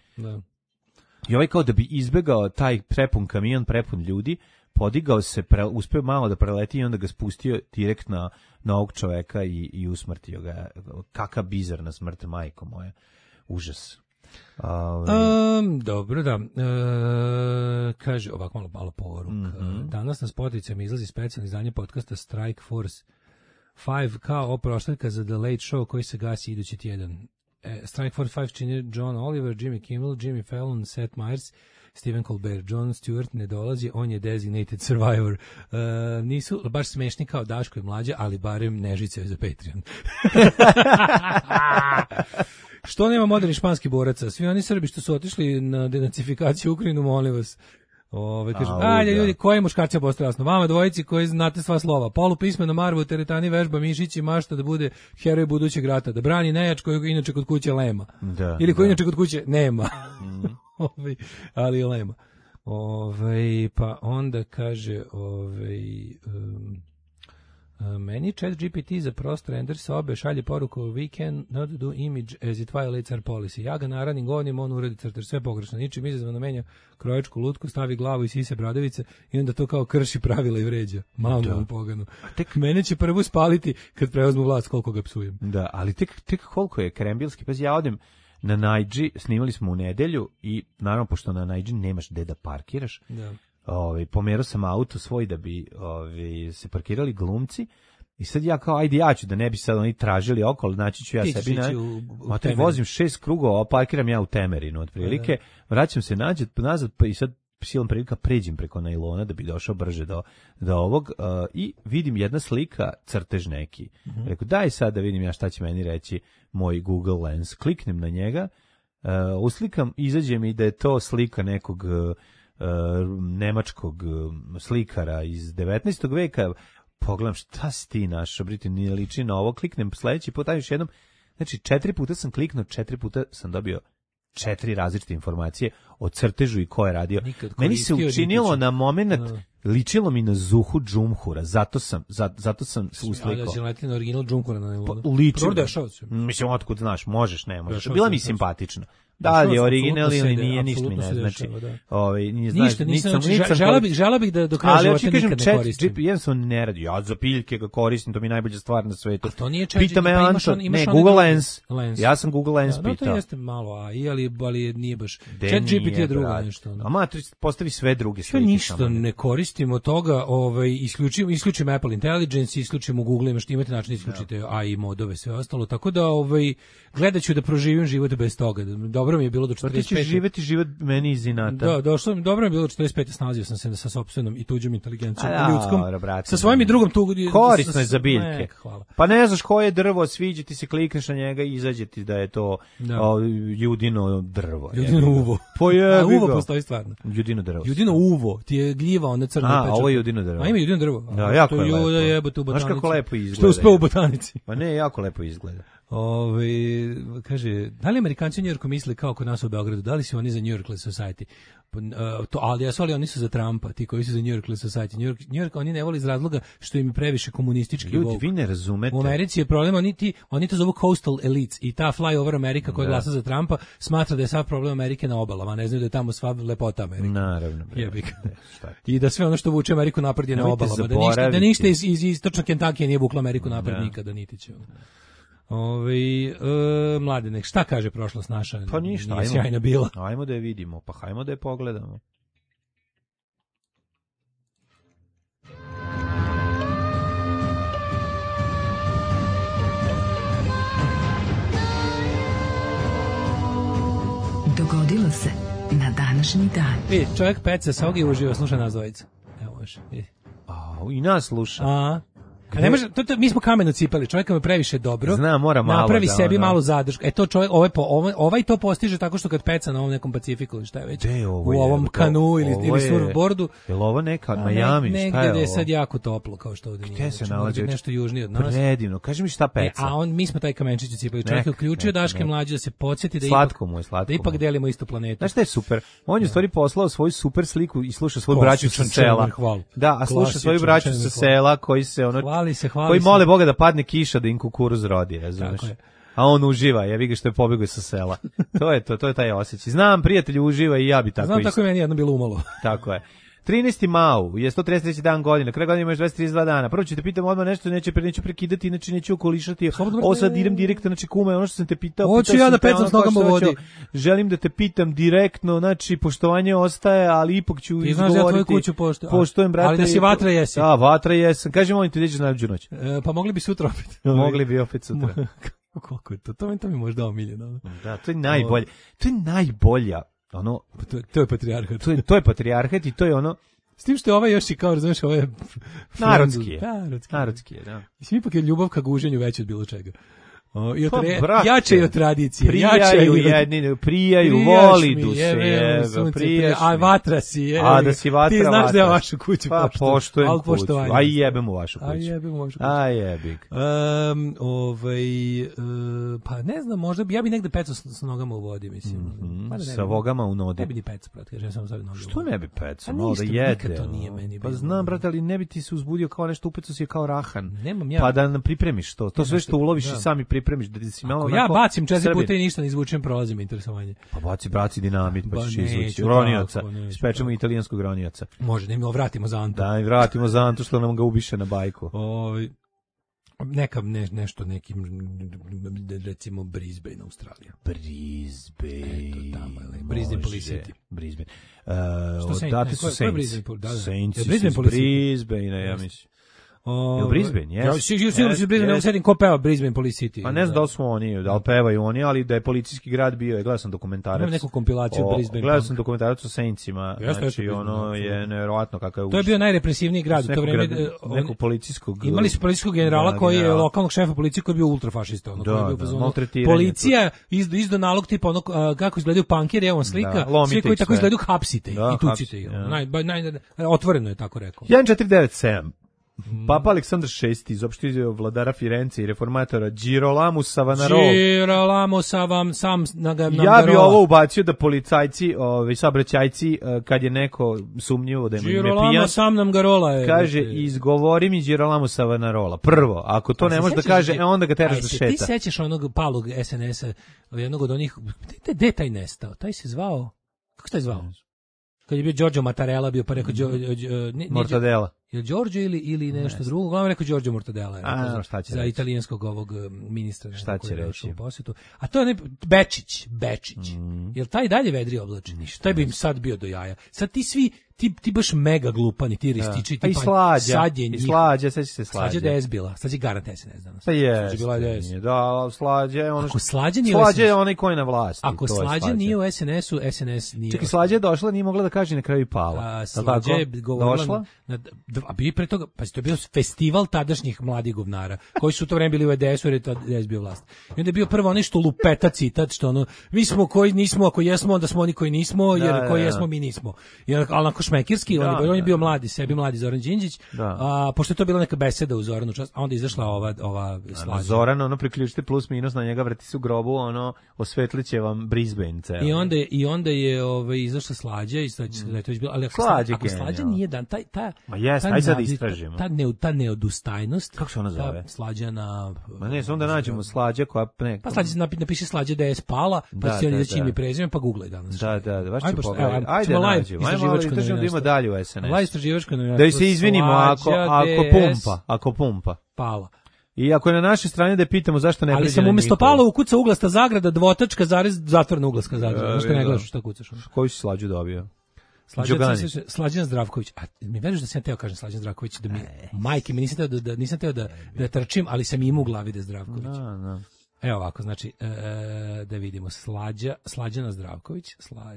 I ovaj kao da bi izbegao taj prepun kamion, prepun ljudi, podigao se, uspeo malo da preleti i onda ga spustio direkt na ovog čoveka i usmrtio ga. Kakav bizarna smrt, majko moja. Užas. Dobro, da. Kaže ovako malo poruk. Danas na Spotify izlazi specijalno izdanje podcasta Strike Force 5 kao oproštaljka za The Late Show koji se gasi idući tjedan. Strike Force 5 čini John Oliver, Jimmy Kimmel, Jimmy Fallon, Seth Meyers, Stephen Colbert. John Stewart ne dolazi, on je designated survivor. Nisu baš smešni kao Daško i Mlađa, ali barem ne žicaju za Patreon. Što nema modernih španskih boraca? Svi oni Srbi što su otišli na denacifikaciju Ukrajinu, molim vas. Kažu, ajde ljudi, koji muškarci postoje jasno? Vama dvojici koji znate sva slova. Polupismeno Marvu, teretani vežba, mišići, mašta da bude heroj budućeg rata, da brani nejač kojeg inače kod kuće lema. Ili koji inače kod kuće nema. Ali lema. Pa onda kaže, meni ChatGPT za prost render sobe šalje poruku we can not do image as it violates our policy. Ja ga naranim govorim, on uradi crtež, sve pogrešno, ničim izazvano menja kroječku lutku, stavi glavu i sise bradavice i onda to kao krši pravila i vređa. Mamu poganu. Mene će prvo spaliti kad preuzmu vlast koliko ga psujem. Da, ali tek koliko je krembilski, pa ja odem na Najdži, snimali smo u nedelju i naravno pošto na Najdži nemaš gde da parkiraš. Da. Pomerao sam auto svoj da bi se parkirali glumci i sad ja kao ajde ja ću da ne bi sad oni tražili okolo, znači ću ja sebi vozim 6 krugova, parkiram ja u Temerinu otprilike, vraćam se nazad pa i sad silom prilika pređem preko najlona da bi došao brže do ovog i vidim jedna slika, crtež neki. Rekao daj sad da vidim ja šta će meni reći moj Google Lens, kliknem na njega, uslikam, izađe mi da je to slika nekog nemačkog slikara iz 19. veka, pogledam šta si ti našao, brite, nije liči na ovo, kliknem sledeći put, još jednom, znači 4 puta sam kliknuo, 4 puta sam dobio 4 različite informacije o crtežu i ko je radio. Meni se učinilo na moment, ličilo mi na Zuhu Džumhura, zato sam uslikao. Da će letiti na original Džumhura na najlonu. Ličilo. Mislim, otkud znaš, možeš, ne možeš. Bila mi simpatična. Da li je original ili nije, ništa mi ne znači. Ništa, žela bih da do kraja života nikad ne koristim. Jednostavno ne radi. Ja za piljke ga koristim, to mi je najbolja stvar na svetu. A to nije pita me Anton, ne, Google Lens. Ja sam Google Lens pitao. To jeste malo AI, ali nije baš. ChatGPT kupiti drugo nešto. A Matrix postavi sve druge slike. Ništa ne koristimo toga, isključimo Apple Intelligence, isključimo Google, imate način da isključite AI modove, sve ostalo, tako da gledat ću da proživim život bez toga. Dobro mi je bilo do 45. Ti ćeš živeti život meni iz inata. Da, dobro mi je bilo do 45. Snalazio sam se sa sopstvenom i tuđom inteligencijom ljudskom. Sa svojim i drugom korisno je za biljke. Pa ne znaš koje je drvo, sviđa ti se, klikneš na njega i izađe ti da je to judino drvo. Judino uvo. Uvo postoji stvarno. Judino drvo. Judino uvo, ti je gljiva, ona crna peča. Ovo je judino drvo. A ima judino drvo. Da, jako je lepo. Jebote u botanici. Znaš kako lepo izgleda. Što je uspeo u botanici. Pa ne, jako lepo izgleda. Kaže, da li Amerikanci u Njujorku misle kao kod nas u Beogradu, da li su oni za New York Society? Ali oni su za Trumpa, ti koji su za New York Society. New York oni ne vole iz razloga što im je previše komunistički. Ljudi, vi ne razumete. U Americi je problem, oni to zovu coastal elites i ta flyover Amerika koja glasa za Trumpa smatra da je sav problem Amerike na obalama, ne znaju da je tamo sva lepota Amerike. Naravno. I da sve ono što vuče Ameriku napred je na obalama. Da ništa iz istočnog Kentakija nije vuklo Ameriku napred nikada, niti će. Mladenek, šta kaže prošlost naša? Pa ništa, nije sjajna bila. Ajmo da je vidimo, pa hajmo da je pogledamo. Dogodilo se na današnji dan. Čovjek peca sogi uživa, sluša nas dvojica. Evo može. I nas sluša. Ne može, mi smo kameno cipali, čovjek je previše dobro. Mora malo. Napravi sebi malu zadršku. To čovjek, ovaj to postiže tako što kad peca na ovom nekom Pacifiku, šta je već? U ovom kanu ili surfboardu. Je li ovo neka Miami, šta je ovo? Negdje je sad jako toplo, kao što ovdje nije. Gde se nalazi? Nešto južnije od nas. Predivno, kaži mi šta peca. Mi smo taj kamenčić cipali. Čovjek je uključio Daške mlađe da se podsjeti da ipak delimo istu planetu. Znaš šta je super? On je u stvari poslao svoju super sliku i sluša svoju braću sa sela. Da, a sluša svoju braću sa sela koji se koji mole Boga da padne kiša da im kukuruz rodi, razumeš? A on uživa, ja vidim što je pobegao sa sela. To je taj osjećaj. Znam, prijatelj uživa i ja bi tako Znam, tako je meni jedno bilo umalo. Tako je. 13. mau je 133. dan godine, kraj godine imaš 232 dana. Prvo ću te pitam odmah nešto, neću prekidati, inače neću okolišati. Ovo sad idem direktno, znači kume, ono što sam te pitao. Hoću ja da pecam s nogama u vodi. Želim da te pitam direktno, znači poštovanje ostaje, ali ipak ću izgovoriti. Ti znaš ja tvoju kuću poštujem, brate. Ali da si vatra jesi. Da, vatra jesam. Kaži molim ti, nećeš najluđu noć. Pa mogli bi sutra opet. Mogli bi opet sutra. Koliko je to? To mi možda omiljeno. Da, to je najbolje. To je najbolja. Ono, to je patrijarhat. To je patrijarhat i to je ono. S tim što je ovaj još i kao, razumiješ, ovo je... Narodski je, da. Mislim, ipak je ljubav ka guženju veća od bilo čega. Jače je od tradicije. Prijaju, volidu se, prijaš mi. A vatra si, je. A da si vatra, ti znaš da je vašu kuću pa poštujem kuću. A i jebem u vašu kuću. A jebik. Pa ne znam, možda bi, ja bi negde pecao s nogama u vodi, mislim. Sa vogama u nodi. Ne bi ni pecao, brate, kažem samo sad noge. Što ne bi pecao? Malo da jede. Nikad to nije meni. Pa znam, brate, ali ne bi ti se uzbudio kao nešto, upecao si je kao rahan. Nemam ja. Pa da nam pripremiš to. To sve što uloviš i sami pripremiš da si malo. Ako ja bacim 4 puta i ništa ne izvučem, prolazi me interesovanje. Pa baci dinamit, pa ćeš izvući ronioca. Ispečemo italijanskog ronioca. Može, da im vratimo za Antu. Da, i vratimo za Antu što nam ga ubiše na bajku. Nešto nekim, recimo Brisbane, Australija. Brisbane. Eto tamo, Brisbane Police City. Brisbane. Odatle su Saints. Saints iz Brisbane, ja mislim. Brisbane, jes. Ja sigurno se Brisbane, ne sedim ko peva Brisbane Police City. Pa ne znam da li su oni, da li pevaju oni, ali da je policijski grad bio, gledao sam dokumentarac. Imam neku kompilaciju Brisbane. Gledao sam dokumentarac o Saintsima, znači ono je nevjerovatno kakav je. To je bio najrepresivniji grad u to vreme. Nekog policijskog. Imali su policijskog generala koji je lokalnog šefa policije koji je bio ultrafašista. Policija izdao nalog tipa ono kako izgledaju punkeri, evo slika, svi koji tako izgledaju hapsite i tucite ih. Otvoreno je tako rekao. 1497. Papa Aleksandar VI izopštio vladara Firence i reformatora Girolamo Savonarola. Ja bi ovo ubacio da policajci, saobraćajci, kad je neko sumnjivo da ima ime pijan. Girolamo sam nam garola je. Kaže, izgovori mi Girolamo Savonarola. Prvo, ako to ne može da kaže, onda ga teraš da šeta. Ti sećaš onog palog SNS-a, jednog od onih, gde je taj nestao? Taj se zvao, kako se taj zvao? Kad je bio Giorgio Mattarella, bio pa rekao Mortadella. Je Đorđe ili nešto drugo? Uglavnom rekao Đorđe Mortadela. Šta će za reći? italijanskog ovog ministra. Šta će reći? U posjetu. A to je Bečić. Jel taj dalje vedri oblači? Taj bi im sad bio do jaja. Sad ti svi, ti baš mega glupani, ti rističi, ti i Slađa, seća se Slađa. Slađa DS bila, Slađa garant SNS danas. Pa je, da, Slađa je ono što... Slađa je onaj ko je na vlasti. Ako Slađa nije u SNS-u, SNS nije... Čekaj, Slađa je došla, nije mogla da kaže na kraju i pala. Slađa je govorila... A bi pre toga, pa to je bio festival tadašnjih mladih govnara, koji su u to vreme bili u EDS-u, jer je to EDS bio vlast. I onda je bio prvo nešto lupeta citat, što ono, mi smo koji nismo, ako jesmo, onda smo oni koji nismo, jer koji jesmo, mi nismo. Ali onako šmekirski, on je bio mladi, sebi mladi Zoran Đinđić, a pošto je to bila neka beseda u Zoranu čast, a onda izašla ova Slađa. Zoran, ono, priključite plus minus na njega, vrati se u grobu, ono, osvetliće vam Brisbane ceo. I onda je izašla Slađa i sad da je to bilo, ali ako Slađa nije dan, ma jes, aj sad istražimo. Ta neodustajnost. Kako se ona zove? Slađa na... Ma ne, onda nađemo Slađa koja... Pa Slađa napiše Slađa DS pala, pa si oni ime i prezime, pa googlaj danas. Da, baš ću pogledati. Ajde nađemo, da ima dalje u SNS. Live istraživačko novinarstvo. Da se izvinimo ako pumpa. Pala. I ako je na našoj strani da pitamo zašto ne... Ali sam umjesto pala ukuca uglasta zagrada, dvotačka, zarez, zatvorna uglaska zagrada. Što ne gledaš šta kucaš? Koju si Slađu dobio? Slađan Zdravković. A mi veriš da sam teo kažem Slađan Zdravković, da mi majke mi nisam teo da trčim, ali sam imao u glavi da je Zdravković. Evo ovako, znači da vidimo Slađana Zdravković,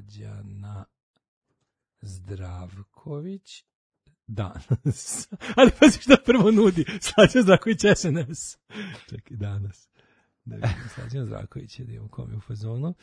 danas. Ali pazi šta prvo nudi. Slađan Zdravković SNS. Čekaj, danas. Da vidimo Slađan Zdravković, da imamo kom je u fazonu.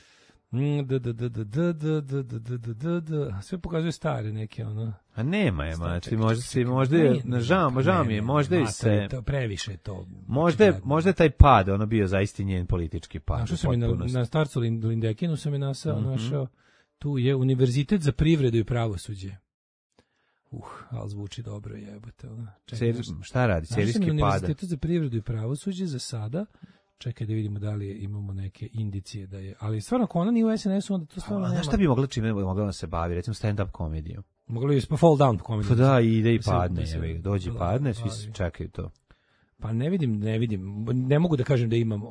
Sve pokazuje stare neke ono. A nema je, znači možda je žao mi je, možda je se previše to. Možda je taj pad, ono bio zaista njen politički pad. Što sam na starcu Lindekinu sam je našao. Tu je Univerzitet za privredu i pravosuđe. Ali zvuči dobro, jebote. Šta radi? Serijski pada. Univerzitet za privredu i pravosuđe za sada. Čekaj da vidimo da li imamo neke indicije da je, ali stvarno ako ona nije u SNS-u, onda to stvarno nema. Znaš šta bi mogla da se bavi, recimo stand-up komediju? Mogla bi fall down komediju. Pa da, ide i padne, dođe padne, svi čekaju to. Pa ne vidim, ne mogu da kažem da imam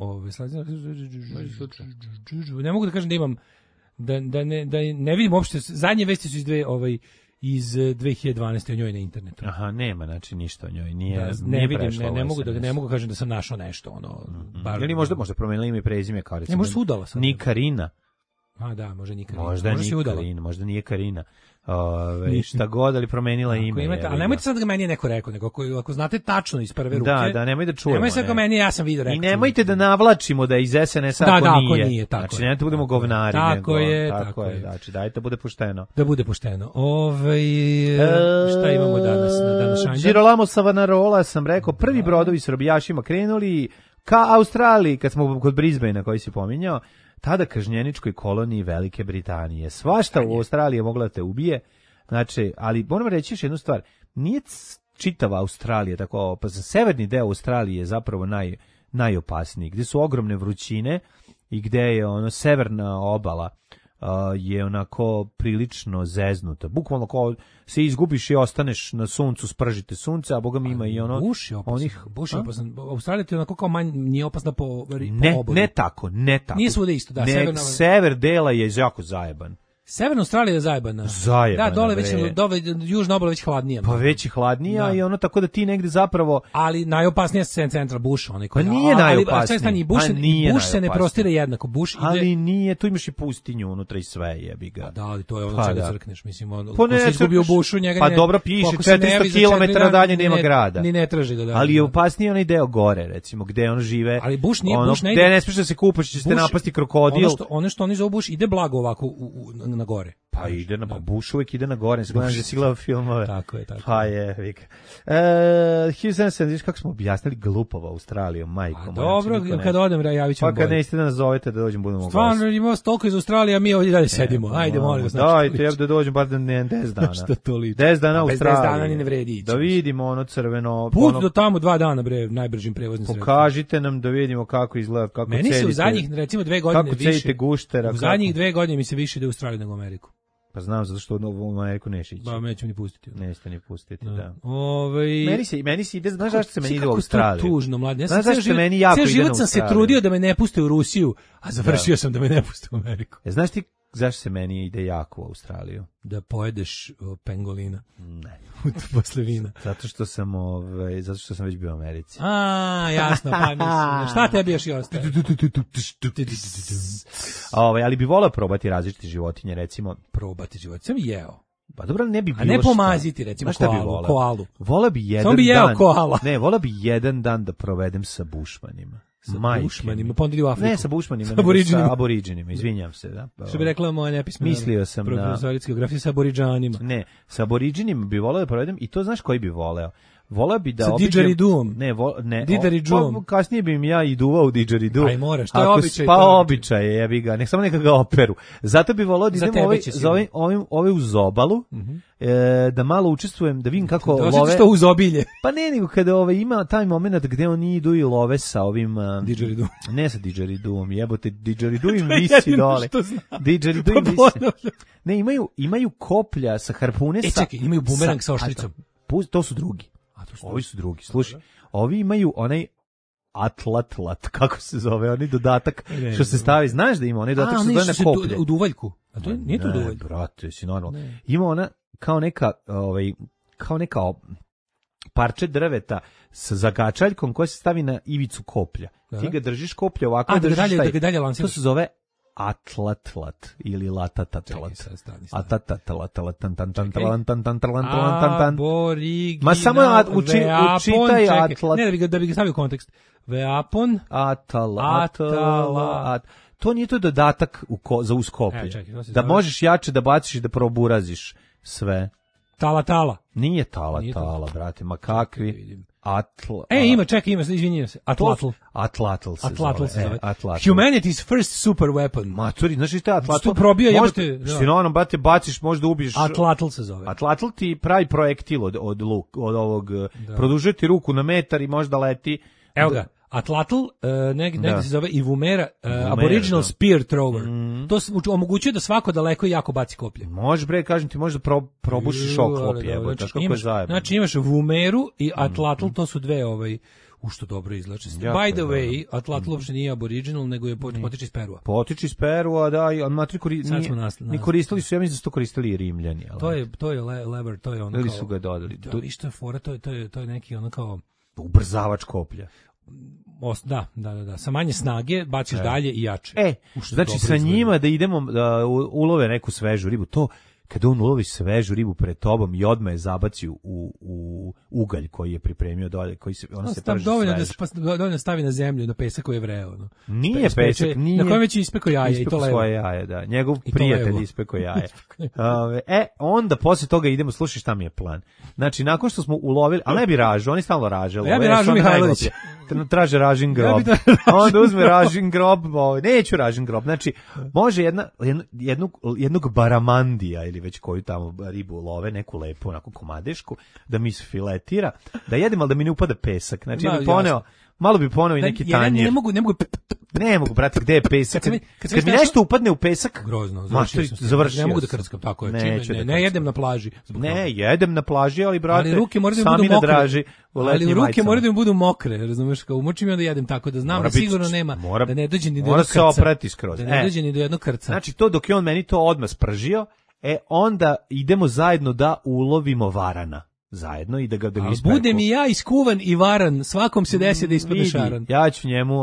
ne mogu da kažem da imam, da ne vidim uopšte, zadnje vesti su iz 2012. o njoj na internetu. Aha, nema, znači ništa o njoj. Nije ne mogu kažem da sam našao nešto ili možda promenila ime i prezime kao recimo. Ne, možda se udala sad. Ni Karina. A da, možda ni Karina. Možda nije Karina. Šta god, ali promenila ime. Ali nemojte sad da ga meni je neko rekao, nego ako znate tačno iz prve ruke. Da, nemoj da čujemo. Nemoj sad da meni, ja sam vidio rekao. I nemojte da navlačimo da iz SNS-a ako nije. Znači, nemojte da budemo govnari. Tako je. Znači, dajte da bude pošteno. Da bude pošteno. Šta imamo danas na današnji? Girolamo Savanarola, sam rekao, prvi brodovi s robijašima krenuli ka Australiji, kad smo kod Brisbanea koji si pominjao, tada kažnjeničkoj koloniji Velike Britanije. Svašta u Australiji mogla da te ubije, znači, ali moram reći još jednu stvar, nije čitava Australija tako opasna, severni deo Australije je zapravo najopasniji, gdje su ogromne vrućine i gdje je severna obala je onako prilično zeznuta. Bukvalno kao se izgubiš i ostaneš na suncu, spržite sunce, a boga mi ima i ono... Buš je opasan. Australija ti je onako kao nije opasna po obori. Ne tako. Nije svuda isto, da. Sever dela je jako zajeban. Severna Australija je zajebana. Da, dole južna obala već hladnija. Pa već je hladnija i ono tako da ti negde zapravo... Ali najopasnije je central Bush. Pa nije najopasnije. Bush se ne prostire jednako. Ali nije, tu imaš i pustinju unutra i sve jebi ga. Da, ali to je ono čega crkneš. Mislim, ko se izgubio u Bushu, njega pa dobro piše, 400 km dalje nema grada. Ni ne traži da. Ali je opasnije onaj deo gore, recimo, gde on žive. Ali Bush nije, Bush ne ide. Gde ne smiješ da se kupaš, će te napasti krokodil. Ono što oni zovu Bush ide blago ovako na gore. Pa ide Bush uvijek ide na gore, gledam da si gledao filmove. Tako je. Pa je, vika. 1770, kako smo objasnili glupova Australiju, majko. Dobro, kad odem, javit ću vam bolje. Pa kad nećete da nas zovete da dođem, budemo glasiti. Stvarno, imamo toliko iz Australije, a mi ovdje dalje sedimo. Ajde, molim vas. Dajte, ja da dođem bar 10 dana. Šta to liči? 10 dana Australije. Bez 10 dana ni ne vredi ići. Da vidimo ono crveno. Put do tamo 2 dana, bre, najbržim prevoznim sredstvom. Pokažite nam da vidimo kako izgleda, kako cedite. Meni se u zadnjih, recimo, 2 godine više. Kako cedite guštera. U zadnjih 2 godine mi se više ide u Australiju nego u Ameriku. Pa znam, zato što u Ameriku neće ići. Ba, neće mi pustiti. Nećete ni pustiti, da. Meni se ide, znaš zašto se meni ide u Australiju? Kako to tužno, mladen. Znaš zašto se meni jako ide u Australiju? Život sam se trudio da me ne puste u Rusiju, a završio sam da me ne puste u Ameriku. Znaš ti zašto se meni ide jako u Australiju? Da pojedeš pengolina. Ne. Posle vina. Zato što sam već bio u Americi. Jasno, pa mislim. Šta tebi još i ostaje? Ali bi voleo probati različite životinje, recimo. Probati životinje, sam jeo. Pa dobro, ne bi bilo. A ne pomaziti, recimo, koalu. Voleo bi jedan dan. Samo bi jeo koala. Ne, voleo bi jedan dan da provedem sa bušmanima. Sa bušmanima, pa onda idi u Afriku. Ne, sa bušmanima, sa aboriđinima, izvinjam se. Da. Što bi rekla moja nepismena mislio sam profesorica geografije, sa aboriđanima. Ne, sa aboriđinima bi voleo da provedem, i to znaš koji bi voleo? Voleo bi da sa didžeriduom. Ne, didžeriduom. Kasnije bi im ja i duvao u didžeridu. Aj moraš, to je običaj. Pa običaj je, jebi ga, nek samo neka ga operu. Zato bi voleo da idem ove uz obalu, da malo učestvujem, da vidim kako love. Što uz obilje. Pa ne, nego kada ima taj moment gde oni idu i love sa ovim didžeriduom. Ne sa didžeriduom, jebote, didžeridu im visi dole. Didžeridu im visi. Ne, imaju koplja sa harpune sa. Čekaj, imaju bumerang sa oštricom. To su drugi. Ovi su drugi, slušaj, ovi imaju onaj atlatlat, kako se zove, onaj dodatak što se stavi, znaš da ima onaj dodatak što se zove na koplje. U duvaljku, a to nije to duvaljku. Ne, brate, si normalno. Ima ona kao neka parče drveta sa zagačaljkom koja se stavi na ivicu koplja. Ti ga držiš koplje ovako, da ga dalje lansiraš. To se zove atlatlat ili latatatlat. Ma samo učitaj atlat. Ne, da bi ga stavio u kontekst. Veapon atalat. To nije to dodatak za uz koplje. Da možeš jače da baciš i da proburaziš sve. Tala. Nije tala, brate, ma kakvi. Ima, izvinjam se. Atlatl se zove. Humanity's first super weapon. Maturi, znaš šta je atlatl? Što probio jebote. Što na onom, brate, baciš, možda ubiješ. Atlatl se zove. Atlatl ti pravi projektil od ovog, produžuje ti ruku na metar i možda leti. Evo ga. Atlatl, negdje se zove i Vumera, Aboriginal Spear Thrower. To omogućuje da svako daleko i jako baci koplje. Može, bre, kažem ti, možda probušiš oklopje. Znači imaš Vumeru i Atlatl, to su dve što dobro izlače. By the way, Atlatl uopšte nije Aboriginal, nego je potiče iz Perua. Potiče iz Perua, da, i matri ni koristili su, ja mislim da su to koristili i Rimljani. To je lever, to je ono kao... Ili su ga dodali. Da, išto je fora, to je neki ono kao... Ubrzavač koplja. Da. Sa manje snage baciš dalje i jače. Znači sa njima da idemo da ulove neku svežu ribu, to kada on ulovi svežu ribu pred tobom i odmah je zabaci u ugalj koji je pripremio dolje, koji se ona se prži dovoljno stavi na zemlju, na pesak koji je vreo. No. Nije pesak, nije. Na kojem već ispekao jaje i to levo. Svoje jaje, da. Njegov prijatelj ispekao jaje. Onda posle toga idemo, slušaj šta mi je plan. Znači, nakon što smo ulovili, ali ne bi ražu, oni stalno raže. Ja bi ražu Mihajlović. Traže ražin grob. Onda uzme ražin grob, neću ražin grob. Znači, može jednog baramandija ili već koju tamo ribu love, neku lepu, onako komadešku, da mi se filetira, da jedem, ali da mi ne upada pesak. Znači, malo bi poneo i neki tanjir. Ne mogu, brate, gde je pesak? Kad mi nešto upadne u pesak, grozno, završio. Ne mogu da krckam, tako je. Ne jedem na plaži. Ne, jedem na plaži, ali, brate, sami na draži u letnjim majicama. Ali ruke moraju da mi budu mokre, razumeš, kao umočim i onda jedem tako da znam da sigurno nema, da ne dođe ni do jednog krca. Mora se oprati skroz. Da ne dođe ni do jednog krca. Znači, to dok je on meni to odmah spržio, onda idemo zajedno da ulovimo varana. Zajedno i da ga ispeku. Budem i ja iskuvan i varan, svakom se desi da ispadne šaran. Ja ću njemu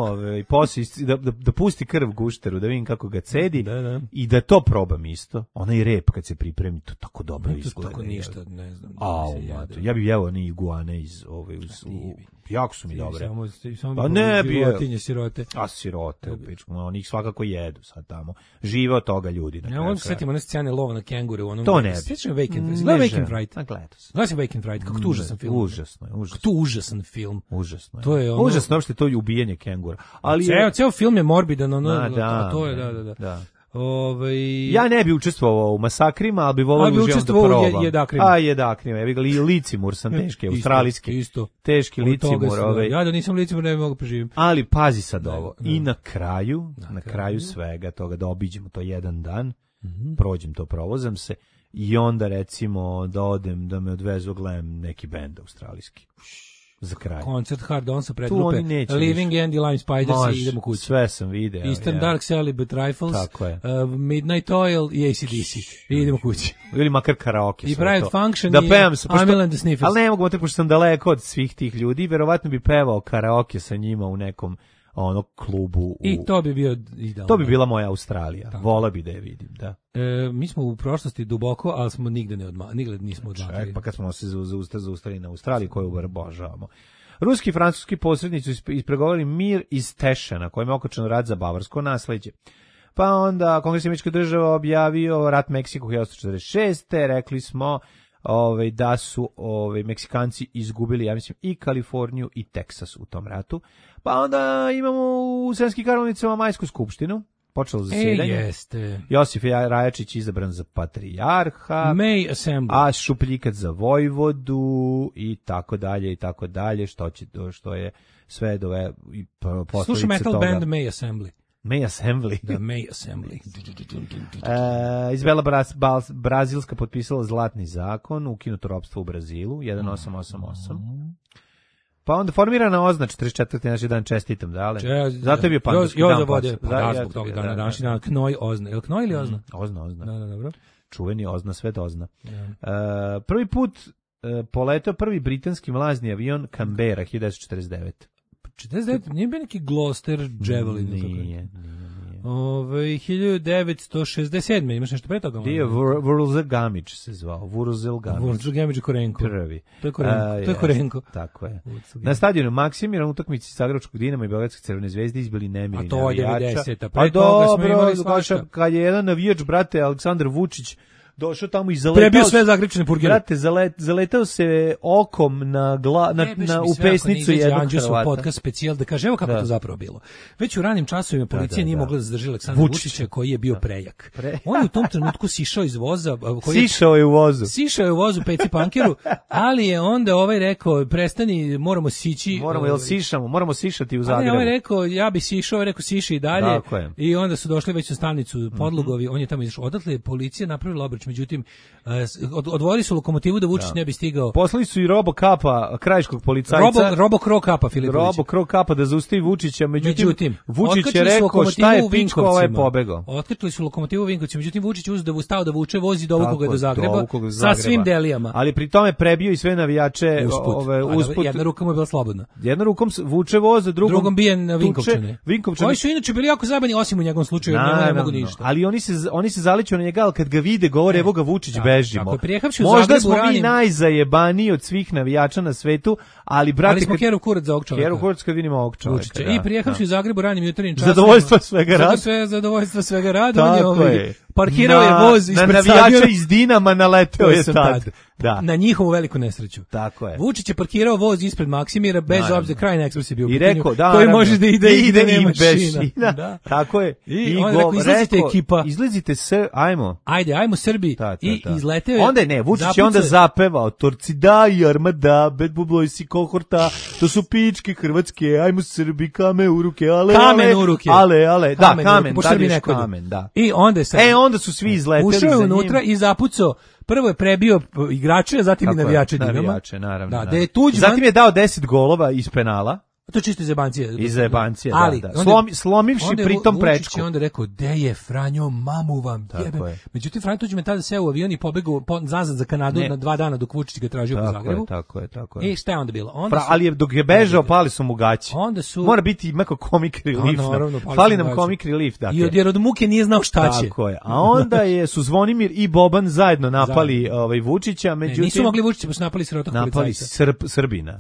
da pusti krv gušteru, da vidim kako ga cedi i da to probam isto. Onaj rep kad se pripremi, to tako dobro izgleda. Tako ništa, ne znam. Ja bih jeo ni iguane iz jako su mi dobre. Pa ne bi životinje sirote. Sirote u pičku, oni ih svakako jedu sad tamo. Žive od toga ljudi. Ja onda setimo one scene lova na kengure u onom. To ne bi. Sjećam Waking Fright. Gledao sam Waking Fright, kako to užasan film. Užasno je. To užasan film. Užasno je. To je ono. Užasno uopšte to ubijanje kengura. Ali ceo film je morbidan, to je da. Ja ne bi učestvovao u masakrima, ali bi volio uživam da probam. Jedakrima. Ja bih ga i licimur sam teški, australijski. Isto. Teški licimur. Ja da nisam licimur ne bi mogu preživim. Ali pazi sad ovo. I na kraju svega toga da obiđemo to jedan dan, prođem to, provozam se i onda recimo da odem, da me odvezu, gledam neki bend australijski. Za kraj. Koncert Hard On sa predgrupe Living End i Lime Spiders i idemo kući. Sve sam video. Eastern Dark Celibate Rifles, Midnight Oil i AC/DC. I idemo kući. Ili makar karaoke. I Private Function da i Amel and the Sniffers. Ali ne mogu moći, pošto sam daleko od svih tih ljudi, verovatno bi pevao karaoke sa njima u nekom klubu. I to bi bio idealno. To bi bila moja Australija. Vola bi da je vidim, da. Mi smo u prošlosti duboko, ali smo nigde nismo odmakli. Pa kad smo se zaustavili na Australiji, koju obožavamo. Ruski i francuski posrednici su ispregovarali mir iz Tešana, kojim je okačen rat za bavarsko nasleđe. Pa onda Kongres američkih država objavio rat Meksiku 1846. Rekli smo da su Meksikanci izgubili, ja mislim, i Kaliforniju i Teksas u tom ratu. Pa onda imamo u Sremskim Karlovicama majsku skupštinu. Počelo zasjedanje. Jeste. Josif Rajačić izabran za patrijarha. May Assembly. A Šupljikac za vojvodu i tako dalje, što je sve dove i posljedice toga. Slušaj metal band May Assembly. May Assembly. Da, May Assembly. Izabela Brazilska potpisala zlatni zakon, ukinuto ropstvo u Brazilu, 1888. Pa onda formirana OZNA 44. naši dan, čestitam, dale. Zato je bio pandurski dan. Zbog toga dana, današnji dan, Knoj OZNA. Je li Knoj ili OZNA? OZNA. Da, dobro. Čuveni OZNA, svet OZNA. Prvi put poletao prvi britanski mlazni avion Canberra, 1949. 49, nije bio neki Gloucester Javelin? Nije. 1967. Imaš nešto pre toga? Bio Vuruzel Gamić se zvao. Vuruzel Gamić Korenko. Prvi. To je Korenko. Tako je. Na stadionu Maksimir, na utakmici Zagrebačkog Dinama i Beogradske Crvene zvezde izbili nemiri navijača. A to je 90-a. Pa dobro, kad je jedan navijač, brate, Aleksandar Vučić, došao tamo i zaletao. Prebio sve Zagrebčane purgere. Brate, zaletao se okom u pesnicu jednog Hrvata. Podcast specijal da kaže, evo kako to zapravo bilo. Već u ranim časovima policija nije mogla da zadrži Aleksandra Vučića koji je bio prejak. On je u tom trenutku sišao iz voza. Sišao je u vozu peci pankeru, ali je onda rekao, prestani, moramo sići. Moramo sišati u Zagrebu. Ali rekao, ja bi sišao, rekao siši i dalje. I onda su došli već u stanicu Podlugovi, on je tamo izašao. Odatle policija napravila obračun. Međutim, odvojili su lokomotivu da Vučić ne bi stigao. Poslali su i Robokapa, krajiškog policajca. Robokrokapa Filipovića. Robokrokapa da zaustavi Vučića, međutim Vučić je rekao šta je pičko, ovaj pobegao. Otkrili su lokomotivu u Vinkovcima, međutim Vučić uzeo stao da vuče voz i dovukao ga do Zagreba sa svim delijama. Ali pri tome prebio i sve navijače usput. Jedna ruka mu je bila slobodna. Jednom rukom vuče voz, drugom bije na Vinkovčane. Koji su inače bili jako zabavni, osim u njegovom slučaju, ne mogu ništa. Ali oni se zaliču na njega, al kad ga vide govore evo ga Vučić, bežimo. Možda smo mi najzajebaniji od svih navijača na svetu, ali brate... Ali smo keru kurac za ovog čovjeka. Keru kurac kad vidimo ovog čovjeka. I prijehavši u Zagrebu ranim jutarnjim časima. Zadovoljstvo svega rada. Tako je. Parkirao je voz ispred navijača iz Dinama, naleteo je tad. Da. Na njihovu veliku nesreću. Tako je. Vučić je parkirao voz ispred Maksimira bez obzira, Krajina Ekspres je bio u pitanju. I rekao, da, koji može da ide i bez šina. Da. Tako je. I on rekao, izlazite ekipa. Izlazite ajmo. Ajmo Srbi. I izleteo je. Onda je Vučić je onda zapevao Torcida i Armada, Bad Boys i Kohorta, to su pičke hrvatske, ajmo Srbi, kame u ruke, ale. Kamen u ruke. Ale, da, kamen, da. I onda su svi izleteli za njim. Ušao je unutra i zapucao. Prvo je prebio igrače, a zatim i navijače Dinama. Navijače, naravno. Zatim je dao 10 golova iz penala. To je čisto iz jebancije. Iz jebancije, da. Slomivši pritom prečku. Vučić je onda rekao, de je Franjo, mamu vam jebem. Međutim, Franjo Tuđman tada seo u avion i pobegao nazad za Kanadu na 2 dana dok Vučić ga tražio po Zagrebu. Tako je. I šta je onda bilo? Ali dok je bežao, pali su mu gaći. Mora biti imako comic relief. Fali nam comic relief. Jer od muke nije znao šta će. Tako je. A onda su Zvonimir i Boban zajedno napali Vučića. Nisu mogli Vučića, pa su napali sirotog policajca. Srbina.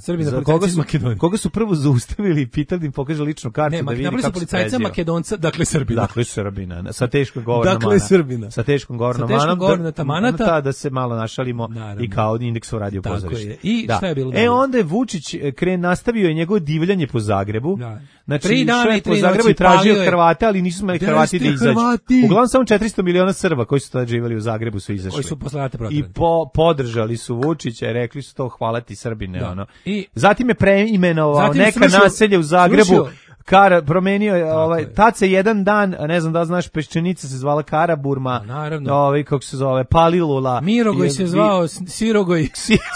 Koga su prvo zaustavili i pitali im pokaže ličnu kartu da vidi kako se policajca Makedonca, dakle Srbina. Sa teškom govornom mana. Sa teškom govornom manom. Da se malo našalimo i kao indeksu radio pozorište. I šta je bilo? Onda je Vučić nastavio je njegovo divljanje po Zagrebu. Znači, 3 dana i 3 Zagrebu i tražio Hrvate, ali nisu imali Hrvati da izađu. Uglavnom samo 400 miliona Srba koji su tada živjeli u Zagrebu su izašli. Koji su posle rata I podržali su Vučića i rekli su to hvala ti Srbine. Zatim je preimenovao neka naselja u Zagrebu promenio je, tad se jedan dan, ne znam da znaš, peščenica se zvala Karaburma, naravno. Kako se zove, Palilula. Mirogoj se zvao Sirogoj.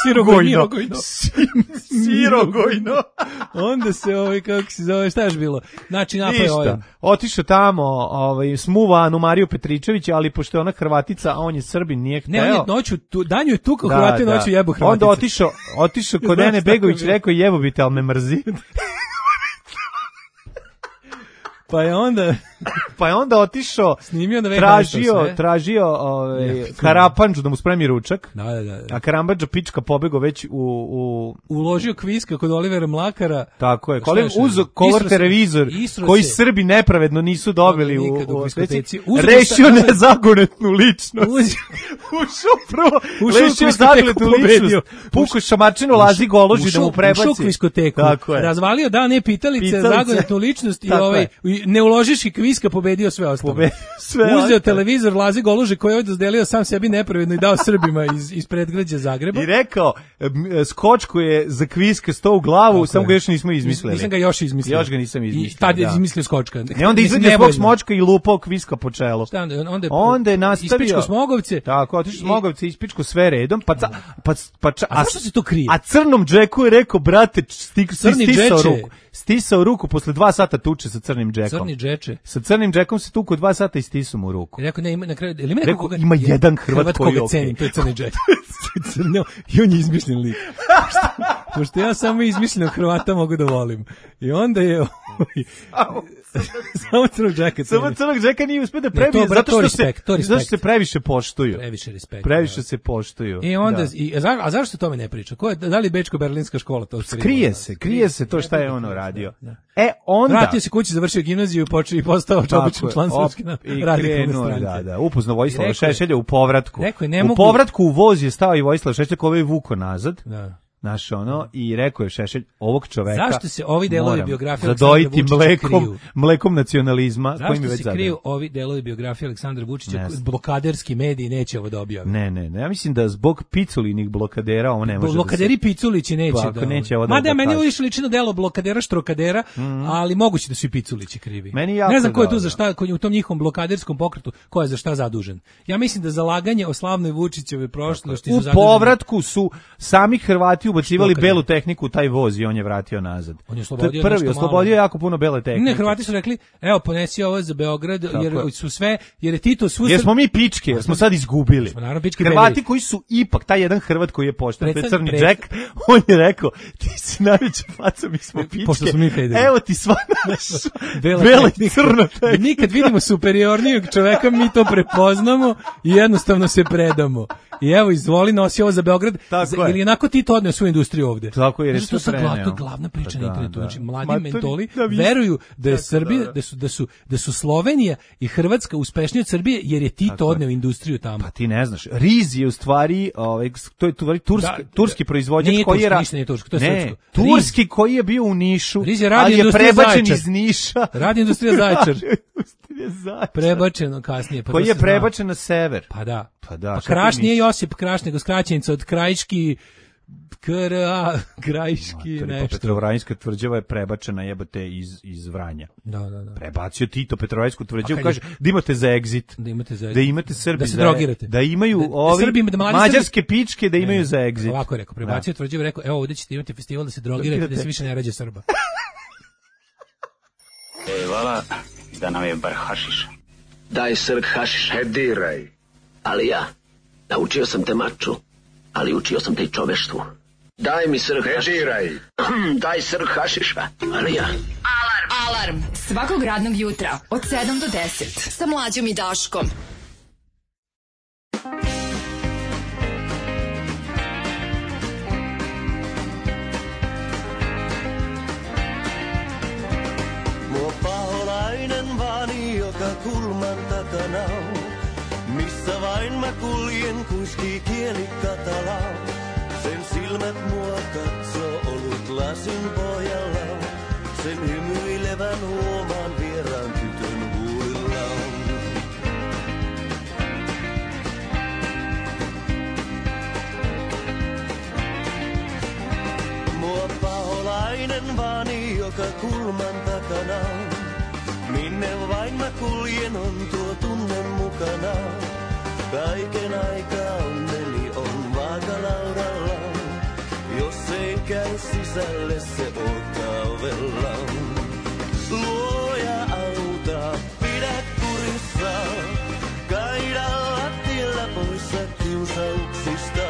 Sirogojno. Onda se, kako se zove, šta je bilo? Znači, ništa. Otišao tamo, smuva Anu Mariju Petričević, ali pošto je ona Hrvatica, a on je Srbin, nije hteo. Ne, on je noću, danju je tukao Hrvate, noću jebo Hrvatice. Onda otišao kod Nene Begović, rekao jebo bi te, ali me mrzi. Pa je onda otišao, tražio Karapandžu da mu spremi ručak. Da. A Karapandža pička pobegao već uložio kviska kod Olivera Mlakara. Tako je. Uzo color televizor koji Srbi nepravedno nisu dobili u diskoteci. Rešio nezagonetnu ličnost. Ušao prvo, rešio zagonetnu ličnost. Pukao šamačinu Lazi Goloži da mu prebaci. Ušao u kviskoteku. Razvalio dane pitalice, zagonetnu ličnost i ne uložiš i kviska, pobedio sve ostalo. Uzeo televizor Lazi Goluže koji je ovdje zdelio sam sebi nepravedno i dao Srbima iz predgrađa Zagreba. I rekao, skočku je za kviska sto u glavu, samo ga još nismo izmislili. Nisam ga još izmislio. Još ga nisam izmislio. I tad je izmislio skočka. Ne, onda izvedio svog smočka i lupao kviska po čelu. Onda je nastavio. Ispičko Smogovce. Tako, otišao Smogovce, ispičko sve redom. A zašto se to krije? A crnom Džeku je rekao, brate, stisao ruku posle 2 sata tuče sa crnim Džekom. Crni Džeče. Sa crnim Džekom se tuku 2 sata i stisao mu ruku. Rekao, ne, ima na kraju, ima jedan Hrvat koji je cenim, to je crni Džek. I on je izmišljen lik. Pošto ja samo izmišljenog Hrvata mogu da volim. I onda je... Samo crnog Džeka. Samo crnog Džeka nije uspio da prebije, zato što se previše poštuju. Previše se poštuju. I onda, a zašto se tome ne priča? Da li Bečko-Berlinska škola to krije se to šta je ono radio. Onda... Vratio se kući, završio gimnaziju i postao običan član Srpske radikalne stranke. Da, upoznao Vojislava Šešelja u povratku. U povratku u voz je stao i Vojislav Šešelj koji je vuko nazad. Da. Naš i rekao je Šešelj, ovog čoveka zašto se ovi delovi biografije zadojiti mlekom nacionalizma. Zašto se kriju ovi delovi biografije Aleksandra Vučića? Blokaderski mediji neće ovo da objave. Ne, ja mislim da zbog Piculinih blokadera ovo ne može. Blokaderi Piculići neće ovo da. Mada meni ovo više liči na delo blokadera štrokadera, ali moguće da su i Piculići krivi. Ne znam ko je tu za šta, u tom njihovom blokaderskom pokretu, ko je za šta zadužen. Ja mislim da zalaganje o slavnoj Vučićevoj prošlosti u povratku su sami Hrvati ubacivali belu tehniku u taj voz i on je vratio nazad. On je oslobodio jako puno bele tehnike. Ne, Hrvati su rekli, evo ponesi ovo za Beograd, jer je Tito jer smo mi pičke, jer smo sad izgubili. Hrvati koji su ipak, taj jedan Hrvat koji je pošten, to je crni Džek, on je rekao, ti si najveća faca, mi smo pičke, evo ti sva naša bela i crna tehnika. Nikad vidimo superiornijeg čoveka, mi to prepoznamo i jednostavno se predamo. I evo, izvoli, nosi ovo za Beograd, ili jednako Tito odneo svu industriju ovdje. Tako je, to sad glavna priča na internetu. Znači, mladi mentoli veruju da je Srbija, da su Slovenija i Hrvatska uspešnije od Srbije, jer je Tito odneo industriju tamo. Pa ti ne znaš, Riz je u stvari, to je turski proizvođač koji je... Ništa nije turski, to je srpsko. Turski koji je bio u Nišu, ali je prebačen iz Niša. Radi industrija Zaječar. Prebačeno kasnije. Koji je prebačen na sever. Pa da. Pa Kraš nije Josip Kraš, nego skraćenica od Krajiški, Krajiški nešto. Petrovaradinska tvrđava je prebačena jebote iz Vranja. Da. Prebacio Tito Petrovaradinskog tvrđavu, kaže da imate za exit. Da imate Srbi da se drogirate. Da imaju ovi mađarske pičke da imaju za exit. Ovako je rekao, prebacio tvrđavu, rekao, evo ovdje ćete imati festival da se drogirate, da se više ne rađa Srba. Vala, da nam je bar hašiša. Daj srk hašiša. Diraj. Ali ja, naučio sam te maču, ali učio sam te i čoveštvu. Daj mi srk hašiša. Daj srk hašiša, ali ja. Alarm svakog radnog jutra od 7 do 10 sa Mlađom i Daškom. Mua paholainen vaani, joka kulman takana on. Missä vain mä kuljen, kuiskii kieli katalaa. Sen silmät mua katsoo olut lasin pohjalla. Sen hymyilevän huomaan vieraan tytön huulillaan. Mua paholainen vaani, joka kulman takana. Minne vain mä kuljen, on tuo tunne mukana. Kaiken aikaa onneni on vaakalaudalla. Jos ei käy sisälle, se odottaa ovella. Luoja auta, pidä kurissa. Kaida lattialla poissa kiusauksista.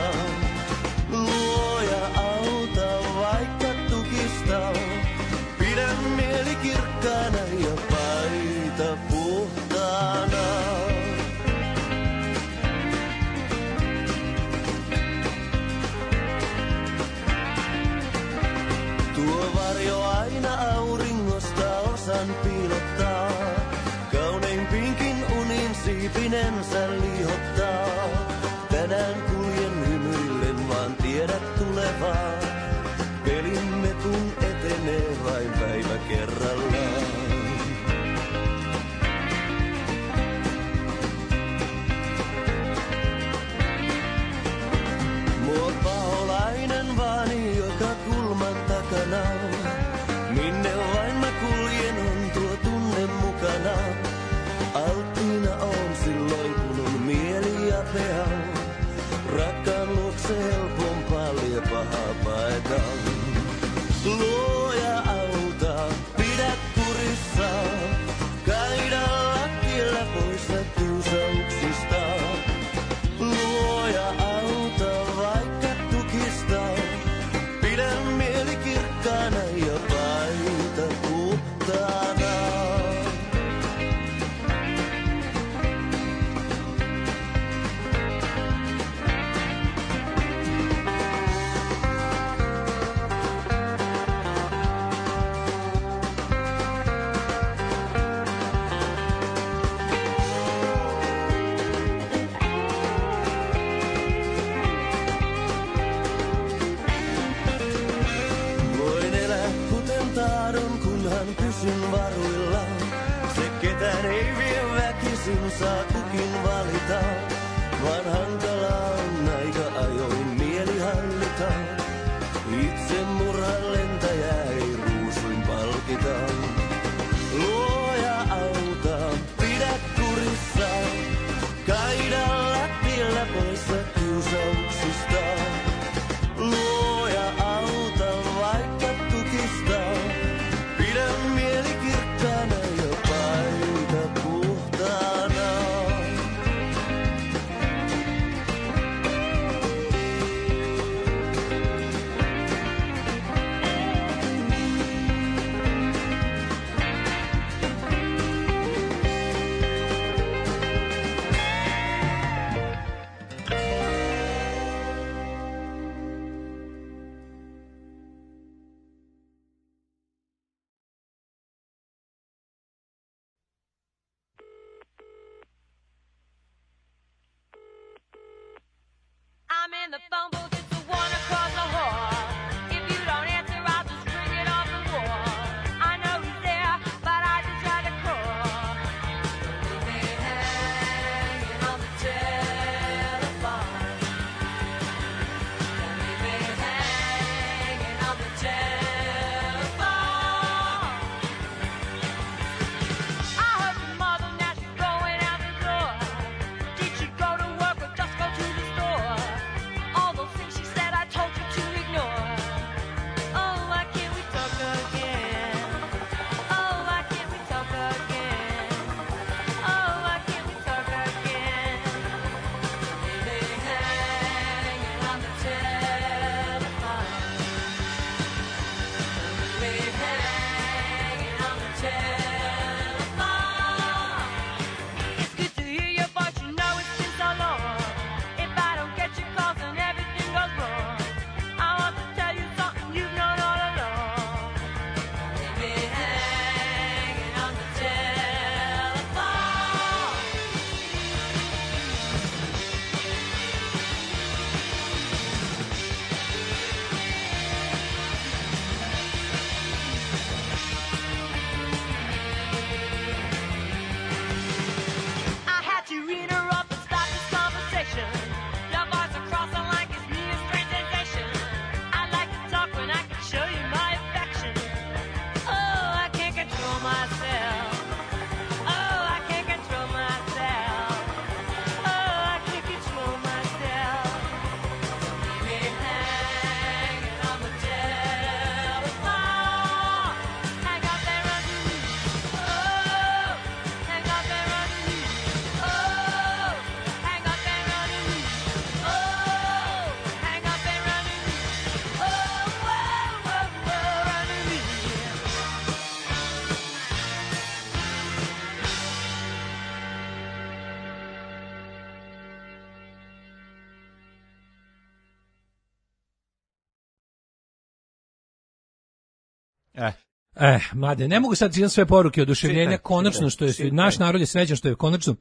Luoja auta, vaikka tukista. Pidä mieli kirkkaana ja paita puhtaana. Tuo varjo aina auringosta osan piilottaa. Kaunein pinkin unin siipinensä liihottaa. Tänään kuljen hymyillen, vaan tiedät tulevaa. Pelimme kun etenee vain päivä kerrallaan. Mua paholainen vaani joka kulman takana. Minne vain mä kuljen, on tuo tunne mukana. Alttiina on silloin kun on mieli ja peha. Rakkaan luokse helpompaa lie pahaa paeta. Luoja auta, pidä kurissa. Kaida lattialla poissa kiusauksista. Luoja auta, vaikka tukista. Pidä mieli kirkkaana ja paita puhtaana. Pysyn varuilla, se ketään ei vie väkisin, saa kukin valita. Vaan hankalaa on aika ajoin mieli hallita. Itse murhan lentäjää ei ruusuin palkita. Luoja auta, pidä kurissa. Kaida lattialla poissa kiusauksista. Luoja auta, vaikka tukista. Pidä mieli kirkkaana ja paita puhtaana. I'm in the phone booth, it's the one across the hall. If you don't answer, I'll just bring it off the wall. I know he's there, but I just try to call. Leave me hanging on the telephone. Leave me hanging on the telephone. I heard your mother, now she's going out the door. Did she go to work or just go to the store? All those Mlade, ne mogu sad čitam sve poruke oduševljenja, konačno što je, naš narod je srećan što je konačno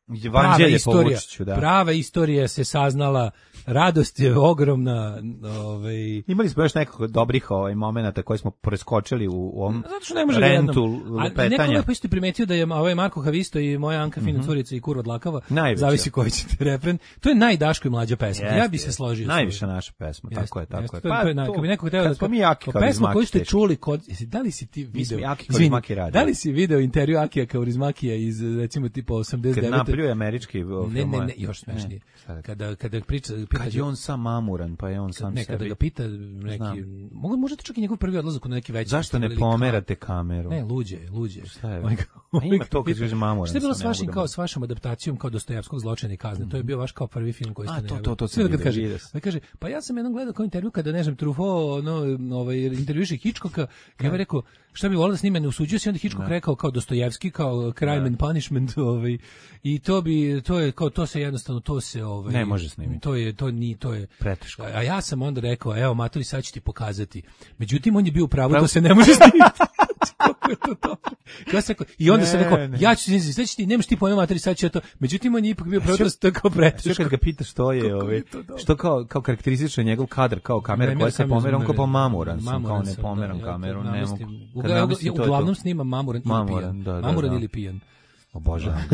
prava istorija se saznala, radost je ogromna. Imali smo još nekako dobrih momenata koje smo preskočili u ovom rentu lupetanja. Neko lepo isto primetio da je Marko Havisto i moja Anka Fina Curica i Kurva Dlakava, zavisi koji ćete refren, to je najdaško i mlađa pesma. Ja bi se složio. Najviše naša pesma, tako je. Kad bi neko hteo da mi Aki pesmu koju ste čuli, da li si ti video? Da li si video intervju Akija Kaurismakija iz recimo tipa 89. Kad napljuje američki film. Ne, još smešnije. Kada priča kad je on sam mamuran, pa je on sam sebi. Kada ga pita neki, možete čak i njegov prvi odlazak u neki veći. Zašto ne pomerate kameru? Ne, luđe. Šta je? Ima to kad kaže mamuran. Šta je bilo s vašom adaptacijom kao Dostojevskog Zločina i kazne? To je bio vaš kao prvi film koji ste ne. To se kaže, pa ja sam jednom gledao kao intervju kada ne znam Truffaut, intervjuiše Hitchcocka, ja bih rekao šta bi volio da snime, ne usuđuje se, onda Hitchcock rekao kao Dostojevski, kao Crime and Punishment, i to se jednostavno, ne može snimiti. To je preteško. A ja sam onda rekao, evo matori, sad ću ti pokazati. Međutim, on je bio u pravu, to se ne može snimiti. Kako je to dobro. I onda sam rekao, ja ću ti, sad ću ti, nemaš ti pojma matori, sad ću ja to. Međutim, on je ipak bio pravu, to je kao preteško. Što kad ga pitaš što je, što kao karakteristično njegov kadar, kao kamera koja se pomera, on kao pa mamuran sam, kao ne pomeram kameru, ne mogu. Uglavnom snima mamuran ili pijan. Obožavam.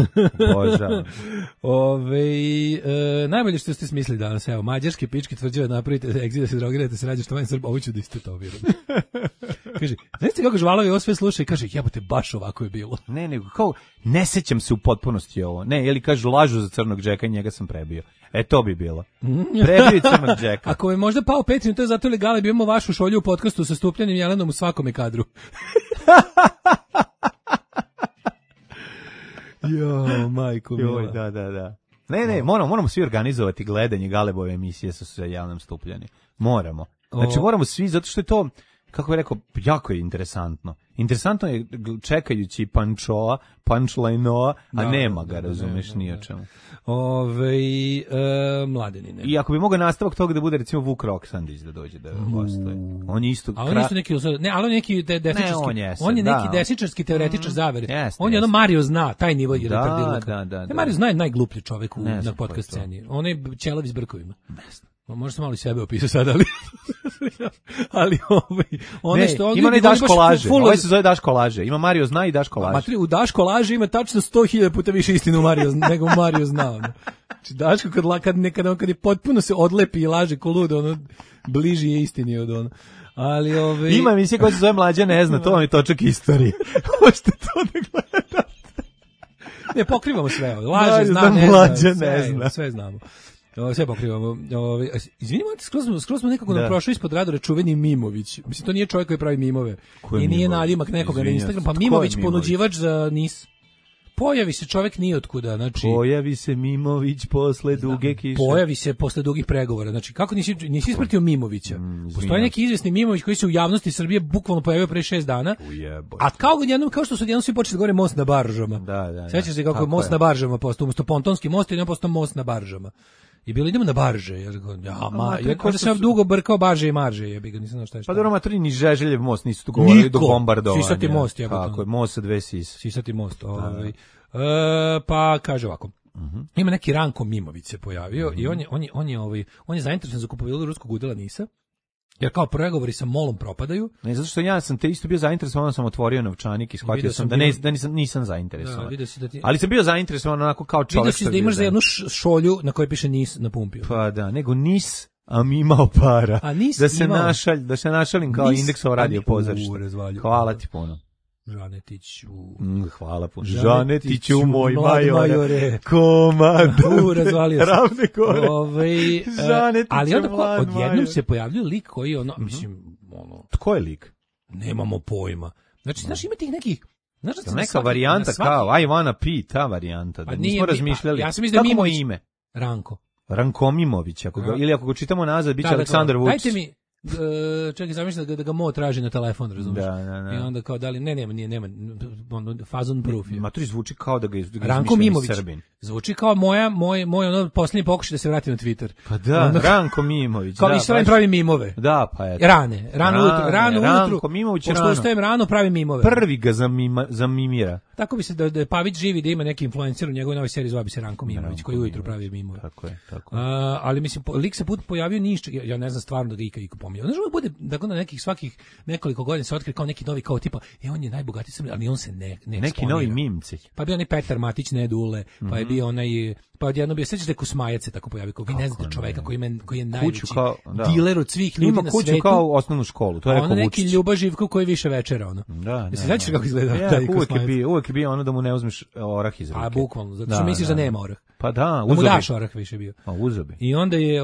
Najbolje što ste smislili danas, evo, mađarski pički tvrđava napravite egzit da se drogirate, se rađe što van Srb, ovo ću da istetoviram. Kaže, znate kako Žvalovi ovo sve sluša i kaže, jebote, baš ovako je bilo. Ne, nego kao, ne sećam se u potpunosti ovo. Ne, ili kažu lažu za Crnog Džeka i njega sam prebio. To bi bilo. Prebio Crnog Džeka. Ako je možda pao Petrin, to je zato legale, bi imamo vašu šolju u podcastu sa Stupljanim Jelenom u svakome kadru. Jo, majko mila. Da. Ne, moramo svi organizovati gledanje Galebove emisije sa Jelenom Stupljanim. Moramo. Znači moramo svi, zato što je to, kako bih rekao, jako je interesantno. Interesantno je čekajući punchline-oa, a nema ga, razumeš, ni o čemu. Mladenine. I ako bi mogao nastavak toga da bude, recimo, Vuk Roksandić da dođe da postoje. On je isto... ali on je neki desničarski teoretičar zavere. On je Mario zna, taj nivo je retardilaka. Da. Mario zna je najgluplji čovek na podcast sceni. On je ćelav s brkovima. Možda sam malo i sebe opisao sad, ali ima ne Daško laže, ovo se zove Daško laže, ima Mario zna i Daško laže. U Daško laže ima tačno 100.000 puta više istinu nego Mario zna. Znači Daško kad je potpuno se odlepi i laže ko ludo, bliži je istini od ono. Ali ima emisija koja se zove Mlađa ne zna, to vam je točak istorije. Hoćete to da gledate? Ne, pokrivamo sve, laže, zna, ne zna, sve znamo. Sve pokrivamo. Izvinimo, skroz smo nekako nam prošli ispod radara čuveni Mimović. Mislim, to nije čovjek koji pravi mimove. I nije nadimak nekoga na Instagram. Pa Mimović, ponuđivač za NIS. Pojavi se čovjek ni otkuda, znači pojavi se Mimović posle duge kiše. Pojavi se posle dugih pregovora. Znači kako nisi ispratio Mimovića? Postoji neki izvesni Mimović koji se u javnosti Srbije bukvalno pojavio pre 6 dana. A kao što su jednom svi počeli da govore most na baržama. Da. Sećaš se kako je most na baržama postao umesto pontonski most i ne postao most na baržama. I bilo idemo na barže, ja sam dugo brkao barže i marže, ja bih ga nisam znao šta je. Pa dobro, maturi ni Žeželjev most nisu tu govorili do bombardovanja. Sisati most, Kako je, most sa dve sise. Sisati most, pa kaže ovako. Ima neki Ranko Mimović se pojavio i on je zainteresovan za kupovinu ruskog udela NIS-a. Jer kao pregovori sa MOL-om propadaju. Ne, zato što ja sam te isto bio zainteresovan, sam otvorio novčanik i shvatio sam da nisam zainteresovan. Ali sam bio zainteresovan onako kao čovjek. Vidio si da imaš za jednu šolju na kojoj piše NIS na pumpi. Pa da, nego NIS, a mi imao para. Da se našalim kao Indeksov radio pozorište. Hvala ti puno. Žanetiću. Hvala puno. Žanetiću moj majore. Komadu. Razvalio se. Ravne gore. Ali onda odjednom se pojavljuje lik koji Tko je lik? Nemamo pojma. Znači, znaš, ima tih nekih... Neka varijanta kao I wanna pee, ta varijanta. Da nismo razmišljali. Ja sam mislim da Mimović ime. Ranko. Ranko Mimović. Ili ako ga čitamo nazad, bit će Aleksandar Vučić. Dajte mi čekaj, zamišljam da ga Mo traži na telefon, razumiješ? Da. I onda kao, da li, nema, fazon proof je. Maturi zvuči kao da ga Ranko Mimović. Srbin. Zvuči kao moj ono posljednji pokušaj da se vrati na Twitter. Pa da, onda, Ranko Mimović. Kao Israel pravi mimove. Da, pa je. Rano ujutru. Ranko Mimović pošto ustajem rano, pravi mimove. Prvi ga zamimira. Tako bi se da je Pavić živi, da ima neki influencer u njegovoj novoj seriji, zove bi se Ranko Mimović, koji ujutru pravi mimove. Tako je. Ali mislim, lik se put pojavio ništa, ja ne znam stvarno da ga iko pominjao. Znaš, ovo bude, dakle, na nekih svakih nekoliko godina se otkrije kao neki novi, kao tipa, on je najbogatiji Srbin, ali on se ne neki novi mimci. Pa bio onaj Petar Matić, Nedule, pa je bio onaj, pa odjedno bio, sećaš da je Kusmajac se tako pojavio, kao vi ne znate čoveka koji je najveći diler od svih ljudi na svijetu. Kuću kao osnovnu školu, to je rekao Vučić. Ono neki Ljuba Živko koji više večera, ono. Da. Sećaš kako izgleda? Uvijek je bio ono da mu ne uzmeš orah iz ruke. A bukvalno, zato što misliš da nema orah. Pa da, uzobi. Da mu daš orah više bio. A uzobi. I onda je,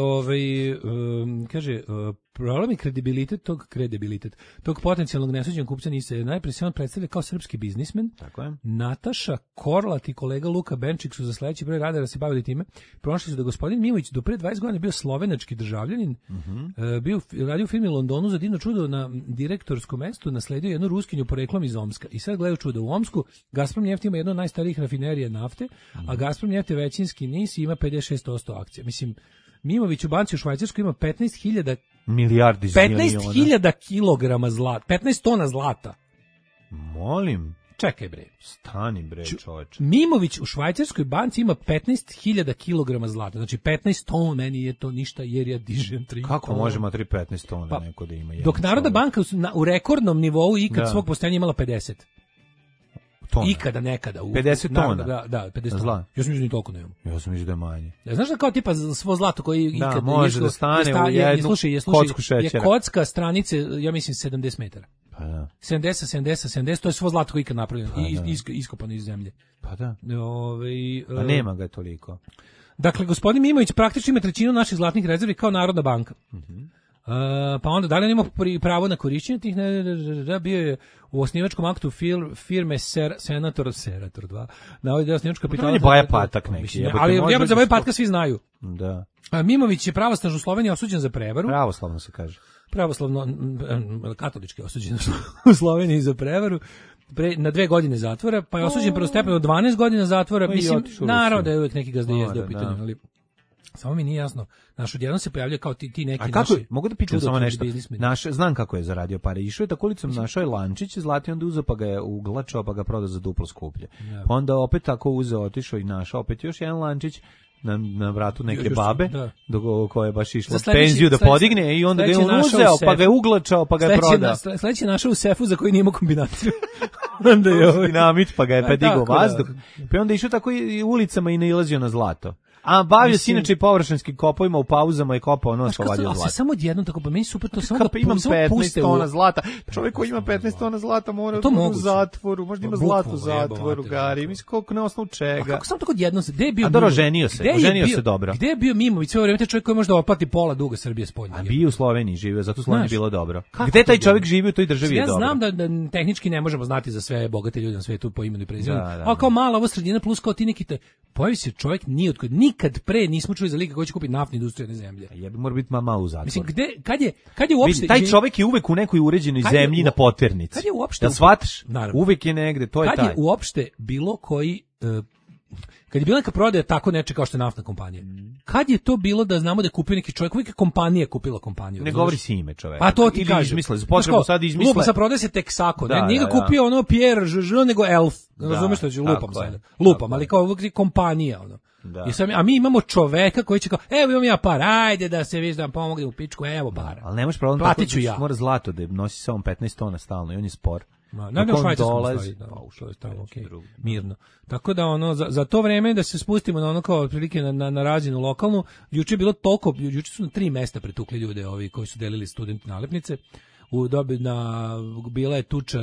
kaže, problem je kredibilitet tog potencijalnog nesuđenog kupca niste. Najprije se on predstavlja kao srpski biznismen. Tako je. Nataša Korlat i kolega Luka Benčik su za sledeći broj radara se bavili time. Prošli su da gospodin Mimović do pre 20 godina bio slovenački državljanin. Radio u firmi Londonu za divno čudo na direktorskom mestu, nasledio jednu ruskinju poreklom iz Omska. I sad gledaju čudo, u Omsku Gazprom Neft ima jednu od najstarijih rafinerija nafte, a Gazprom Neft je većinski NIS i ima 56% akcija. Mislim, Mimović u banci u Švajcarskoj ima 15.000 milijardi 15.000 kilograma zlata, 15 tona zlata. Molim. Čekaj bre. Stani bre, čoveče. Mimović u švajcarskoj banci ima 15.000 kilograma zlata. Znači 15 tona, meni je to ništa jer ja dižem 3 Kako tona. Možemo 15 tona neko da ima? Dok Narodna banka u rekordnom nivou ikad svog postojanja imala 50. Tona. Ikada, nekada. 50 tona? Da, 50 tona. Ja sam mislio ni toliko ne imam. Ja sam mislio da je manje. Znaš da kao tipa svo zlato koji ikada... Da, može da stane u jednu kocku šećera. Je kocka stranice, ja mislim, 70 metara. Pa da. 70, to je svo zlato koji ikad napravljeno. Pa iskopano iz zemlje. Pa da. A nema ga toliko. Dakle, gospodin Mimović praktično ima trećinu naših zlatnih rezervi kao Narodna banka. Pa onda, da li on ima pravo na korišćenje tih, bio je u osnivačkom aktu firme Senator 2, navodi da je osnivač kapitala... To je Baja Patak neki. Ali za Baja Patka svi znaju. Da. Mimović je pravosnažno u Sloveniji osuđen za prevaru. Pravoslavno se kaže. Pravoslavno, katolički osuđen u Sloveniji za prevaru. Na 2 godine zatvora, pa je osuđen prvostepeno 12 godina zatvora. Mislim, naravno da je uvijek neki gazda jezde u pitanju, ali... Samo mi nije jasno. Naš odjednom se pojavlja kao ti neki naši... A kako, mogu da pitam samo nešto? Znam kako je zaradio pare. Išao je tako ulicom, našao je lančić zlati, onda uzeo pa ga je uglačao, pa ga prodao za duplo skuplje. Ja. Onda opet tako uzeo, otišao i našao opet još jedan lančić na vratu neke babe, koja je baš išla penziju da podigne i onda ga je on uzeo, pa ga je uglačao, pa ga je prodao. Sledeći je našao u sefu za koji nije imao kombinaciju. Onda je dinamit, pa ga je pedigao vazduh. Pa onda išao tako i ulicama i nailazio na zlato. A bavio se inače i površinskim kopovima u pauzama i kopao nos pa vadio zlata. Samo odjednom tako, pa meni super to samo da imam 15 tona zlata. Čovjek koji ima 15 tona zlata mora da u zatvoru, možda ima zlato u zatvoru, gari. Mislim koliko na osnovu čega. Kako samo tako odjednom se, gde je bio? A dobro, ženio se dobro. Gde je bio Mimović sve vreme, taj čovjek koji može da otplati pola duga Srbije spoljno? A bio u Sloveniji živio, zato u Sloveniji bilo dobro. Gde taj čovjek živi u toj državi je dobro. Ja znam da tehnički ne možemo znati za sve bogate ljude na svetu po imenu i prezimenu. Al kao mala ova sredina plus kao ti neki pojavi se čovjek nikad pre nismo čuli za lika koji će kupiti naftnu industriju na zemlje. Ja bi mora biti malo u zatvoru. Mislim, kad je uopšte... Taj čovjek je uvek u nekoj uređenoj zemlji na poternici. Kad je uopšte... Da shvataš? Uvek je negde, to je taj. Kad je uopšte bilo koji... Kad je bila neka prodaja tako neče kao što je naftna kompanija. Kad je to bilo da znamo da je kupio neki čovjek, uvijek je kompanija kupila kompaniju. Ne govori si ime čoveka. Pa to ti kažem. Sad izmisle. Lupa, sad prodaje se Texaco. Nije ga kupio ono Pierre Jean, nego Elf. Razumeš što ću? Lupam sada. Lupam, ali kao kompanija. Ono. A mi imamo čoveka koji će kao, evo imam ja par, ajde da se viš da vam pomogne u pičku, evo para. Ali nemaš problem, platit ću ja. Mora zlato da nosi samo 15 tona stalno i on je spor. Na Švajcarskom stoji, ušlo je tamo, mirno. Tako da za to vreme da se spustimo na ono kao otprilike na razinu lokalnu, juče je bilo toliko, juče su na 3 mesta pretukli ljude ovi koji su delili student nalepnice. Bila je tuča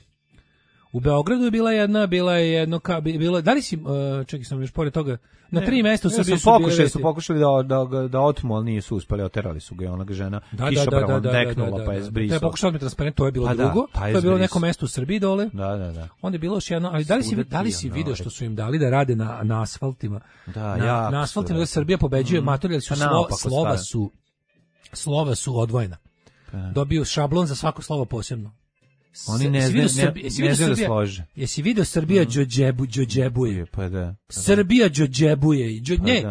u Beogradu je bila jedno, da li si, čekaj sam još pored toga, na 3 mesta su pokušali da otmu, ali nisu uspeli, oterali su ga i onaga žena kišobravom deknula, pa je zbrisao. To je pokušao mi transparent, to je bilo drugo, to je bilo neko mesto u Srbiji dole, onda je bilo još jedno, ali da li si video što su im dali da rade na asfaltima, na asfaltima da Srbija pobeđuje matori, ali slova su odvojena. dobiju šablon za svako slovo posebno. Oni ne znaju da slože. Jesi video Srbija džodžebuje? Pa da. Srbija džodžebuje.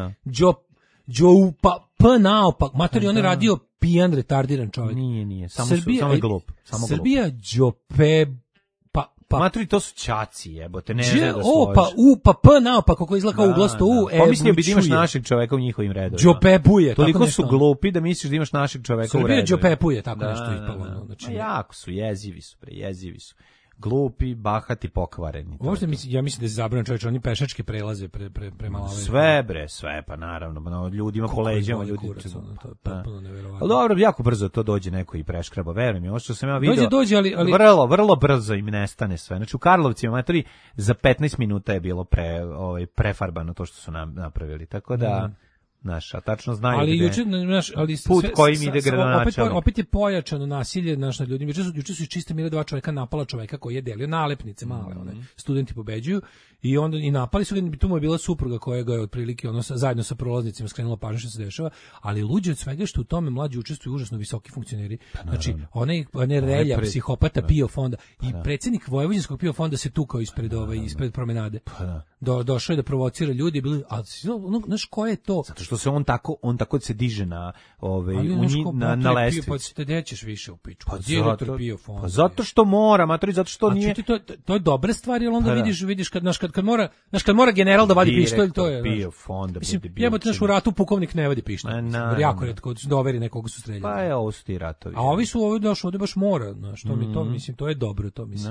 Pa naopak. Matori, on je radio pijan, retardiran čovjek. Nije. Samo je glup. Srbija džope... Matori, to su ćaci, jebote, ne znaju da slože. P naopak, kako izgleda kao uglasto U. Pomislio bi da imaš našeg čoveka u njihovim redovima. Džopebuje. Toliko su glupi da misliš da imaš našeg čoveka u redovima. Srbija džopepuje, tako nešto ispalo. Znači, jako su, jezivi su. Glupi, bahati, pokvareni. Uopšte ja mislim da je zabranjeno, čoveče, oni pešačke prelaze prema laveni. Sve, pa naravno, ljudima po leđama, ljudi. To je potpuno neverovatno. Ali dobro, jako brzo to dođe neko i preškraba, verujem mi, ovo što sam ja vidio. Dođe, ali vrlo brzo im nestane sve. Znači u Karlovcima, matori, za 15 minuta je bilo prefarbano to što su napravili, tako da... Naš, a tačno znaju put kojim ide gradonačelnik. Opet je pojačano nasilje nad ljudima. Juče su iz čiste mire 2 čovjeka napala čovjeka koji je delio nalepnice male, one studenti pobeđuju i onda i napali su ga, tu mu je bila supruga koja ga je otprilike zajedno sa prolaznicima skrenula pažnju što se dešava, ali luđe od svega što u tome mlađi učestvuju užasno visoki funkcioneri. Znači, onaj relja psihopata PIO fonda i predsjednik Vojvođanskog PIO fonda se tukao ispred promenade. Došao je da provocira ljudi, bili, a znaš ko je to? Zato što se on tako se diže na na lestvici. Pa te ćeš više u pičku. Direktor PIO fonda. Pa zato što mora, matori, zato što nije. To je dobra stvar, jer onda vidiš kad mora general da vadi pištolj, to je PIO fonda. Mislim, jebote, u ratu pukovnik ne vadi pištolj. Jako retko doveri nekoga su streljali. Pa je ovo su ti ratovi. A ovi su došli, ovdje baš mora, što mi to, mislim, to je dobro, to mislim.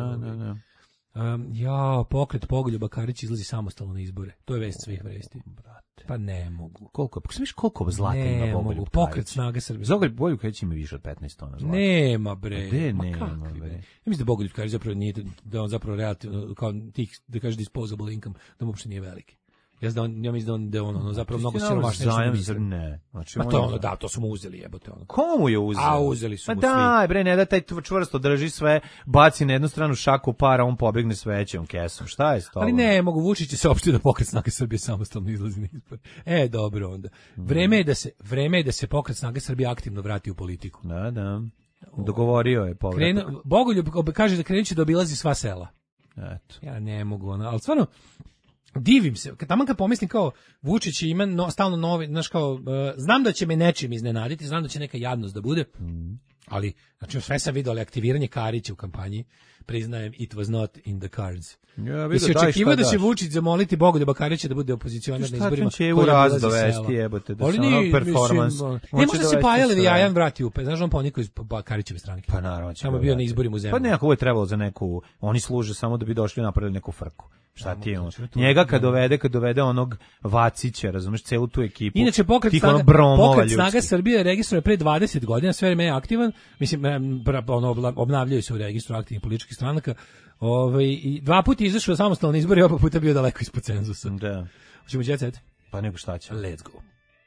Pokret Pogoljuba Karić izlazi samostalno na izbore. To je vest svih vesti. Pa ne mogu. Koliko zlata ima Bogoljub Karić? Pokret Snaga Srbije. Bogoljub Karić ima više od 15 tona zlata. Nema bre. Nema bre. Ja mislim da Bogoljub Karić zapravo nije, da on zapravo relativno, kao tih, da kaže disposable income, da mu uopšte nije veliki. Ja mislim da on zapravo mnogo siromašniji. Ne. Znači, to su mu uzeli, jebote. Komu je uzeli? A uzeli su mu svi. Daj bre, ne da taj čvrsto drži sve, baci na jednu stranu šaku para, on pobegne s većom kesom. Šta je s tobom? Ali ne, mogu Vučić se opšte da Pokret Snage Srbije samostalno izlazi na izbore. Dobro onda. Vreme je da se Pokret Snage Srbije aktivno vrati u politiku. Da. Dogovorio je povratak. Bogoljub kaže da krenuće da obilazi sva sela. Eto. Ja ne mogu, ali stvarno divim se, kad pomislim kao Vučić ima stalno novi, znaš kao, znam da će me nečim iznenaditi, znam da će neka jadnost da bude, ali, znači, sve sam vidio, ali aktiviranje Karića u kampanji, priznajem, it was not in the cards. Da se očekivao da će Vučić zamoliti Bogoljuba Karića da bude opozicionar na izborima. Šta će u raz dovesti, jebote, da se ono performans. Ne može se Pajalevi Jajan vrati u, znaš on poniko iz Karićeve stranke. Pa naravno. Samo bio na izborima u zemlji. Pa nekako je trebalo za neku, oni služe samo da bi došli napravili neku frku. Šta ti je on? Njega kad dovede onog Vacića, razumeš, celu tu ekipu. Inače, Pokret Snaga Srbije registruje pre 20 godina, sve vreme je aktivan, mislim, obnavljaju se u registru aktivnih političkih stranaka, i 2 puta je izašao samostalno na izbore i 2 puta bio daleko ispod cenzusa. Da. Hoćemo jet set? Pa nego šta će. Let's go.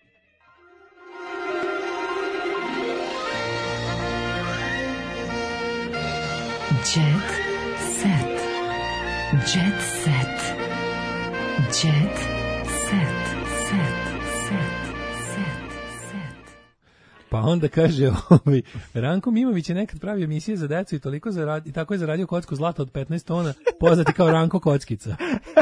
Jet set. Jet set. Jet set. Pa onda kaže, Ranko Mimović je nekad pravio emisije za decu i tako je zaradio kocku zlata od 15 tona, poznati kao Ranko Kockica.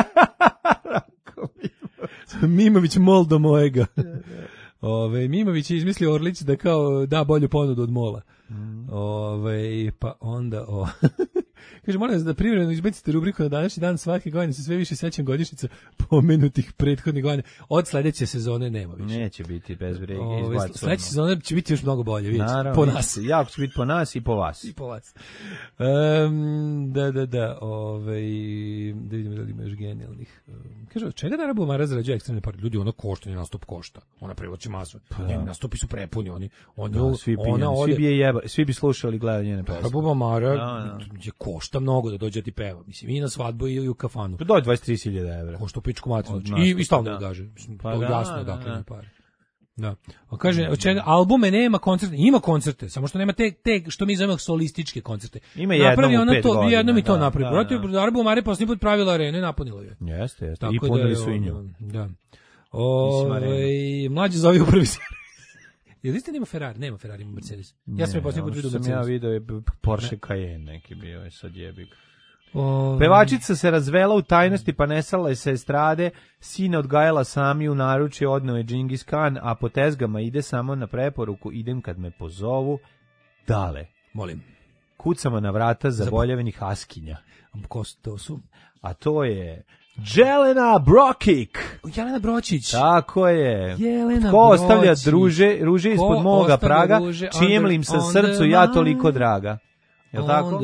Mimović mol do mojega. Mimović je izmislio Orlić da kao da bolju ponudu od mola. Pa onda kaže, moram da privremeno izbacite rubriku na današnji dan, svake godine se sve više sećam godišnjica pomenutih prethodnih godina. Od sledeće sezone nema više. Neće biti bez brige. Sledeće sezone će biti još mnogo bolje, vidite. Po nas. Jako će biti po nas i po vas. I po vas. Da. Da vidimo da li ima još genijalnih. Kaže, od čega da Bumara zarađuje ekstremne pare? Ljudi, ono košta, njen nastup košta. Ona privlači masu. Njeni nastupi su prepuni, oni. Svi bi slušali, gledali njene pesme. Bumara je košta mnogo da dođe ti peva. Mislim, i na svadbu ili u kafanu. To dođe 23.000 evra. Košta u pičku materinu. I stalno da gaže. To jasno dakle ne pare. Da. A kaže, od čega albume nema koncerte, ima koncerte, samo što nema te što mi zovemo solističke koncerte. Ima jednom u 5 godina. Jednom i to napravi. Protiv Darbu Mare posljednji put pravila arenu i napunila je. Jeste. I punili su i nju. Da. Mlađe zove u prvi servis. Jel istina ima Ferrari? Nema Ferrari, ima Mercedes. Ja sam je posljednji put vidio Mercedes. Ja vidio je Porsche Cayenne neki bio je sad jebik. Pevačica se razvela u tajnosti pa nesala je sa estrade, sina odgajala sami u naručje, odneo je Džingis Khan, a po tezgama ide samo na preporuku, idem kad me pozovu. Dale. Molim. Kucamo na vrata zaboljevnih haskinja. Ko to su? A to je Jelena Brokik. Jelena Bročić. Tako je. Jelena Ko Bročić. ostavlja ruže ispod moga praga, čijem li im sa srcu ja toliko draga. Jel tako?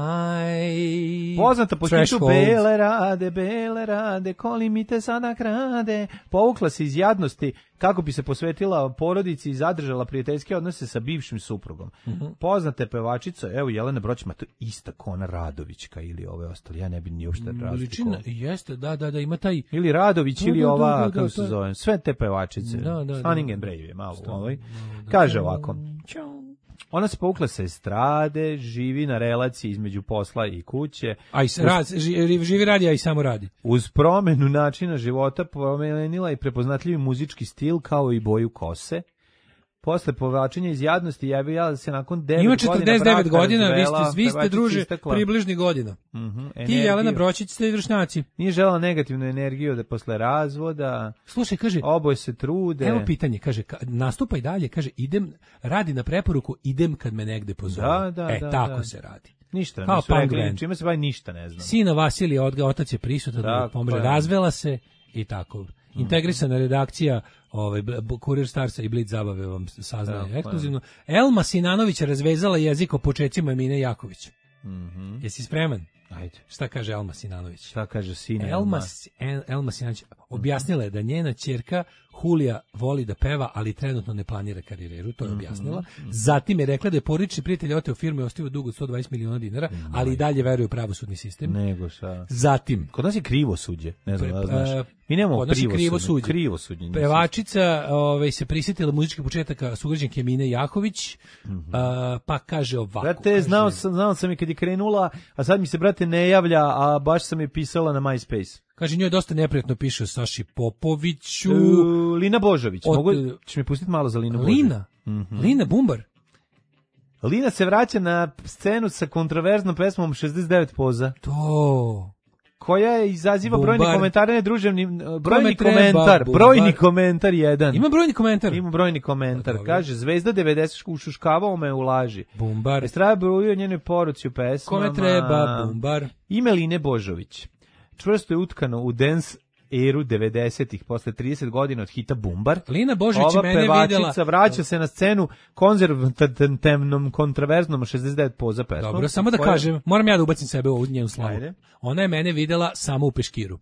Poznata po hitu Bele rade, koli mi te sada krade. Povukla se iz jadnosti kako bi se posvetila porodici i zadržala prijateljske odnose sa bivšim suprugom. Poznata je pevačica, evo Jelena Bročić, ma to ista Kona Radovićka ili ove ostali, ja ne bi ni uopšte razlikovao. Jeste, da, ima taj... Ili Radović ili ova, kako se zove, sve te pevačice. Stunning and Brave je malo u ovoj. Kaže ovako. Ona se povukla sa estrade, živi na relaciji između posla i kuće. Živi radi, a i samo radi. Uz promenu načina života promenila je prepoznatljivi muzički stil kao i boju kose. Posle povlačenja iz jadnosti javila se nakon 9 Ima godina 49 godina, razvela, vi ste druže približni godina. Ti Jelena Bročić ste vršnjaci. Nije želela negativnu energiju da posle razvoda. Slušaj, kaže, oboje se trude. Evo pitanje, kaže, nastupa i dalje, kaže, idem, radi na preporuku, idem kad me negde pozove. Tako se radi. Ništa, kao rekli, čime se bavi ništa, ne znam. Sina Vasilija, otac je prisutan, da pomože, razvela se i tako. Integrisana redakcija Kurir Starsa i Blitz zabave vam saznaje ekskluzivno. Elma Sinanović razvezala jezik o počecima Emine Jaković. Jesi spreman? Ajde. Šta kaže Elma Sinanović? Šta kaže sin Elma Sinanović objasnila je da njena ćerka Hulija voli da peva, ali trenutno ne planira karijeru, to je objasnila. Zatim je rekla da je porodični prijatelj oteo firmu i ostavio dug od 120 miliona dinara, ali i dalje veruje u pravosudni sistem. Zatim. Kod nas je krivo suđe, ne znam da znaš. Mi nemamo krivo suđe. Pevačica se prisjetila muzičkih početaka sugrađanke Emine Jaković, pa kaže ovako. Brate, znao sam i kad je krenula, a sad mi se, brate, ne javlja, a baš sam je pisala na MySpace. Kaže, njoj dosta neprijatno piše o Saši Popoviću. Lina Božović. Ćeš mi pustiti malo za Linu Božović? Lina Bumbar. Lina se vraća na scenu sa kontroverznom pesmom 69 poza. To... koja izaziva brojni komentare, ne druževni, brojni komentar jedan. Ima brojni komentar? Ima brojni komentar. Kaže, Zvezda 90 ušuškavao me u laži. Bumbar. Estrada brujio njenoj poruci u pesmama. Kome treba, Bumbar. Ime Line Božović. Čvrsto je utkano u dance eru 90-ih, posle 30 godina od hita Bumbar. Lina Božović je mene videla. Ova pevačica vraća se na scenu konzervativnom, kontroverznom 69 poza pesmom. Dobro, samo da kažem, moram ja da ubacim sebe u njenu slavu. Ona je mene videla samo u Peškiru.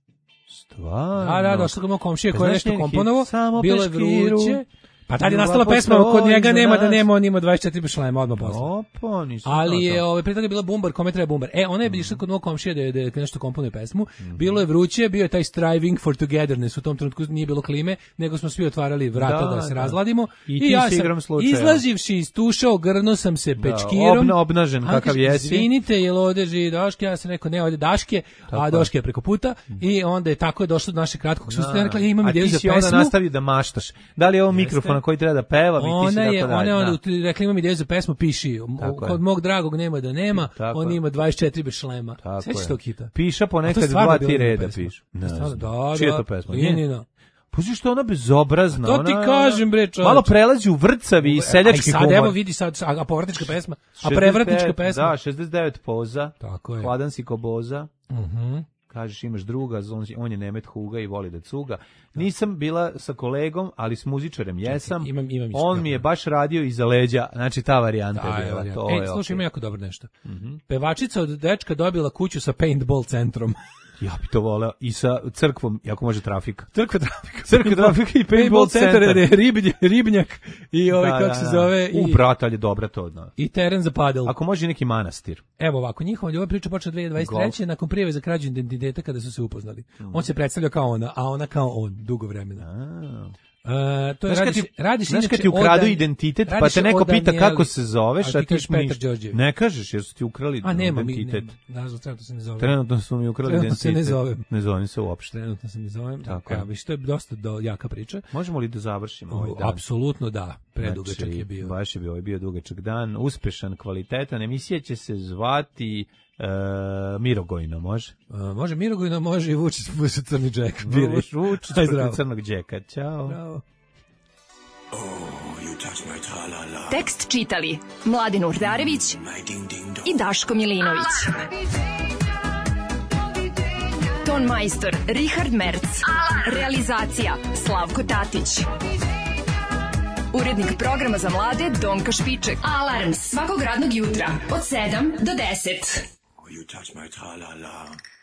Stvarno? Došla ga moj komšija koji je nešto komponovao, bilo je vruće. Pa tad je nastala pesma, kod njega nema da nema, on ima 24 bešlema odmah posle. Ali je, pre toga je bila Bumbar, kome treba Bumbar. Ona je išla kod mog komšije da nešto komponuje pesmu, bilo je vruće, bio je taj striving for togetherness, u tom trenutku nije bilo klime, nego smo svi otvarali vrata da se razladimo. I ja sam, izlazivši iz tuša, ogrnuo sam se pečkirom. Obnažen kakav jesi. Izvinite, jel ovde živi Daške? Ja sam rekao, ne, ovde Daške, a Daške je preko puta. I onda je tako došlo do našeg kratkog susreta. Rekla, imam ideju za pesmu. A ti si onda nastavio da maštaš. Da li je ovo mikrofon na koji treba da peva, ona je rekla, imam ideju za pesmu, piši. Kod mog dragog nema da nema, on ima 24 bez šlema. Sveći tog hita. Piša ponekad 2-3 reda pišu. Čija je to pesma? Njenina. Pusti što ona bezobrazna. To ti kažem, bre, čovječe. Malo prelazi u vrcavi i seljački humor. Sad evo vidi sad, a povratnička pesma, a prevratnička pesma. Da, 69 poza, hladan si ko boza. Kažeš imaš druga, on je Nemet Huga i voli da cuga. Nisam bila sa kolegom, ali s muzičarem jesam. On mi je baš radio iza leđa, znači ta varijanta je bila. Slušaj, ima jako dobro nešto. Pevačica od dečka dobila kuću sa paintball centrom. Ja bi to voleo. I sa crkvom, jako može trafika. Crkva trafika i paintball centar. Ribnjak i kako se zove. Brata, ali je dobra to. I teren za padel. Ako može neki manastir. Evo ovako, njihova ljubav priča počela 2023. nakon prijave za krađu identiteta kada su se upoznali. On se predstavlja kao ona, a ona kao on, dugo vremena. To je radiš znaš kad ti ukradu identitet, pa te neko pita kako se zoveš, a ti ne kažeš jer su ti ukrali identitet. Trenutno se ne zovem. Trenutno su mi ukrali identitet. Se ne zovem. Ne zovem se uopšte. Trenutno se ne zovem. Tako, to je dosta jaka priča. Možemo li da završimo ovaj dan? Apsolutno da. Predugačak je bio. Baš je bio, bio dugačak dan, uspešan, kvalitetan. Emisija će se zvati Mirogojno, može? Može Mirogojno, može i Vučić crni džek. Vučić protiv crnog džeka. Ćao. Bravo. Tekst čitali Mladin Urdarević i Daško Milinović. Ton majstor Richard Merc. Realizacija Slavko Tatić. Urednik programa za mlade Donka Špiček. Alarms svakog radnog jutra od 7 do 10. You touch my tra-la-la.